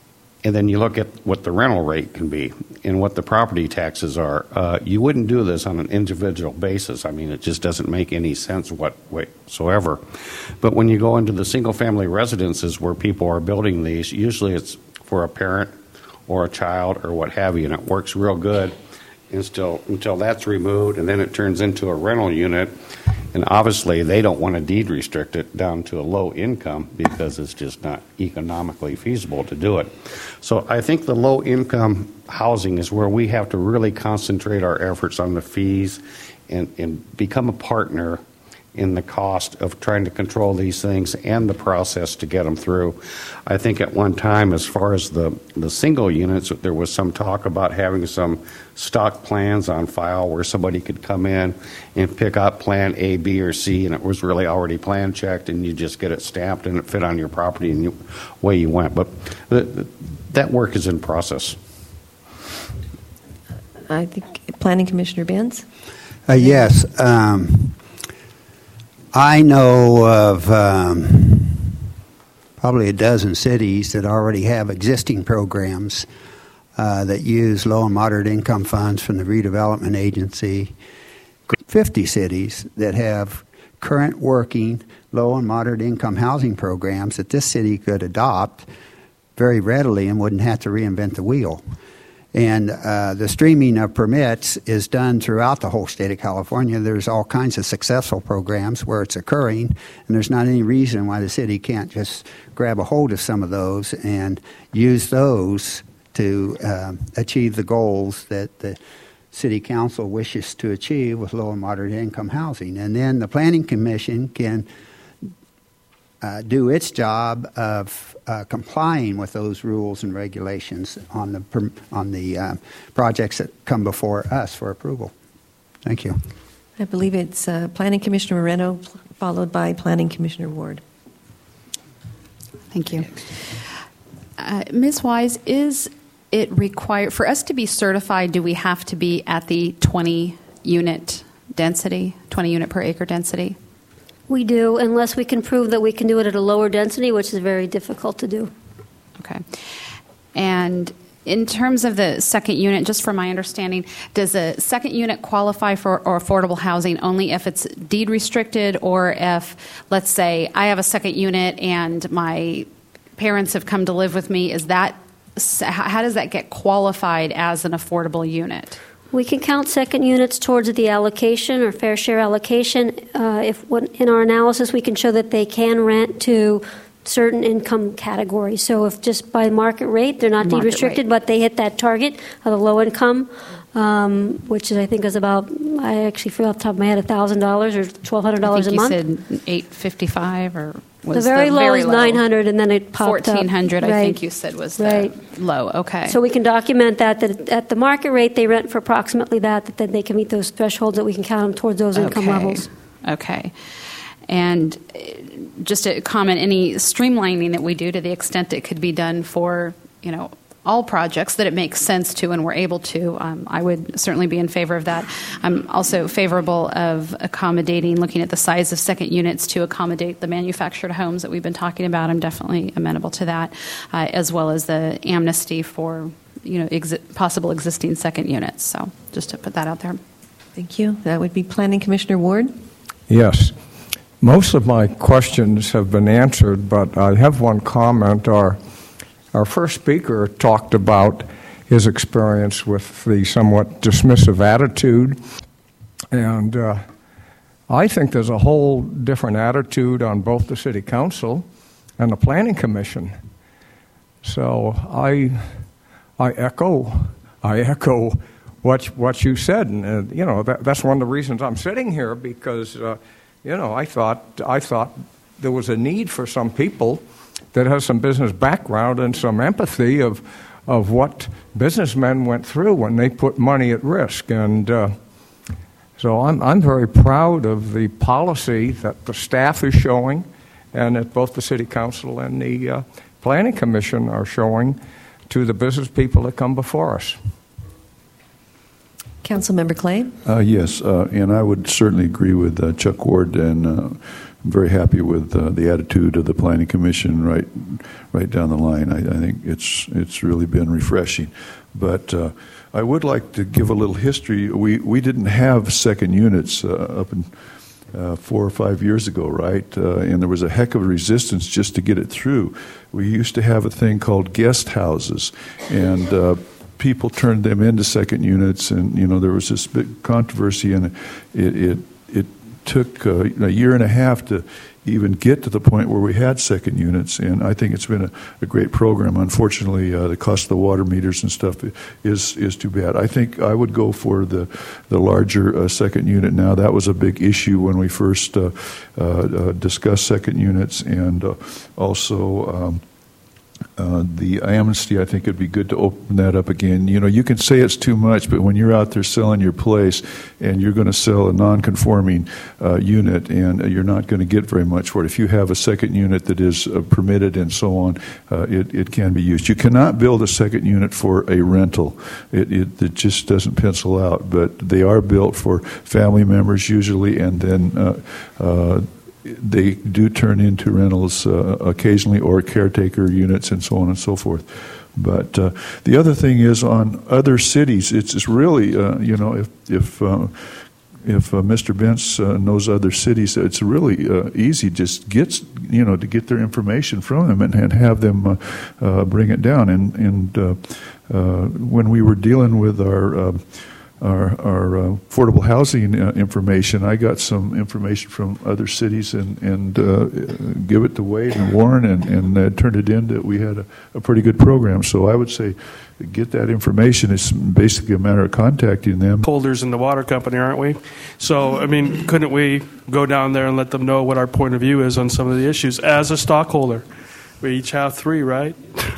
and then you look at what the rental rate can be and what the property taxes are, you wouldn't do this on an individual basis. I mean, it just doesn't make any sense whatsoever. But when you go into the single-family residences where people are building these, usually it's for a parent or a child or what have you, and it works real good until that's removed, and then it turns into a rental unit. And obviously, they don't want to deed restrict it down to a low income because it's just not economically feasible to do it. So I think the low income housing is where we have to really concentrate our efforts on the fees and become a partner in the cost of trying to control these things and the process to get them through. I think at one time, as far as the single units, there was some talk about having some stock plans on file where somebody could come in and pick up plan A, B, or C, and it was really already plan checked, and you just get it stamped and it fit on your property and away you went. But that work is in process. I think Planning Commissioner Benz? Yes. I know of probably a dozen cities that already have existing programs that use low and moderate income funds from the redevelopment agency. 50 cities that have current working low and moderate income housing programs that this city could adopt very readily and wouldn't have to reinvent the wheel. And the streaming of permits is done throughout the whole state of California. There's all kinds of successful programs where it's occurring, and there's not any reason why the city can't just grab a hold of some of those and use those to achieve the goals that the city council wishes to achieve with low and moderate income housing. And then the Planning Commission can do its job of complying with those rules and regulations on the projects that come before us for approval. Thank you. I believe it's Planning Commissioner Moreno, followed by Planning Commissioner Ward. Thank you. Ms. Wise, is it required for us to be certified? Do we have to be at the 20 unit density, 20 unit per acre density? We do, unless we can prove that we can do it at a lower density, which is very difficult to do. Okay. And in terms of the second unit, just from my understanding, does a second unit qualify for affordable housing only if it's deed restricted, or if, let's say, I have a second unit and my parents have come to live with me? How does that get qualified as an affordable unit? We can count second units towards the allocation or fair share allocation. If in our analysis we can show that they can rent to certain income categories. So if just by market rate, they're not deed restricted, but they hit that target of the low income, which is, I think, is about, I actually feel off the top of my head, $1,000 or $1,200 a month. I think you said $855 or was the very low is $900, and then it popped up. $1,400, I think you said was the low. Okay. So we can document that at the market rate they rent for approximately that then they can meet those thresholds, that we can count them towards those income levels. Okay. And just to comment, any streamlining that we do, to the extent it could be done for, all projects that it makes sense to and we're able to, I would certainly be in favor of that. I'm also favorable of accommodating, looking at the size of second units to accommodate the manufactured homes that we've been talking about. I'm definitely amenable to that, as well as the amnesty for possible existing second units. So just to put that out there. Thank you. That would be Planning Commissioner Ward. Yes. Most of my questions have been answered, but I have one comment. Our first speaker talked about his experience with the somewhat dismissive attitude, and I think there's a whole different attitude on both the City Council and the Planning Commission. So I echo what you said, and that's one of the reasons I'm sitting here, because I thought there was a need for some people that has some business background and some empathy of what businessmen went through when they put money at risk. And so I'm very proud of the policy that the staff is showing and that both the City Council and the Planning Commission are showing to the business people that come before us. Councilmember Clay? Yes, and I would certainly agree with Chuck Ward and very happy with the attitude of the Planning Commission right down the line. I think it's really been refreshing. But I would like to give a little history. We didn't have second units up in 4 or 5 years ago, right? And there was a heck of a resistance just to get it through. We used to have a thing called guest houses, and people turned them into second units, and there was this big controversy, and it took a year and a half to even get to the point where we had second units, and I think it's been a great program. Unfortunately, the cost of the water meters and stuff is too bad. I think I would go for the larger second unit now. That was a big issue when we first discussed second units, and also the amnesty. I think it'd be good to open that up again. You can say it's too much, but when you're out there selling your place and you're going to sell a non-conforming unit, and you're not going to get very much for it. If you have a second unit that is permitted and so on, it can be used. You cannot build a second unit for a rental. It just doesn't pencil out, but they are built for family members usually, and then they do turn into rentals occasionally, or caretaker units and so on and so forth. But the other thing is, on other cities, it's really, if Mr. Bentz knows other cities, it's really easy just to get their information from them and have them bring it down. And when we were dealing with our affordable housing information, I got some information from other cities and give it to Wade and Warren, and turned it in that we had a pretty good program. So I would say get that information. It's basically a matter of contacting them. Holders in the water company, aren't we? So, couldn't we go down there and let them know what our point of view is on some of the issues as a stockholder? We each have 3, right?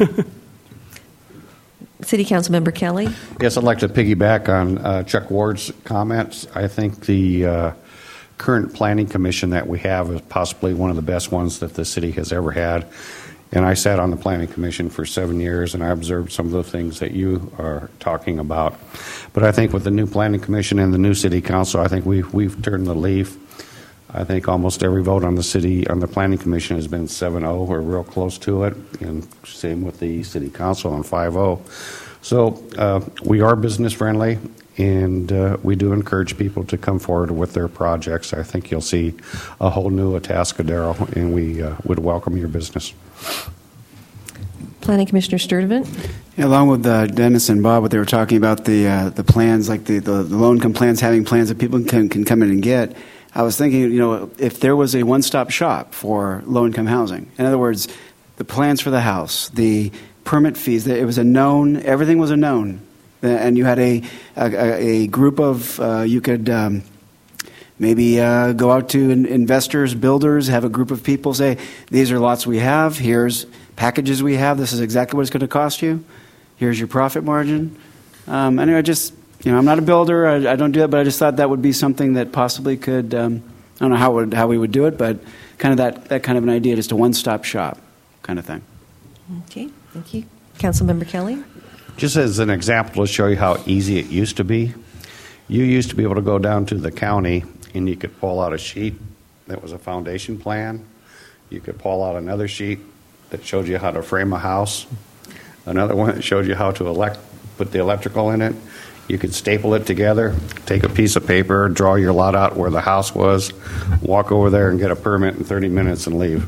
City Council Member Kelly. Yes, I'd like to piggyback on Chuck Ward's comments. I think the current planning commission that we have is possibly one of the best ones that the city has ever had. And I sat on the planning commission for 7 years, and I observed some of the things that you are talking about. But I think with the new planning commission and the new city council, I think we've turned the leaf. I think almost every vote on the planning commission has been 7-0 or real close to it, and same with the city council on 5-0. So we are business friendly, and we do encourage people to come forward with their projects. I think you'll see a whole new Atascadero, and we would welcome your business. Planning Commissioner Sturdivant. Yeah, along with Dennis and Bob, what they were talking about, the plans, like the low-income plans, having plans that people can come in and get. I was thinking, if there was a one-stop shop for low-income housing, in other words, the plans for the house, the permit fees, everything was a known, and you had a group of, you could maybe go out to investors, builders, have a group of people say, these are lots we have, here's packages we have, this is exactly what it's going to cost you, here's your profit margin. Anyway, I'm not a builder, I don't do that, but I just thought that would be something that possibly could, I don't know how we would do it, but kind of that kind of an idea, just a one-stop shop kind of thing. Okay, thank you. Councilmember Kelly. Just as an example to show you how easy it used to be, you used to be able to go down to the county and you could pull out a sheet that was a foundation plan. You could pull out another sheet that showed you how to frame a house, another one that showed you how to put the electrical in it. You could staple it together, take a piece of paper, draw your lot out where the house was, walk over there and get a permit in 30 minutes and leave.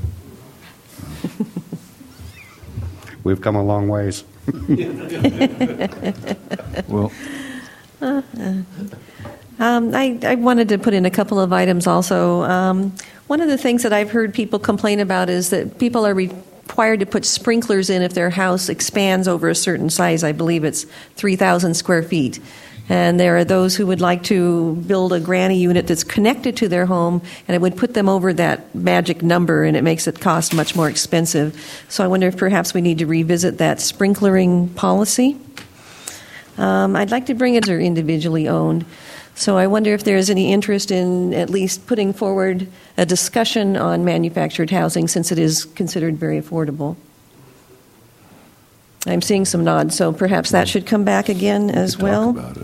We've come a long ways. Well, I wanted to put in a couple of items also. One of the things that I've heard people complain about is that people are required to put sprinklers in if their house expands over a certain size. I believe it's 3,000 square feet. And there are those who would like to build a granny unit that's connected to their home, and it would put them over that magic number, and it makes it cost much more expensive. So I wonder if perhaps we need to revisit that sprinklering policy. I'd like to bring it as individually owned. So I wonder if there's any interest in at least putting forward a discussion on manufactured housing, since it is considered very affordable. I'm seeing some nods, so perhaps that should come back again as well. Talk about it.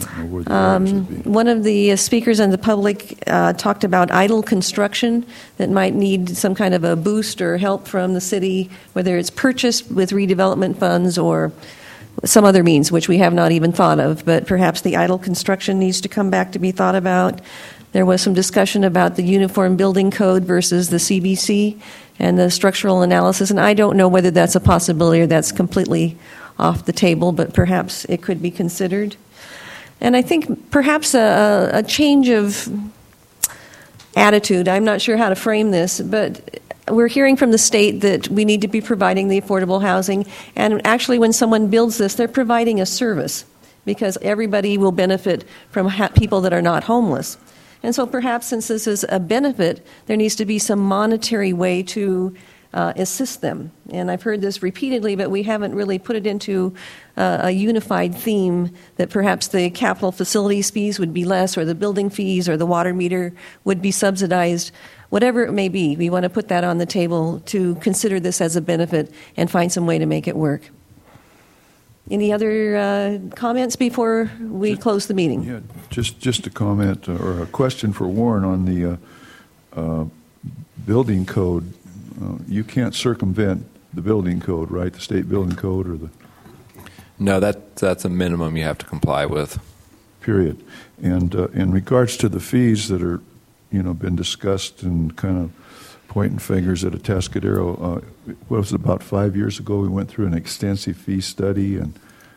know where the areas would be. One of the speakers in the public talked about idle construction that might need some kind of a boost or help from the city, whether it's purchased with redevelopment funds or some other means, which we have not even thought of. But perhaps the idle construction needs to come back to be thought about. There was some discussion about the Uniform Building Code versus the CBC and the structural analysis, and I don't know whether that's a possibility or that's completely off the table, but perhaps it could be considered. And I think perhaps a change of attitude. I'm not sure how to frame this, but we're hearing from the state that we need to be providing the affordable housing, and actually when someone builds this, they're providing a service because everybody will benefit from people that are not homeless. And so perhaps since this is a benefit, there needs to be some monetary way to assist them. And I've heard this repeatedly, but we haven't really put it into a unified theme that perhaps the capital facilities fees would be less, or the building fees, or the water meter would be subsidized. Whatever it may be, we want to put that on the table to consider this as a benefit and find some way to make it work. Any other comments before we close the meeting? Yeah, just a comment or a question for Warren on the building code. You can't circumvent the building code, right? The state building code or the... No, that's a minimum you have to comply with. Period. And in regards to the fees that are, been discussed and kind of pointing fingers at Atascadero, what was it, about 5 years ago, we went through an extensive fee study, and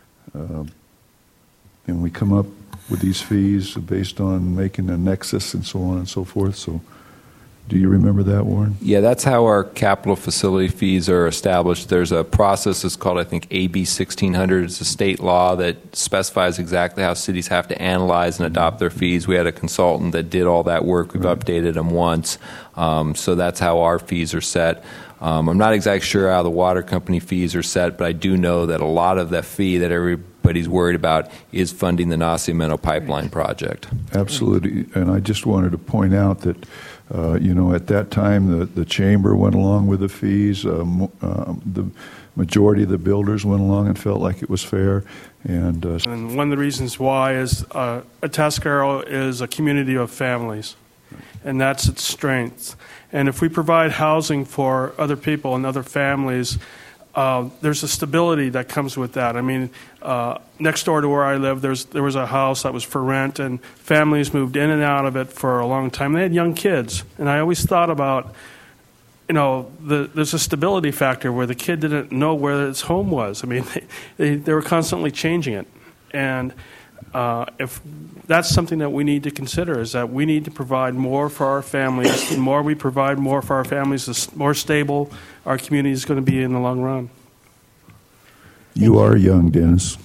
we come up with these fees based on making a nexus and so on and so forth. So do you remember that, Warren? Yeah, that's how our capital facility fees are established. There's a process that's called, I think, AB 1600. It's a state law that specifies exactly how cities have to analyze and adopt their fees. We had a consultant that did all that work. We've updated them once. So that's how our fees are set. I'm not exactly sure how the water company fees are set, but I do know that a lot of that fee that everybody's worried about is funding the Nacimiento Pipeline project. Absolutely. And I just wanted to point out that at that time, the chamber went along with the fees. The majority of the builders went along and felt like it was fair. And one of the reasons why is Atascadero is a community of families, and that's its strength. And if we provide housing for other people and other families, there's a stability that comes with that. I mean, next door to where I live, there was a house that was for rent, and families moved in and out of it for a long time. They had young kids, and I always thought about, there's a stability factor where the kid didn't know where his home was. I mean, they were constantly changing it, and if that's something that we need to consider, is that we need to provide more for our families. The more we provide more for our families, the more stable our community is going to be in the long run. You are young, Dennis.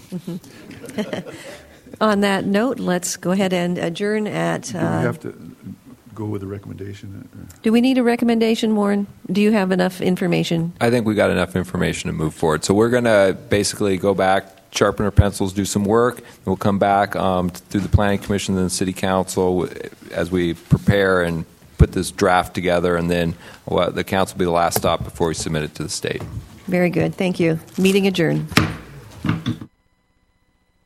On that note, let's go ahead and adjourn at... Do we have to go with a recommendation? Do we need a recommendation, Warren? Do you have enough information? I think we got enough information to move forward. So we're going to basically go back, sharpen our pencils, do some work, and we'll come back through the Planning Commission and the City Council as we prepare and put this draft together, and then the council will be the last stop before we submit it to the state. Very good. Thank you. Meeting adjourned.